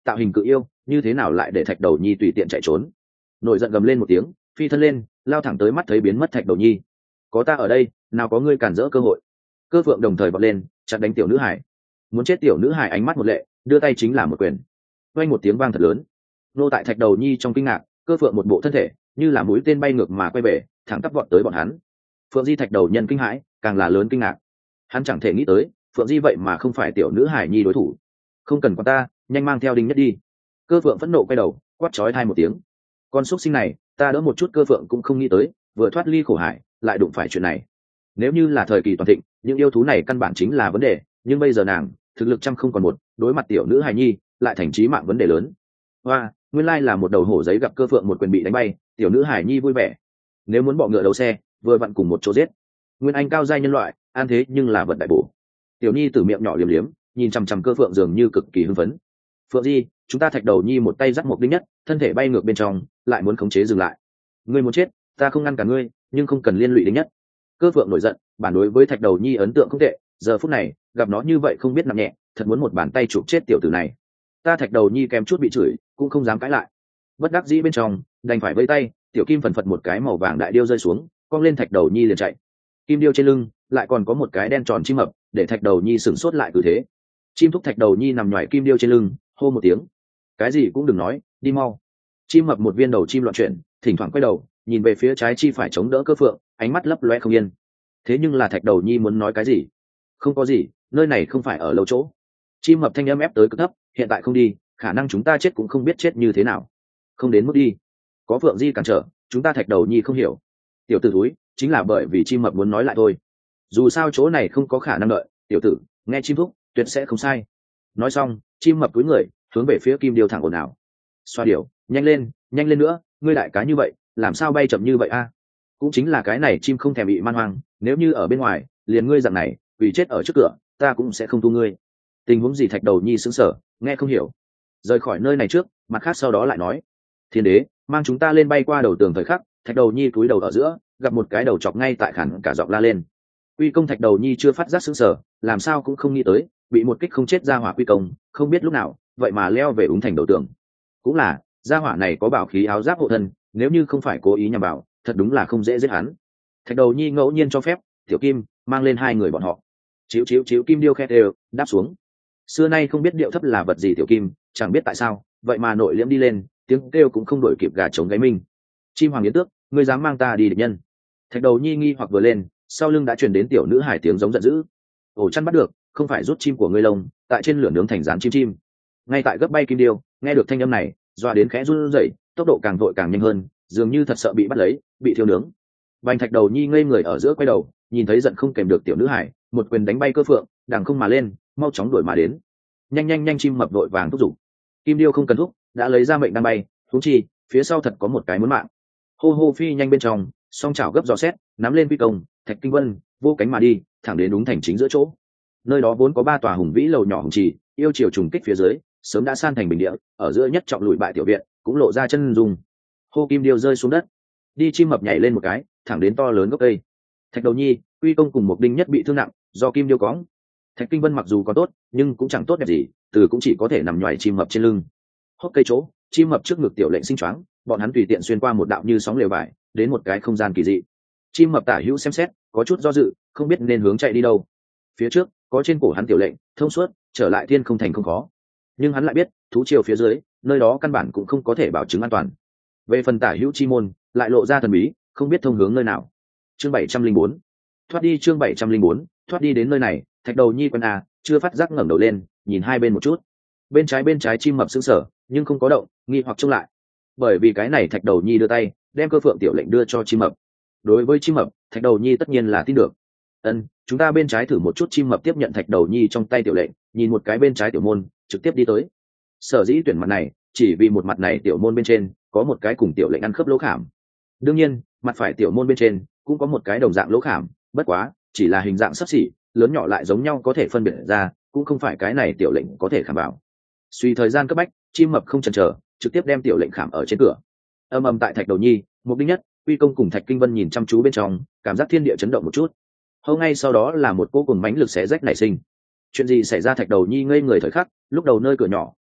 tạo hình cự yêu như thế nào lại để thạch đầu nhi tùy tiện chạy trốn. Nổi giận gầm lên một tiếng, phi thân lên lao thẳng tới mắt thấy biến mất thạch đầu nhi. Có ta ở đây, nào có ngươi cản rỡ cơ hội. Cơ phượng đồng thời vọt lên chặn đánh tiểu nữ hải. Muốn chết tiểu nữ hải ánh mắt một lệ, đưa tay chính là một quyền. Vang một tiếng vang thật lớn. Nô tại thạch đầu nhi trong kinh ngạc, cơ phượng một bộ thân thể như là mũi tên bay ngược mà quay về, thẳng tắp vọt tới bọn hắn. Phượng Di thạch đầu nhân kinh hãi, càng là lớn kinh ngạc. Hắn chẳng thể nghĩ tới Phượng Di vậy mà không phải tiểu nữ hải nhi đối thủ. Không cần quan ta, nhanh mang theo đinh nhất đi. Cơ phượng phẫn nộ quay đầu quát chói tai một tiếng. Con xúc sinh này ta đỡ một chút cơ phượng cũng không nghĩ tới, vừa thoát ly khổ hải lại đụng phải chuyện này. Nếu như là thời kỳ toàn thịnh, những yêu thú này căn bản chính là vấn đề, nhưng bây giờ nàng thực lực trăm không còn một, đối mặt tiểu nữ hài nhi lại thành chí mạng vấn đề lớn. Hoa, nguyên lai là một đầu hổ giấy gặp cơ phượng một quyền bị đánh bay, tiểu nữ hài nhi vui vẻ. Nếu muốn bọ ngựa đầu xe, vừa vặn cùng một chỗ giết. Nguyên anh cao giai nhân loại, an thế nhưng là vật đại bổ. Tiểu nhi từ miệng nhỏ liếm liếm, nhìn chằm chằm cơ phượng dường như cực kỳ hưng phấn. Phượng Di, chúng ta thạch đầu nhi một tay dắt một đinh nhất, thân thể bay ngược bên trong, lại muốn khống chế dừng lại. Ngươi muốn chết, ta không ngăn cả ngươi, nhưng không cần liên lụy đinh nhất. Cơ phượng nổi giận, bản đối với thạch đầu nhi ấn tượng không tệ, giờ phút này gặp nó như vậy không biết nặng nhẹ, thật muốn một bàn tay chụp chết tiểu tử này. Ta thạch đầu nhi kém chút bị chửi, cũng không dám cãi lại. Bất đắc dĩ bên trong, đành phải vây tay, tiểu kim phần phật một cái màu vàng đại điêu rơi xuống, cong lên thạch đầu nhi liền chạy. Kim điêu trên lưng lại còn có một cái đen tròn chim mập, để thạch đầu nhi sửng sốt lại cứ thế. Chim thúc thạch đầu nhi nằm nhoài kim điêu trên lưng, hô một tiếng. Cái gì cũng đừng nói, đi mau. Chim mập một viên đầu chim loạn chuyển, thỉnh thoảng quay đầu nhìn về phía trái chi phải chống đỡ cơ phượng, ánh mắt lấp loe không yên. Thế nhưng là thạch đầu nhi muốn nói cái gì? Không có gì, nơi này không phải ở lâu chỗ. Chim mập thanh âm ép tới cực thấp, hiện tại không đi, khả năng chúng ta chết cũng không biết chết như thế nào. Không đến mức đi. Có Phượng Di cản trở, chúng ta thạch đầu nhi không hiểu. Tiểu tử thúi, chính là bởi vì chim mập muốn nói lại thôi. Dù sao chỗ này không có khả năng đợi, tiểu tử, nghe chim thúc, tuyệt sẽ không sai. Nói xong, chim mập cúi người, hướng về phía kim điêu thẳng ồn ào. Xoa điểu, nhanh lên, nhanh lên nữa, ngươi đại cá như vậy, làm sao bay chậm như vậy a? Cũng chính là cái này chim không thèm bị man hoang, nếu như ở bên ngoài, liền ngươi dạng này, vì chết ở trước cửa, ta cũng sẽ không tu ngươi. Tình huống gì thạch đầu nhi sững sờ, nghe không hiểu. Rời khỏi nơi này trước, mặt khác sau đó lại nói. Thiên đế, mang chúng ta lên bay qua đầu tường thời khắc, thạch đầu nhi cúi đầu ở giữa, gặp một cái đầu chọc ngay tại khản cả giọng la lên. Quy công thạch đầu nhi chưa phát giác sững sờ, làm sao cũng không nghĩ tới, bị một kích không chết ra hỏa quy công, không biết lúc nào, vậy mà leo về úng thành đầu tường. Cũng là, gia hỏa này có bảo khí áo giáp hộ thân, nếu như không phải cố ý nhằm vào, thật đúng là không dễ giết hắn. Thạch đầu nhi ngẫu nhiên cho phép tiểu kim mang lên hai người bọn họ. Chiếu chiếu chiếu kim điêu khe đều đáp xuống. Xưa nay không biết điệu thấp là vật gì tiểu kim, chẳng biết tại sao, vậy mà nội liễm đi lên, tiếng kêu cũng không đổi kịp gà trống gáy minh. Chim hoàng yến tước, ngươi dám mang ta đi địch nhân? Thạch đầu nhi nghi hoặc vừa lên, sau lưng đã truyền đến tiểu nữ hải tiếng giống giận dữ. Ổ chăn bắt được, không phải rút chim của ngươi lông, tại trên lửa nướng thành rán chim chim. Ngay tại gấp bay kim điêu, nghe được thanh âm này, doa đến khẽ run rẩy, tốc độ càng vội càng nhanh hơn, dường như thật sợ bị bắt lấy, bị thiêu nướng. Bành thạch đầu nhi ngây người ở giữa quay đầu, nhìn thấy giận không kèm được tiểu nữ hải, một quyền đánh bay cơ phượng, đằng không mà lên, mau chóng đuổi mà đến. Nhanh nhanh nhanh chim mập vội vàng thúc giục. Kim điêu không cần thúc, đã lấy ra mệnh đang bay, thú chi, phía sau thật có một cái muốn mạng. Hô hô phi nhanh bên trong, song chảo gấp giò xét, nắm lên phi công, thạch kinh vân, vô cánh mà đi, thẳng đến đúng thành chính giữa chỗ. Nơi đó vốn có ba tòa hùng vĩ lầu nhỏ hùng trì, yêu chiều trùng kích phía dưới, sớm đã san thành bình địa, ở giữa nhất trọng lùi bại tiểu viện, cũng lộ ra chân dung. Hô kim điêu rơi xuống đất, đi chim mập nhảy lên một cái, thẳng đến to lớn gốc cây. Thạch đầu nhi, uy công cùng một đinh nhất bị thương nặng, do kim điêu cóng. Thạch kinh vân mặc dù có tốt, nhưng cũng chẳng tốt đẹp gì, từ cũng chỉ có thể nằm nhoài chim mập trên lưng. Hốc cây chỗ, chim mập trước ngực tiểu lệnh sinh choáng, bọn hắn tùy tiện xuyên qua một đạo như sóng lều vải, đến một cái không gian kỳ dị. Chim mập tả hữu xem xét, có chút do dự, không biết nên hướng chạy đi đâu. Phía trước có trên cổ hắn tiểu lệnh, thông suốt, trở lại thiên không thành không khó. Nhưng hắn lại biết, thú triều phía dưới, nơi đó căn bản cũng không có thể bảo chứng an toàn. Về phần tả hữu chi môn, lại lộ ra thần bí, không biết thông hướng nơi nào. Chương bảy trăm linh bốn, thoát đi. Chương bảy trăm linh bốn, thoát đi. Đến nơi này, thạch đầu nhi quân à, chưa phát giác ngẩng đầu lên, nhìn hai bên một chút. Bên trái bên trái chim mập sững sờ, nhưng không có động, nghi hoặc trông lại. Bởi vì cái này thạch đầu nhi đưa tay, đem cơ phượng tiểu lệnh đưa cho chim mập. Đối với chim mập, thạch đầu nhi tất nhiên là tin được. Ân, chúng ta bên trái thử một chút. Chim mập tiếp nhận thạch đầu nhi trong tay tiểu lệnh, nhìn một cái bên trái tiểu môn, trực tiếp đi tới. Sở dĩ tuyển mặt này, chỉ vì một mặt này tiểu môn bên trên có một cái cùng tiểu lệnh ăn khớp lỗ khảm. Đương nhiên, mặt phải tiểu môn bên trên cũng có một cái đồng dạng lỗ khảm, bất quá chỉ là hình dạng xấp xỉ, lớn nhỏ lại giống nhau có thể phân biệt ra, cũng không phải cái này tiểu lệnh có thể khảm vào. Suy thời gian cấp bách, chim mập không chần chờ, trực tiếp đem tiểu lệnh khảm ở trên cửa. Âm ầm tại thạch đầu nhi, mục đích nhất, uy công cùng thạch kinh vân nhìn chăm chú bên trong, cảm giác thiên địa chấn động một chút. Hầu ngay sau đó là một cỗ cùng mãnh lực xé rách nảy sinh. Chuyện gì xảy ra? Thạch đầu nhi ngây người thời khắc, lúc đầu nơi cửa nhỏ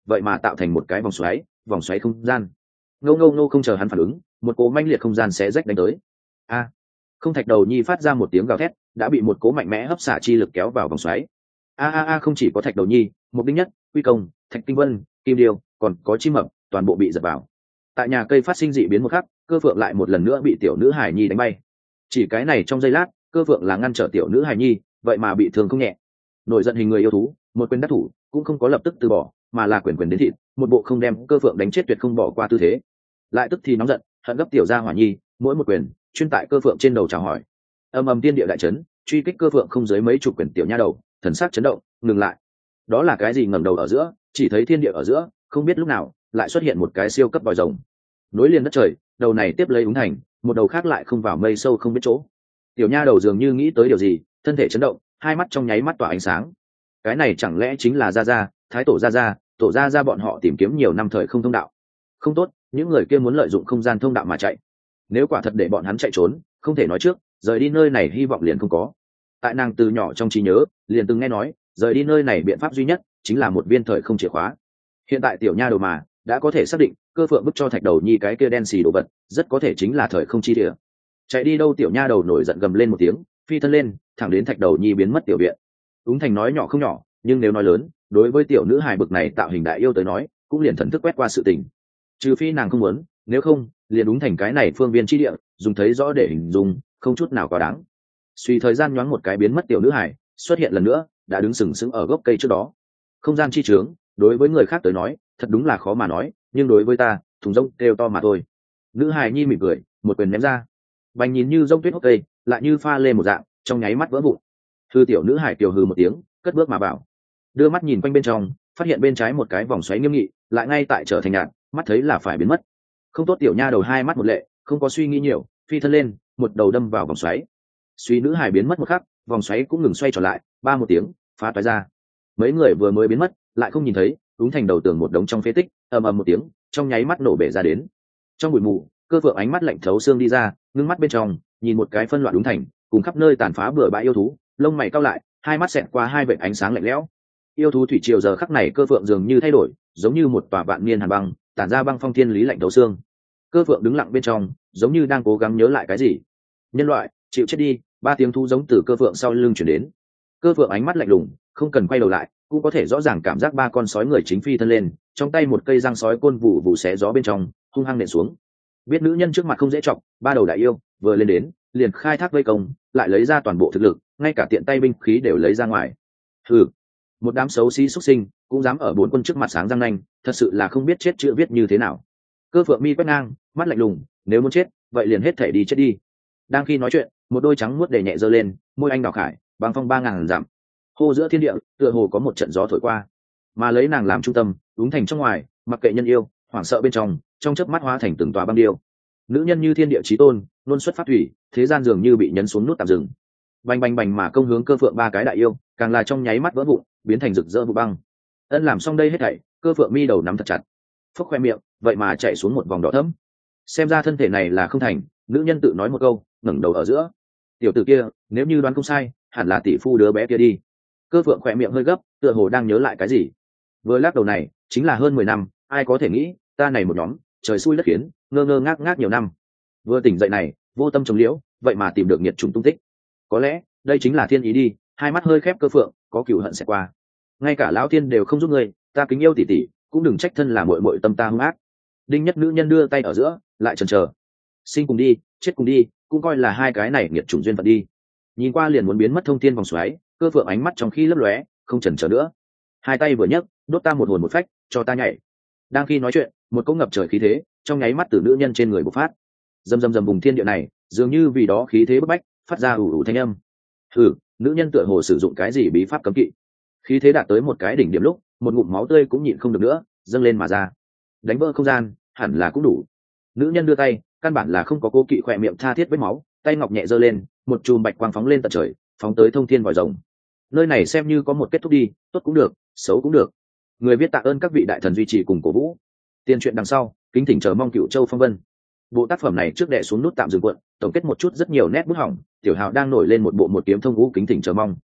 vậy mà tạo thành một cái vòng xoáy vòng xoáy không gian. Ngô ngô ngô, không chờ hắn phản ứng, một cỗ manh liệt không gian xé rách đánh tới. A! Không thạch đầu nhi phát ra một tiếng gào thét, đã bị một cỗ mạnh mẽ hấp xả chi lực kéo vào vòng xoáy. A a a, không chỉ có thạch đầu nhi, một đinh nhất, quy công, thạch kinh vân, kim điêu, còn có chim mập, toàn bộ bị giật vào. Tại nhà cây phát sinh dị biến một khắc, cơ phượng lại một lần nữa bị tiểu nữ hải nhi đánh bay. Chỉ cái này trong giây lát, cơ phượng là ngăn trở tiểu nữ hải nhi, vậy mà bị thương không nhẹ. Nổi giận hình người yêu thú, một quyền đắc thủ, cũng không có lập tức từ bỏ, mà là quyền quyền đến thịt, một bộ không đem cơ phượng đánh chết tuyệt không bỏ qua tư thế. Lại tức thì nóng giận, hận gấp tiểu gia hỏa nhi, mỗi một quyền chuyên tại cơ phượng trên đầu chào hỏi. Âm ầm tiên địa đại chấn, truy kích cơ phượng không dưới mấy chục quyền tiểu nha đầu, thần sắc chấn động, ngừng lại. Đó là cái gì? Ngẩng đầu ở giữa, chỉ thấy thiên địa ở giữa, không biết lúc nào lại xuất hiện một cái siêu cấp vòi rồng, nối liền đất trời. Đầu này tiếp lấy úng thành, một đầu khác lại không vào mây sâu không biết chỗ. Tiểu nha đầu dường như nghĩ tới điều gì, thân thể chấn động, hai mắt trong nháy mắt tỏa ánh sáng. Cái này chẳng lẽ chính là gia gia, thái tổ gia gia, tổ gia gia bọn họ tìm kiếm nhiều năm thời không thông đạo? Không tốt, những người kia muốn lợi dụng không gian thông đạo mà chạy. Nếu quả thật để bọn hắn chạy trốn, không thể nói trước, rời đi nơi này hy vọng liền không có. Tại nàng từ nhỏ trong trí nhớ, liền từng nghe nói, rời đi nơi này biện pháp duy nhất chính là một viên thời không chìa khóa. Hiện tại tiểu nha đầu mà đã có thể xác định, cơ phượng bức cho thạch đầu nhi cái kia đen xì đồ vật, rất có thể chính là thời không chi địa. Chạy đi đâu? Tiểu nha đầu nổi giận gầm lên một tiếng, phi thân lên, thẳng đến thạch đầu nhi biến mất tiểu viện. Úng thành nói nhỏ không nhỏ, nhưng nếu nói lớn, đối với tiểu nữ hài bực này tạo hình đại yêu tới nói, cũng liền thần thức quét qua sự tình. Trừ phi nàng không muốn, nếu không, liền đúng thành cái này phương viên chi địa, dùng thấy rõ để hình dung, không chút nào quá đáng. Suy thời gian nhoáng một cái biến mất tiểu nữ hài, xuất hiện lần nữa, đã đứng sừng sững ở gốc cây trước đó. Không gian chi trướng, đối với người khác tới nói, thật đúng là khó mà nói, nhưng đối với ta, thùng rông kêu to mà thôi. Nữ hài nhi mỉm cười, một quyền ném ra. Bành nhìn như rông tuyết hốc cây, lại như pha lê một dạng, trong nháy mắt vỡ vụn. Thư tiểu nữ hải kiều hừ một tiếng, cất bước mà bảo. Đưa mắt nhìn quanh bên trong, phát hiện bên trái một cái vòng xoáy nghiêm nghị, lại ngay tại trở thành nhạt, mắt thấy là phải biến mất. Không tốt, tiểu nha đầu hai mắt một lệ, không có suy nghĩ nhiều, phi thân lên, một đầu đâm vào vòng xoáy. Suy nữ hải biến mất một khắc, vòng xoáy cũng ngừng xoay trở lại, ba một tiếng, phá toái ra. Mấy người vừa mới biến mất, lại không nhìn thấy, đúng thành đầu tường một đống trong phế tích, ầm ầm một tiếng, trong nháy mắt nổ bể ra đến. Trong bụi mù, cơ phượng ánh mắt lạnh thấu xương đi ra, ngưng mắt bên trong, nhìn một cái phân loạn đúng thành, cùng khắp nơi tàn phá bừa bãi yêu thú, lông mày cau lại, hai mắt xẹt qua hai vệt ánh sáng lạnh lẽo. Yêu thú thủy triều giờ khắc này cơ phượng dường như thay đổi, giống như một tòa vạn niên hàn băng, tản ra băng phong thiên lý lạnh thấu xương. Cơ phượng đứng lặng bên trong, giống như đang cố gắng nhớ lại cái gì. Nhân loại, chịu chết đi! Ba tiếng thú giống từ cơ phượng sau lưng chuyển đến. Cơ phượng ánh mắt lạnh lùng, không cần quay đầu lại, cũng có thể rõ ràng cảm giác ba con sói người chính phi thân lên, trong tay một cây răng sói côn vụ vụ xé gió bên trong, hung hăng nện xuống. Biết nữ nhân trước mặt không dễ chọc, ba đầu đại yêu vừa lên đến, liền khai thác vây công, lại lấy ra toàn bộ thực lực, ngay cả tiện tay binh khí đều lấy ra ngoài. Hừ, một đám xấu xí xuất sinh, cũng dám ở bốn quân trước mặt sáng răng nanh, thật sự là không biết chết chữ viết như thế nào. Cơ phượng mi quét ngang, mắt lạnh lùng, nếu muốn chết, vậy liền hết thể đi chết đi. Đang khi nói chuyện, một đôi trắng muốt để nhẹ giơ lên, môi anh đào khải, băng phong ba ngàn dặm. Hô giữa thiên địa, tựa hồ có một trận gió thổi qua, mà lấy nàng làm trung tâm, đúng thành trong ngoài, mặc kệ nhân yêu, hoảng sợ bên trong, trong chớp mắt hóa thành từng tòa băng điêu. Nữ nhân như thiên địa chí tôn, luôn xuất phát thủy, thế gian dường như bị nhấn xuống nút tạm dừng. Bành bành bành mà công hướng cơ phượng ba cái đại yêu, càng là trong nháy mắt vỡ vụn, biến thành rực rỡ vụ băng. Ân làm xong đây hết thảy, cơ phượng mi đầu nắm thật chặt, phốc khoe miệng, vậy mà chạy xuống một vòng đỏ thẫm. Xem ra thân thể này là không thành, nữ nhân tự nói một câu, ngẩng đầu ở giữa. Tiểu tử kia, nếu như đoán không sai, hẳn là tỷ phu đứa bé kia đi. Cơ phượng khoe miệng hơi gấp, tựa hồ đang nhớ lại cái gì. Vừa lắc đầu này, chính là hơn mười năm, ai có thể nghĩ, ta này một nhóm, trời xui đất khiến, ngơ ngơ ngác ngác nhiều năm. Vừa tỉnh dậy này, vô tâm trồng liễu, vậy mà tìm được nhiệt trùng tung tích. Có lẽ, đây chính là thiên ý đi. Hai mắt hơi khép cơ phượng, có cừu hận sẽ qua. Ngay cả lão thiên đều không giúp ngươi, ta kính yêu tỷ tỷ, cũng đừng trách thân là muội muội tâm ta hung ác. Đinh nhất nữ nhân đưa tay ở giữa, lại chần chờ. Sinh cùng đi, chết cùng đi, cũng coi là hai cái này nghiệt chủng duyên phận đi. Nhìn qua liền muốn biến mất thông thiên vòng xoáy, cơ phượng ánh mắt trong khi lấp lóe, không chần chờ nữa. Hai tay vừa nhấc, đốt ta một hồn một phách, cho ta nhảy. Đang khi nói chuyện, một cỗ ngập trời khí thế, trong nháy mắt từ nữ nhân trên người bộc phát. Dầm dầm dầm vùng thiên địa này, dường như vì đó khí thế bức bách, phát ra ủ ủ thanh âm. Hừ, nữ nhân tựa hồ sử dụng cái gì bí pháp cấm kỵ. Khí thế đạt tới một cái đỉnh điểm lúc, một ngụm máu tươi cũng nhịn không được nữa, dâng lên mà ra. Đánh vỡ không gian, hẳn là cũng đủ. Nữ nhân đưa tay, căn bản là không có cố kỵ khỏe miệng tha thiết vết máu, tay ngọc nhẹ giơ lên, một chùm bạch quang phóng lên tận trời, phóng tới thông thiên vòi rồng. Nơi này xem như có một kết thúc đi, tốt cũng được, xấu cũng được. Người viết tạ ơn các vị đại thần duy trì cùng cổ vũ. Tiên truyện đằng sau, kính thỉnh chờ mong Cựu Châu Phong Vân. Bộ tác phẩm này trước đè xuống nút tạm dừng cuộn, tổng kết một chút rất nhiều nét bút hỏng, tiểu hào đang nổi lên một bộ một kiếm thông vũ, kính thỉnh chờ mong.